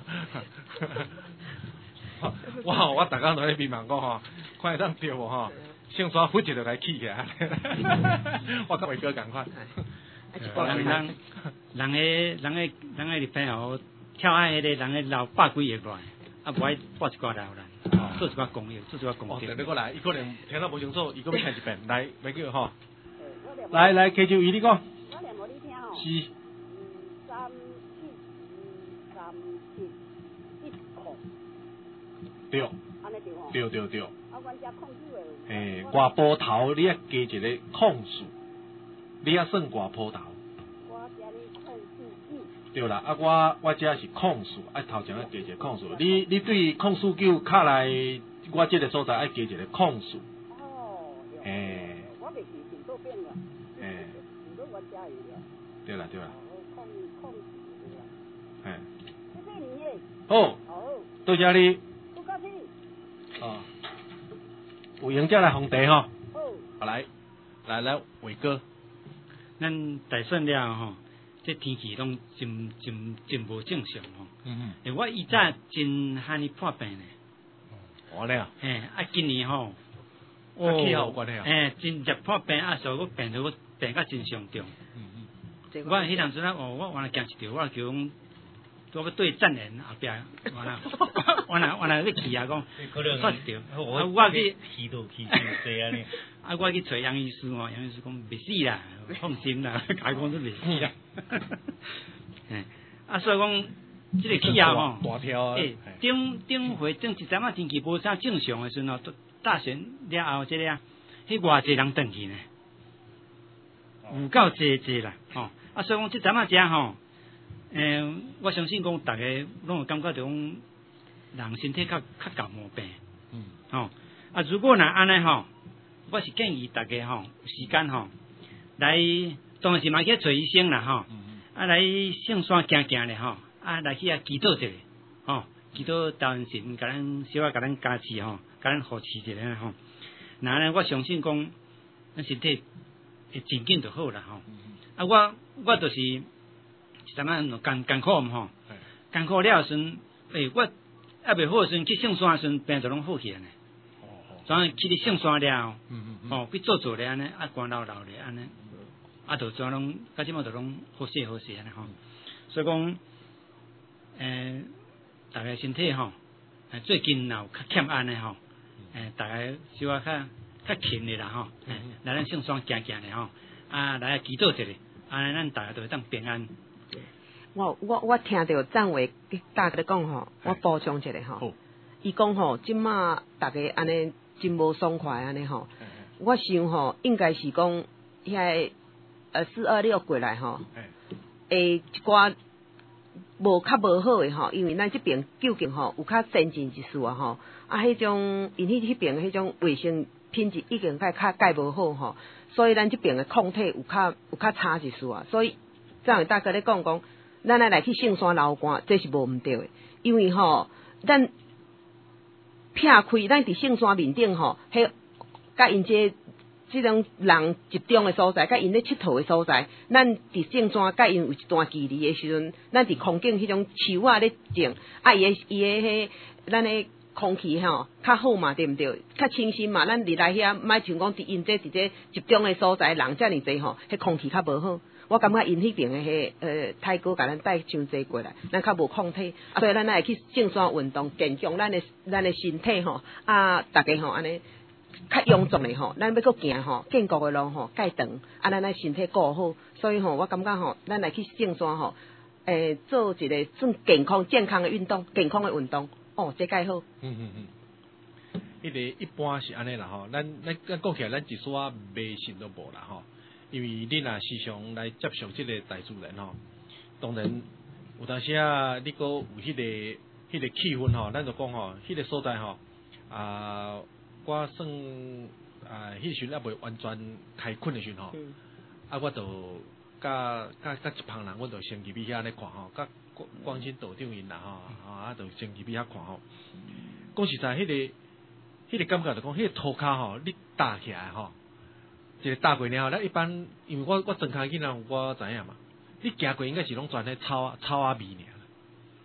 我吼，我逐工都咧迷茫讲吼，看会当对无吼，姓沙扶一就来起起来。我甲伟哥共款。 人人人诶人诶人诶入边吼，跳爱迄个人诶留百几个过来，啊无爱拨一寡来有咱，做一寡公益，做一寡公益。 哦，你过来，伊可能听到无清楚，伊讲要听一遍，来，伟哥吼。来来，开就伊你讲。 我念互你听吼。 是。 三七三七一空。 对。 安尼对吼。 对对对。 啊，阮遮控制诶。 诶，外波头你啊加一个控数，你啊算外波头。 我遮咧控数九。 对啦，啊我我遮是控数，啊头前啊加一个控数，你你对控数九卡来，我这个所在爱加一个控数。 哦。 诶。 我袂记成都变了。 诶。 成都我遮有了。 对啦对啦。 控控数对啦。 嘿。 这个年诶。 好。 好。 多谢你。 不客气。 哦。有闲才来烘茶吼。 好。 来，来来，伟哥。 咱大选了吼，这天气拢真真真无正常吼。嗯嗯。我以前真罕尼破病呢。 我咧。 嘿，啊，今年吼。 哦。气候有关系啊。 嘿，真热破病啊，所以我病到我病到真严重。嗯嗯。我迄阵时啊，哦，我原来行一条，我叫讲。我要对战人后壁，完啦，完啦，完啦，要去啊！讲，算一条，我我去去到去真济安尼， 啊，我去找杨医师哦，杨医师讲袂死啦，放心啦，甲讲都袂死啦。嗯，啊，所以讲，即个气啊吼， 大条啊， 诶，顶顶回顶一阵啊天气无啥正常诶时阵哦，大选了后即个啊，迄偌济人登去呢，有够济济啦，吼，啊，所以讲即阵啊遮吼。诶、呃，我相信讲，大家拢有感觉到讲，人身体较较感冒病，嗯，吼、哦，啊，如果若安尼吼，我是建议大家吼，有时间吼，来当然是嘛去找医生啦吼，嗯、啊来圣山行行咧吼，啊来去啊祈祷一下，吼、哦，祈祷大恩神，甲咱小可甲咱加持吼，甲咱扶持一下吼，那呢，我相信讲，咱身体会真紧就好啦吼，嗯、啊我我就是。咱们艰艰苦吼，艰苦了时，诶、欸，我还袂好时，去圣山时病就拢好起来呢。哦哦。转去去圣山了，嗯嗯哦，去做做咧安尼，啊寒老老咧安尼，啊就转拢，到即马就拢好势好势安尼吼。所以讲，诶、欸，大家身体吼，诶，最近若有较欠安尼吼，诶、欸，大家小可较较勤咧啦吼，诶、嗯，来咱圣山行行咧吼，啊来祈祷一下，安尼咱大家都会当平安。 我我我听到张伟大家讲吼，我补充一下吼。伊讲吼，即马大家安尼真无爽快安尼吼。我想吼，应该是讲遐呃四二六过来吼，诶一寡无较无好诶吼，因为咱即边究竟吼有较先进一丝啊吼，啊迄种因迄迄边迄种卫生品质已经较较介无好吼，所以咱即边诶抗体有较有较差一丝啊，所以张伟大哥咧讲讲。咱来来去圣山流汗，这是无毋对的，因为吼，咱劈开咱伫圣山面顶吼，迄甲因这即种人集中的所在，甲因咧佚佗的所在，咱伫圣山甲因有一段距离的时阵，咱伫空境迄种树啊咧种，啊伊的伊的迄咱的空气吼较好嘛，对毋对？较清新嘛，咱入来遐，莫像讲伫因这伫这集中的所在，人遮尔济吼，迄空气较无好。我感觉因迄边的迄呃太哥甲咱带伤济过来，咱较无抗体，啊，所以咱来去正山运动，健强咱的咱的身体吼，啊，大家吼安尼较臃肿的吼，咱要搁行吼，建国的路吼介长，啊，咱来身体顾好，所以吼，我感觉吼，咱来去正山吼，诶、呃，做一个算健康健康的运动，健康的运动，哦，这介好。 嗯嗯嗯。迄个一般是安尼啦吼，咱咱咱讲起来，咱一撮迷信都无啦吼。因为你若时常来接触即个大自然吼，当然有当时啊，你搁有迄、那个迄、那个气氛吼，咱就讲吼，迄、那个所在吼，啊，我算啊，迄时阵还未完全开垦的时阵吼，嗯、啊，我就甲甲甲一帮人，我就先入去遐咧看吼，甲关心道长因啦吼，啊，就先入去遐看吼。讲实在，迄、那个迄、那个感觉就讲，迄、那个涂骹吼，你搭起来吼。一个搭过了后，咱一般因为我我真开囡仔，我知影嘛。你行过应该是拢全迄草啊草啊味尔。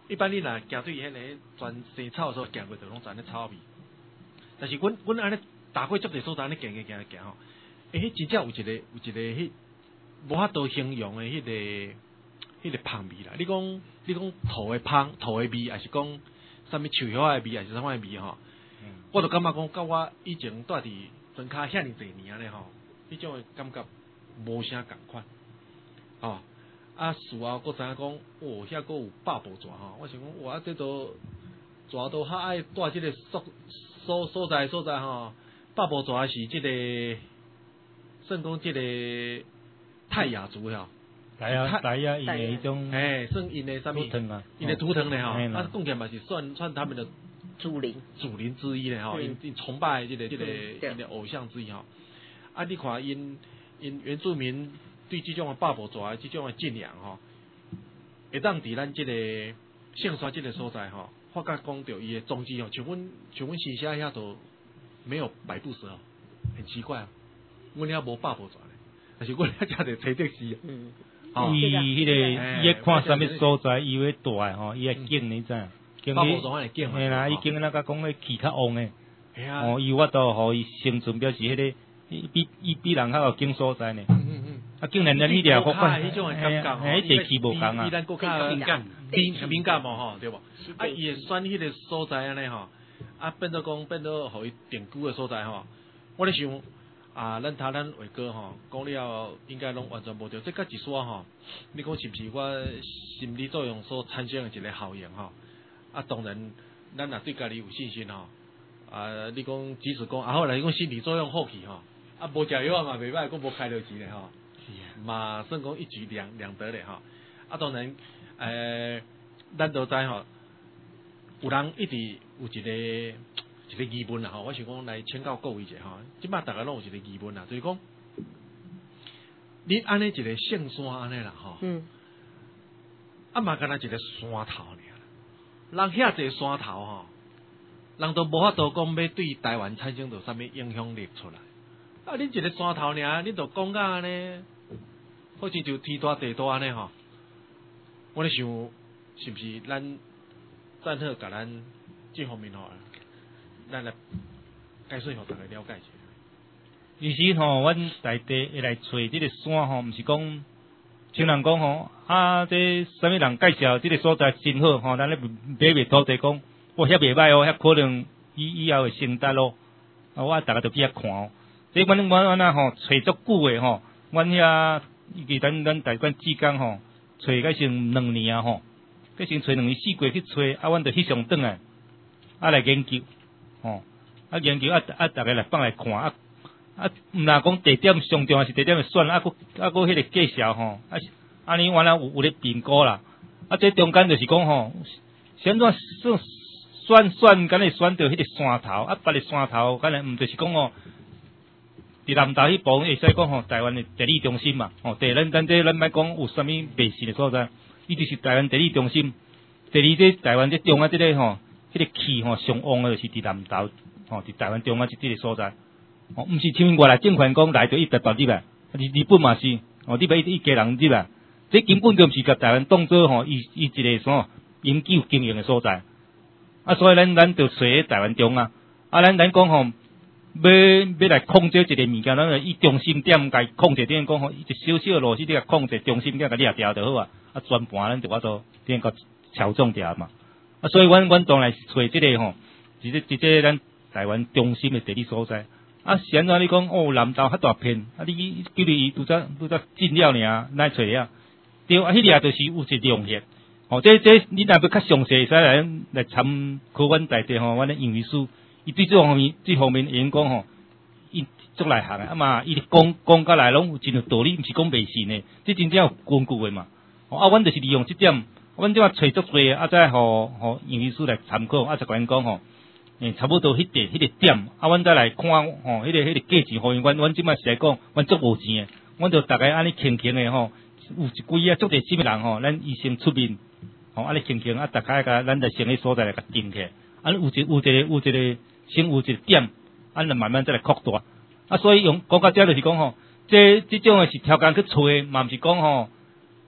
一般你若行对迄个全生草的时候行过，就拢知影草味。但是阮阮安尼踏过足侪所在，安尼行行行行吼，诶，迄真正有一个有一个迄无法度形容的迄、那个迄、那个芳味啦。你讲你讲土的芳土的味，还是讲啥物树叶的味，还是啥物味吼？嗯、我就感觉讲，甲我以前住伫庄卡遐尼侪年安尼吼，迄种的感觉无啥共款。哦，啊事后佫知影讲，哦，遐佫有百步蛇吼，我想讲，哇，这都蛇都较爱住即个所所所在所在吼，百步蛇是即、这个，算讲即个泰雅族吼。 泰雅泰雅因的迄种， 诶，算因的啥物？ 图腾啊， 因的图腾咧吼，啊，贡献嘛是算算他们的祖灵祖灵之一咧吼，因因崇拜即个即个因的偶像之一吼。啊，你看因因原住民。对这种的百步蛇这种的信仰吼，会当伫咱这个圣山这个所在吼，发觉讲到伊的踪迹吼，像阮像阮新社遐都没有百步蛇哦，很奇怪啊，阮遐无百步蛇咧，但是阮遐真侪找得是， 嗯，哦，伊迄个伊看啥物所在，伊会大诶吼，伊会劲你知影？ 百步蛇会劲嘿啦，伊劲那个讲咧气较旺诶，哦，伊我都互伊生存表示迄个，伊比伊比人较有劲所在呢。嗯嗯嗯。啊，竟然咱迄条国款， 迄种诶感觉， 迄地气无共啊， 比咱国较敏感，敏敏感无吼，对无？啊，伊会选迄个所在安尼吼，啊，变做讲变做互伊定居诶所在吼。我咧想啊，咱他咱话哥吼，讲了应该拢完全无对，这甲一说吼，你讲是毋是我心理作用所产生诶一个效应吼？啊，当然，咱若对家己有信心吼，啊，你讲即使讲啊，后来讲心理作用好去吼，啊，无食药啊嘛袂歹，讲无开落去咧吼。嘛算讲一举两两得咧吼，啊当然，诶、呃，咱都知吼，有人一直有一个一个疑问啦吼，我想讲来请教各位者吼，即摆大家拢有一个疑问啦，就是讲，你安尼一个圣山安尼啦吼，嗯，啊嘛干那一个山头尔，人遐济山头吼，人都无法度讲要对台湾产生着啥物影响力出来，啊，恁一个山头尔，恁就讲甲安尼。好似就天大地大安尼吼，我咧想，是毋是咱赞好甲咱这方面吼，咱来解说互大家了解一下。 其实吼，阮在地会来找即个山吼，毋是讲像人讲吼，啊，这啥物人介绍即个所在真好吼，咱咧买卖土地讲，我遐袂歹哦，遐可能以以后会升值咯，啊，我大家都去遐看哦。这阮阮阮啊吼，找足久诶吼，阮遐。伊个咱咱大管志工吼，找个成两年啊吼，个成找两年四月去找，啊，阮就翕相转来，啊来研究，吼，啊研究啊啊，大家来放来看，啊啊，毋若讲地点上重要是地点的选，啊，佮啊佮迄个介绍吼，啊，安尼原来有有咧评估啦，啊，这中间就是讲吼，先怎选选选，敢会选到迄个山头，啊，别个山头，敢会毋就是讲吼。伫南投迄部会使讲吼，台湾的地理中心嘛，吼，第咱咱这咱莫讲有啥物袂实的所在，伊就是台湾地理中心。第二这台湾这中央这个吼，迄、这个气吼上旺的就是伫南投，吼，伫台湾中央这这个所在，吼，毋是像外来政权讲来就一直到入来，日日本嘛是，吼，你要一家人入来，这根本就毋是甲台湾当做吼，伊伊一个啥永久经营的所在，啊，所以咱咱就找台湾中啊，啊，咱咱讲吼。要要来控制一个物件，咱就以中心点甲控制，点讲吼，一小小螺丝你甲控制中心点甲掠掉就好啊。啊，全盘咱就我做点甲操纵掉嘛。啊，所以阮阮当然是找即个吼，即个即个咱台湾中心的地理所在。啊，现在你讲哦，南投较大片，啊，你叫你伊拄则拄则进了尔，来找啊。对，啊，迄个就是有一量限。哦，这这你若要较详细，使来来参考阮在地吼，阮的英语书。伊对这方面，这方面员讲吼，伊足内行诶，啊嘛，伊讲讲甲来拢有真有道理，毋是讲袂信诶，这真正有根据诶嘛。哦，啊，阮就是利用这点，阮即马找足多，啊，再互互营业师来参考，啊，就甲因讲吼，诶，差不多迄个迄个点，啊，阮再来看吼，迄个迄个价钱，互因阮阮即马是来讲，阮足无钱诶，阮就大概安尼轻轻诶吼，有一几啊足侪什么人吼，咱医生出面，吼，安尼轻轻啊，大概甲咱在生意所在来甲定起，啊，有一有一个有一个。先有一个点，咱就慢慢再来扩大。啊，所以用讲到这就是讲吼，这这种诶是条件去找诶，嘛毋是讲吼，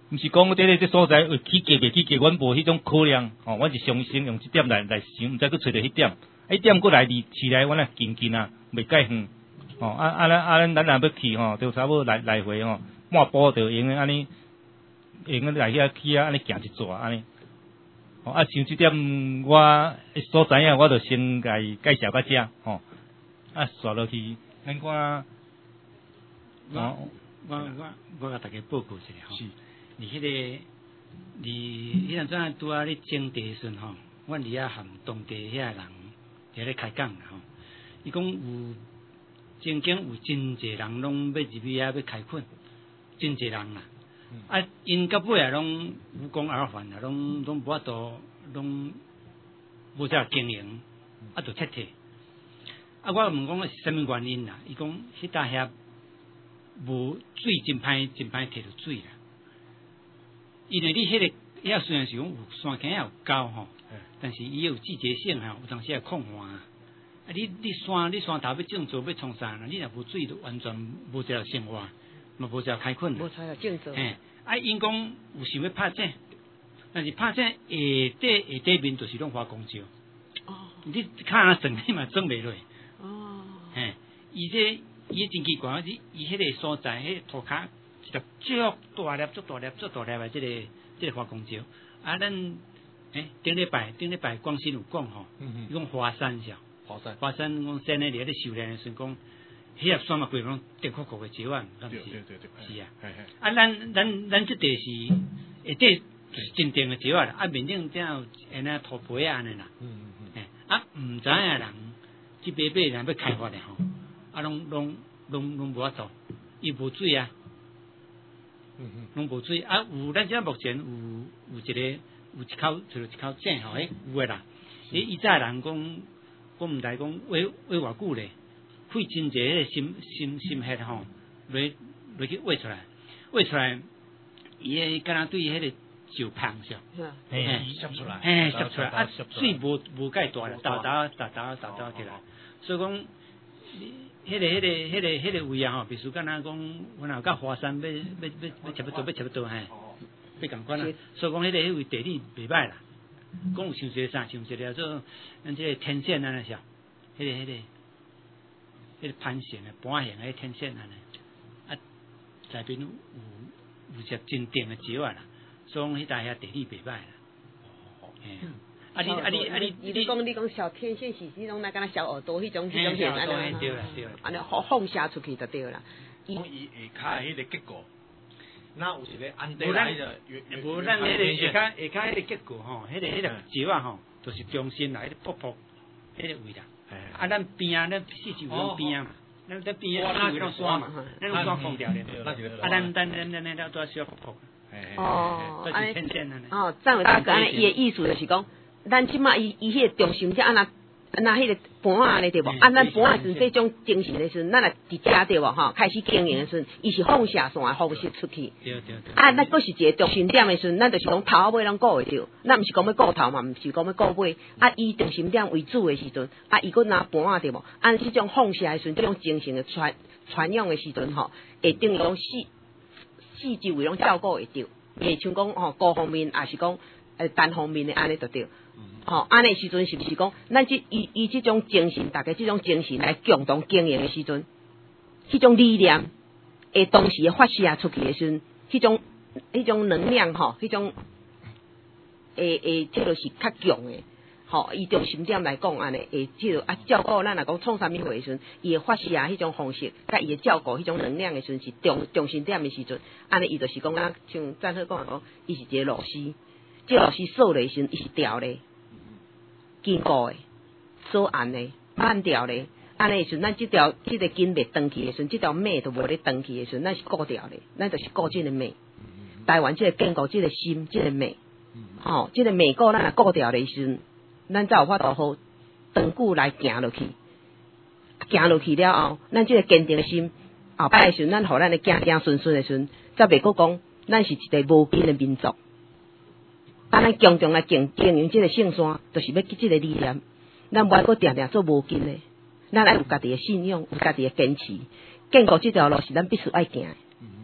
毋是讲这个这所在会起价袂起价，阮无迄种可能，吼、哦，阮是相信用这点来来想，毋知去找到迄点，迄点过来离市内，阮啊近近啊，袂介远，吼、哦，啊啊咱啊咱咱若要去吼，就差不多来来回吼，满步就用安尼，用来遐去啊，安尼行一撮安尼。哦，啊，像即点我所知影，我就先甲伊介绍到遮，吼、哦，啊，刷落去，咱看， 我我我我甲大家报告一下吼，是，伫迄、那个，伫迄阵阵拄啊咧种地时阵吼，阮伫遐含当地遐人伫咧开讲啦吼，伊讲有曾经有真侪人拢要入去遐要开垦，真侪人啦。啊，因到尾啊，拢无功而返啊，拢拢无法度，拢无啥经营，啊，就撤退。啊，我问讲是啥物原因啦？伊讲迄搭遐无水，真歹真歹摕到水啦。因为你迄、那个遐虽然是讲有山坑有高吼，但是伊有季节性吼，有当时会控旱啊。啊，你你山你山头要种做要创啥啦？你若无水，就完全无一条生活。嘛无只开垦， 无才有种植。 嘿，啊，因讲有想要拍井，但是拍井下底下底面就是拢花公石。哦。你看啊，整体嘛种袂落。哦。嘿，伊这伊真奇怪，伊伊迄个所在，迄土骹一粒足大粒、足大粒、足大粒的，即、这个即、这个花公石。啊，咱诶顶礼拜顶礼拜广新有讲吼，伊讲华山是。 华山。 华山讲山咧，伫咧修炼的时讲。迄粒山嘛，规拢电酷酷的石啊，敢是？对对对对，是啊。啊，咱咱咱即地是下底就是真定的石啊，啊面顶才有安尼土皮啊安尼啦。嗯嗯嗯。啊，毋知影人去买买人要开发的吼，啊，拢拢拢拢无法度，伊无水啊。嗯嗯。拢无水啊，有咱现在目前有有一个有一口就是一口井吼，诶有诶啦。诶，以早人讲，我毋知讲话话偌久咧。费真侪迄个心心心血吼，落落去挖出来，挖出来，伊诶敢若对迄个就芳是， 嘿，吸出来， 嘿，吸出来，啊，水无无介大啦，豆豆豆豆豆豆起来，所以讲，迄个迄个迄个迄个位啊吼，比如敢若讲，我若到华山要要要要差不多要差不多嘿，要共款啦，所以讲迄个迄位地理袂歹啦，讲有像一个啥，像一个做咱即个天线安尼是，迄个迄个。迄个攀线的盘形的天线安尼，啊，内边有有只真定的石啊啦，所以讲迄搭遐地理袂歹啦。哦，嘿，啊你啊你啊你你讲你讲小天线是迄种那敢若小耳朵迄种迄种线安尼， 对啦对啦， 安尼放放射出去就对啦。 伊下骹迄个结构，那有一个安定来的，无咱迄个下骹下骹迄个结构吼，迄个迄个石啊吼，就是中心来瀑布迄个位啦。啊，咱边啊，咱四周拢边啊嘛，咱咱边啊，四周拢山嘛，咱用山封掉咧。啊，咱咱咱咱咱都小瀑布。 哦， 安尼， 哦，张伟大哥，安尼伊的意思就是讲，咱即马伊伊迄个中心只安那。那迄个盘安尼对无？啊，咱盘时阵这种精神的时阵，咱来伫遮对无？吼，开始经营的时阵，伊是放射线放射出去。 对对对。 啊，咱佫是一个中心点的时阵，咱就是讲头尾拢顾会着。咱毋是讲要顾头嘛，毋是讲要顾尾。啊，以中心点为主的时阵，啊，伊佫拿盘对无？按即种放射的时阵，即种精神的传传用的时阵，吼，会等于讲四四周围拢照顾会着。袂像讲吼高方面，也是讲呃单方面的安尼就对。吼，安尼时阵是毋是讲，咱即以以即种精神，大家即种精神来共同经营的时阵，迄种理念会同时发射出去的时阵，迄种迄种能量吼，迄种会会即个是较强的。吼，以中心点来讲，安尼会即个啊照顾咱若讲创啥物货的时阵，伊会发射迄种方式，甲伊会照顾迄种能量的时阵是中中心点的时阵，安尼伊就是讲啊，像赞好讲讲，伊是一个螺丝，即个螺丝锁的时阵，伊是调咧。坚固的，做安的，慢调的，安尼时阵，咱即条即个筋袂断去的时阵，即条脉都无咧断去的时阵，咱是固调的，咱就是固即个脉。台湾即个坚固即个心，即个脉，吼，即个脉固咱若固调的时阵，咱才有法度好长久来行落去，行落去了后，咱即个坚定的心，后摆的时阵，咱互咱的行行顺顺的时阵，才袂阁讲，咱是一个无根的民族。啊，咱强强来经经营即个圣山，就是要记即个理念。咱无爱阁定定做无根的，咱爱有家己的信仰，有家己的坚持，建构即条路是咱必须爱行的。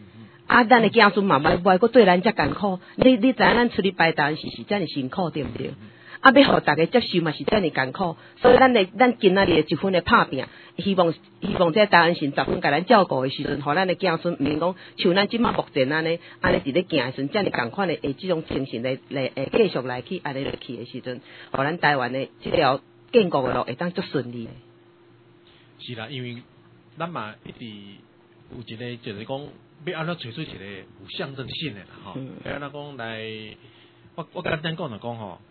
啊，咱的子孙嘛，买买个对咱遮艰苦，你你知影咱出去拜堂是是遮尔辛苦，对不对？啊，要互大家接受嘛是遮尔艰苦，所以咱的咱今仔日一分的拍拼，希望希望这台湾神十分甲咱照顾的时阵，互咱的子孙毋免讲像咱即马目前安尼安尼伫咧行的时阵，遮尔共款的诶即种精神来来诶继续来去安尼落去的时阵，互咱台湾的即条建国的路会当足顺利的。 是啦，因为咱嘛一直有一个就是讲。要安怎找出一个有象征性的啦，吼、嗯！要安怎讲来，我我简单讲就讲吼，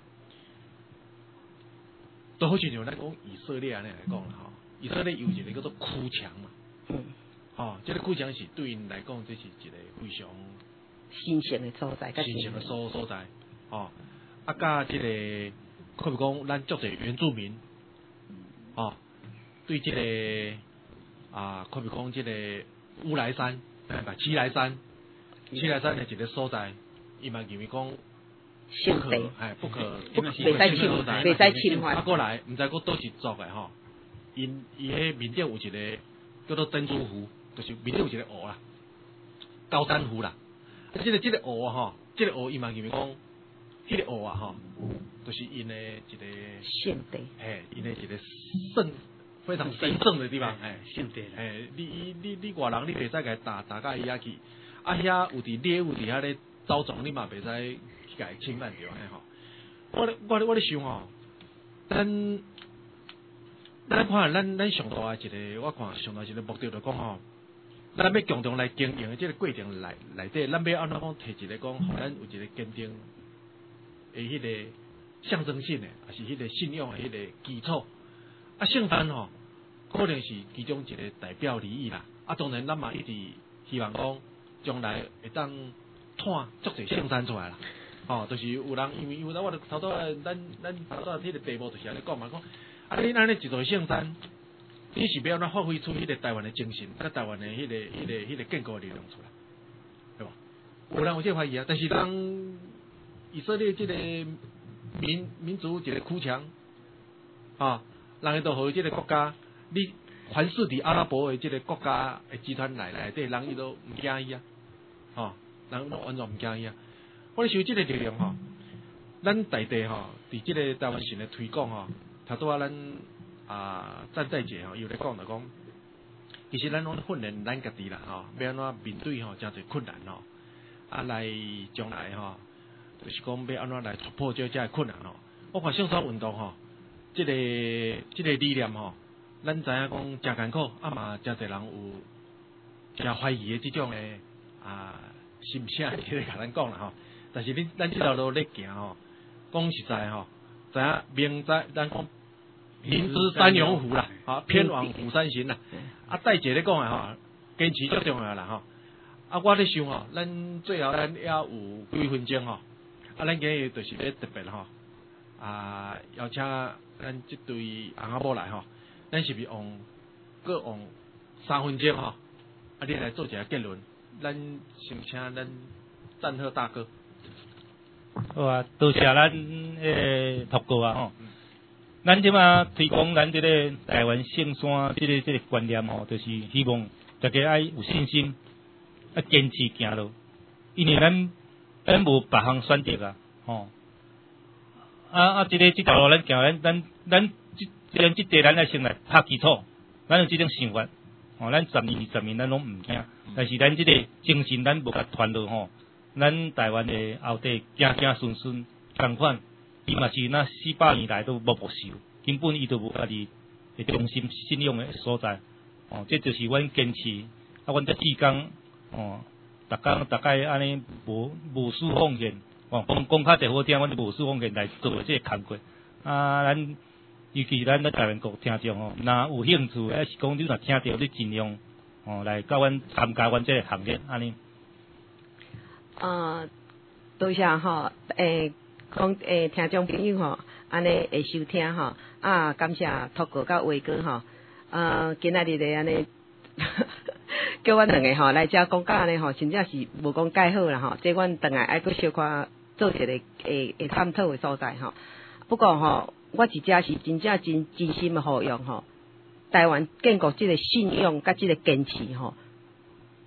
都好像像咱讲以色列安尼来讲啦，吼！以色列有一个叫做哭墙嘛，嗯，哦，这个哭墙是对因来讲，这是一个非常新鲜的所在， 新鲜的所所在，哦，啊，甲这个，可比讲咱足侪原住民，哦，对这个啊，可比讲这个乌来山。哎，七来山，七来山的一个所在，伊嘛认为讲不可， 哎，不可， 袂使侵，袂使侵犯。 啊，过来，毋知讲倒是做的吼，因伊迄面顶有一个叫做珍珠湖，就是面顶有一个湖啦，高山湖啦。啊，这个这个湖啊吼，这个湖伊嘛认为讲，迄个湖啊吼，就是因的一个圣地， 哎，因的一个圣。非常神圣的地方，哎， 圣地， 哎，你你你外人你袂使甲打打到遐去，啊遐有伫猎物伫遐咧走动，你嘛袂使去甲侵犯着安吼。我咧我咧我咧想吼，咱咱看咱咱上大一个，我看上大一个目的就讲吼，咱要共同来经营的这个过程内内底，咱要安怎讲摕一个讲，互咱有一个坚定的迄个象征性的，还是迄个信仰的迄个基础。啊，圣诞吼，可能是其中一个代表利益啦。啊，当然咱嘛一直希望讲，将来会当看足侪圣诞出来啦。哦，就是有人因为因为我头拄咱咱头拄迄个题目就是安尼讲嘛，讲啊，你安尼一座圣诞，你是要安怎发挥出迄个台湾的精神，甲台湾的迄个迄个迄个建国力量出来，对吧？有人有这怀疑啊，但是当以色列这个民民族一个哭墙啊。人伊都互伊即个国家，你凡是伫阿拉伯的即个国家的集团内内底，人伊都毋惊伊啊，吼、哦，人都完全毋惊伊啊。我咧想即个力量吼，咱大地吼，伫即个台湾神的推广吼，头拄啊咱啊战在者吼，又咧讲着讲，其实咱拢训练咱家己啦吼，要安怎面对吼真侪困难吼，啊来将来吼，就是讲要安怎来突破这遮困难吼。我看性少运动吼。这个这个理念吼，咱知影讲真艰苦，啊嘛真侪人有真怀疑的这种的啊心声，即个甲咱讲啦吼。但是恁咱这条路咧行吼，讲实在吼，知影明知咱讲明知山有虎啦，啊偏往虎山行啦。啊，戴姐咧讲的吼，坚持最重要啦吼。啊，我咧想吼，咱最后咱也有几分钟吼，啊，咱今日就是咧特别吼。啊，邀请咱即对翁仔某来吼，咱是不是用各用三分钟吼，啊，你来做一个结论。咱先请咱赞贺大哥。 好啊，多谢咱诶托哥啊吼。咱即马推广咱即个台湾圣山即个即个观念吼，就是希望大家爱有信心，啊坚持行路，因为咱咱无别项选择啊，吼。啊啊！即、这个即条路咱行，咱咱咱即咱即地咱来先来拍基础，咱有即种想法，吼、哦，咱十年二十年咱拢毋惊，但是咱即个精神咱无甲传落吼，咱台湾的后代行行顺顺共款，伊嘛是那四百年来都无无受，根本伊都无家己的中心信仰的所在，哦，这就是阮坚持，啊，阮这志工，哦，逐工大概安尼无无私奉献。哦，讲讲较侪好听，阮就无私奉献来做即个工作。啊，咱尤其咱咧台湾国听众吼，若有兴趣，还是讲你若听到，你尽量哦来甲阮参加阮即个行列，安尼。 啊，多谢吼，诶，讲诶，听众朋友吼，安尼会收听吼，啊，感谢托哥甲伟哥吼，啊，今仔日咧安尼。叫阮两个吼来遮讲甲安尼吼，真正是无讲介好啦吼，即阮等下爱搁小可做一个会会探讨的所在吼。不过吼，我真正是真正真真心的呼吁吼，台湾建国即个信仰甲即个坚持吼，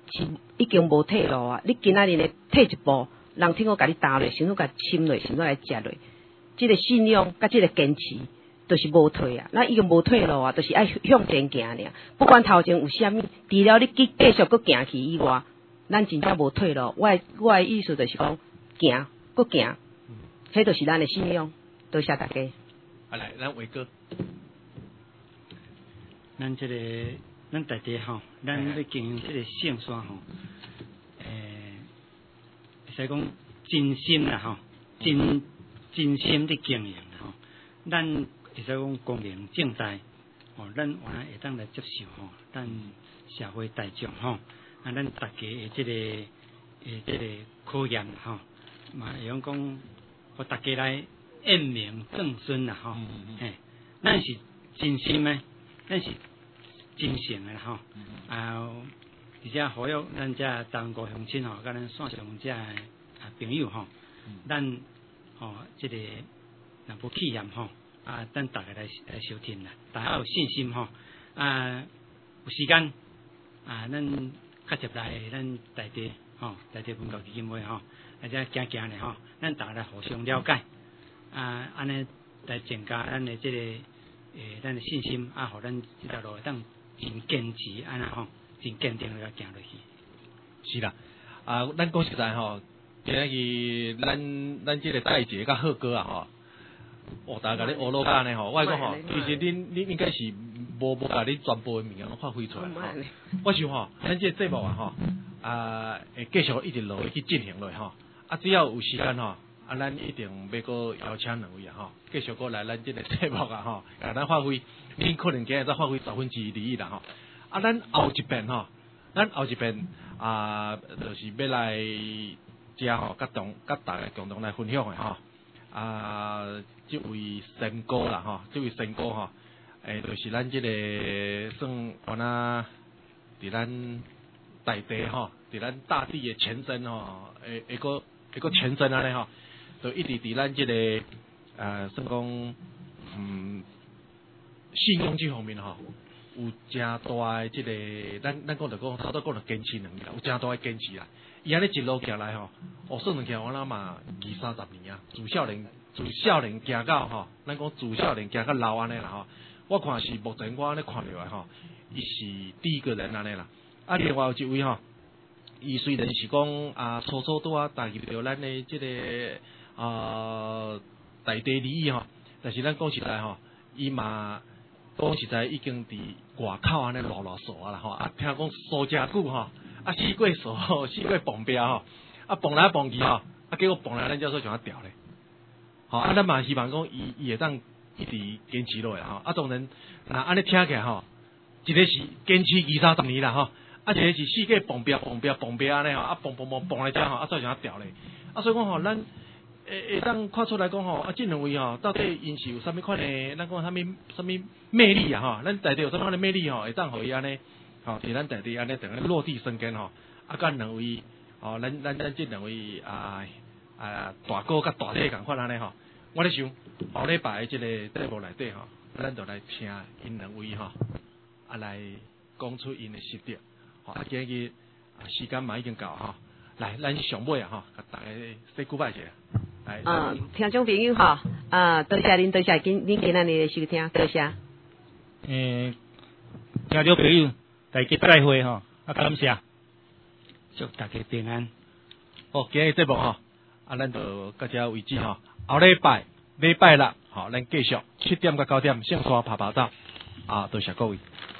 是已经无退路啊！你今仔日咧退一步，人听我甲你打落，先都甲亲落，先都来食落。即、這个信用甲即个坚持，都、就是无退啊！咱已经无退路啊，都、就是爱向前行尔。不管头前有啥物，除了你继继续搁行去以外，咱真正无退路。我我的意思就是讲，行，搁行，迄就是咱的信用。多谢大家。 啊来，咱伟哥， 咱即、這个咱大家吼，咱要经营即个圣山吼，诶、会使讲真心啦吼，真真心的经营吼，咱会使讲公平正大，吼，咱原来会当来接受吼，咱社会大众吼，啊，咱大家的即、這个诶即、這个考验吼，嘛会用讲，互大家来验明正身啦吼，嘿，咱是真心诶，咱是真诚诶吼，啊，而且呼吁咱遮东国乡亲吼，甲咱线上遮啊朋友吼，咱吼即、這个若无气焰吼，啊，咱大家来来收听啦，大家有信心吼，啊，有时间啊，咱较接来咱大地吼，大地文教基金会吼，或者行行咧吼，咱大家来互相了解，啊，安尼来增加咱的即、這个诶，咱的信心啊，互咱即条路会当真坚持安尼吼，真坚定来行落去。 是啦，啊，咱讲实在吼，今日咱咱即个戴姐甲贺哥啊吼，哦，大家咧学落安尼吼，我讲吼，其实恁恁应该是无无甲恁全部的物件拢发挥出来吼。我想吼，咱即个节目啊吼，啊会继续一直落去进行落吼，啊只要有时间吼，啊咱一定要搁邀请两位啊吼，继续搁来咱即个节目啊吼，啊咱发挥，恁可能今日再发挥十分之二一啦吼，啊咱后一遍吼。咱后一遍啊，就是要来遮吼，甲同甲大家共同来分享的吼。啊，这位神哥啦吼，这位神哥吼，诶，就是咱这个算我那伫咱大地吼，伫咱大地的前身吼，诶，一个一个前身安尼吼，就一直伫咱这个呃，算讲嗯，信用这方面吼。有真大的即、這个，咱咱讲着讲，头拄讲着坚持能力啦，有真大的坚持啦。伊安尼一路行来吼，哦，算两行我那嘛二三十年啊，自少年自少年行到吼，咱讲自少年行到老安尼啦吼。我看是目前我安尼看落来吼，伊是第一个人安尼啦。啊，另外有一位吼，伊虽然是讲啊，初初拄啊踏入着咱的即、這個啊大地利益吼，但是咱讲实在吼，伊嘛。讲实在已经伫外口安尼落落数啊啦吼，啊听讲数真久吼，啊四过数，四过蹦标吼，啊蹦来蹦去吼，啊结果蹦来咱叫做像啊掉咧，吼啊咱嘛希望讲伊伊会当一直坚持落来吼，啊当然那安尼听起来吼，一个是坚持二三十年啦吼，啊一个是四过蹦标蹦标蹦标安尼吼，啊蹦蹦蹦蹦来遮吼，啊再像啊掉咧，啊所以讲吼咱。会会当看出来讲吼，啊，这两位吼，到底因是有啥物款的？咱讲啥物啥物魅力啊？吼，咱大地有啥物款的魅力吼？会当互伊安尼，吼，伫咱大地安尼等于落地生根吼。啊，甲两位，吼，咱咱咱这两位啊啊大哥甲大姐共款安尼吼。我咧想，后礼拜即个节目内底吼，咱就来听因两位吼，啊来讲出因的实力。吼，啊，今日啊时间嘛已经到吼。来，咱上尾啊吼，甲大家 say goodbye 者。 嗯，听众朋友哈，啊，多谢您，多谢今您今日的收听，多谢。 诶，听众朋友，大家再会吼，啊，感谢， 祝大家平安。 好，今日节目吼，啊，咱就到这为止吼，后礼拜礼拜六，吼，咱继续七点到九点，上山爬爬走，啊，多谢各位。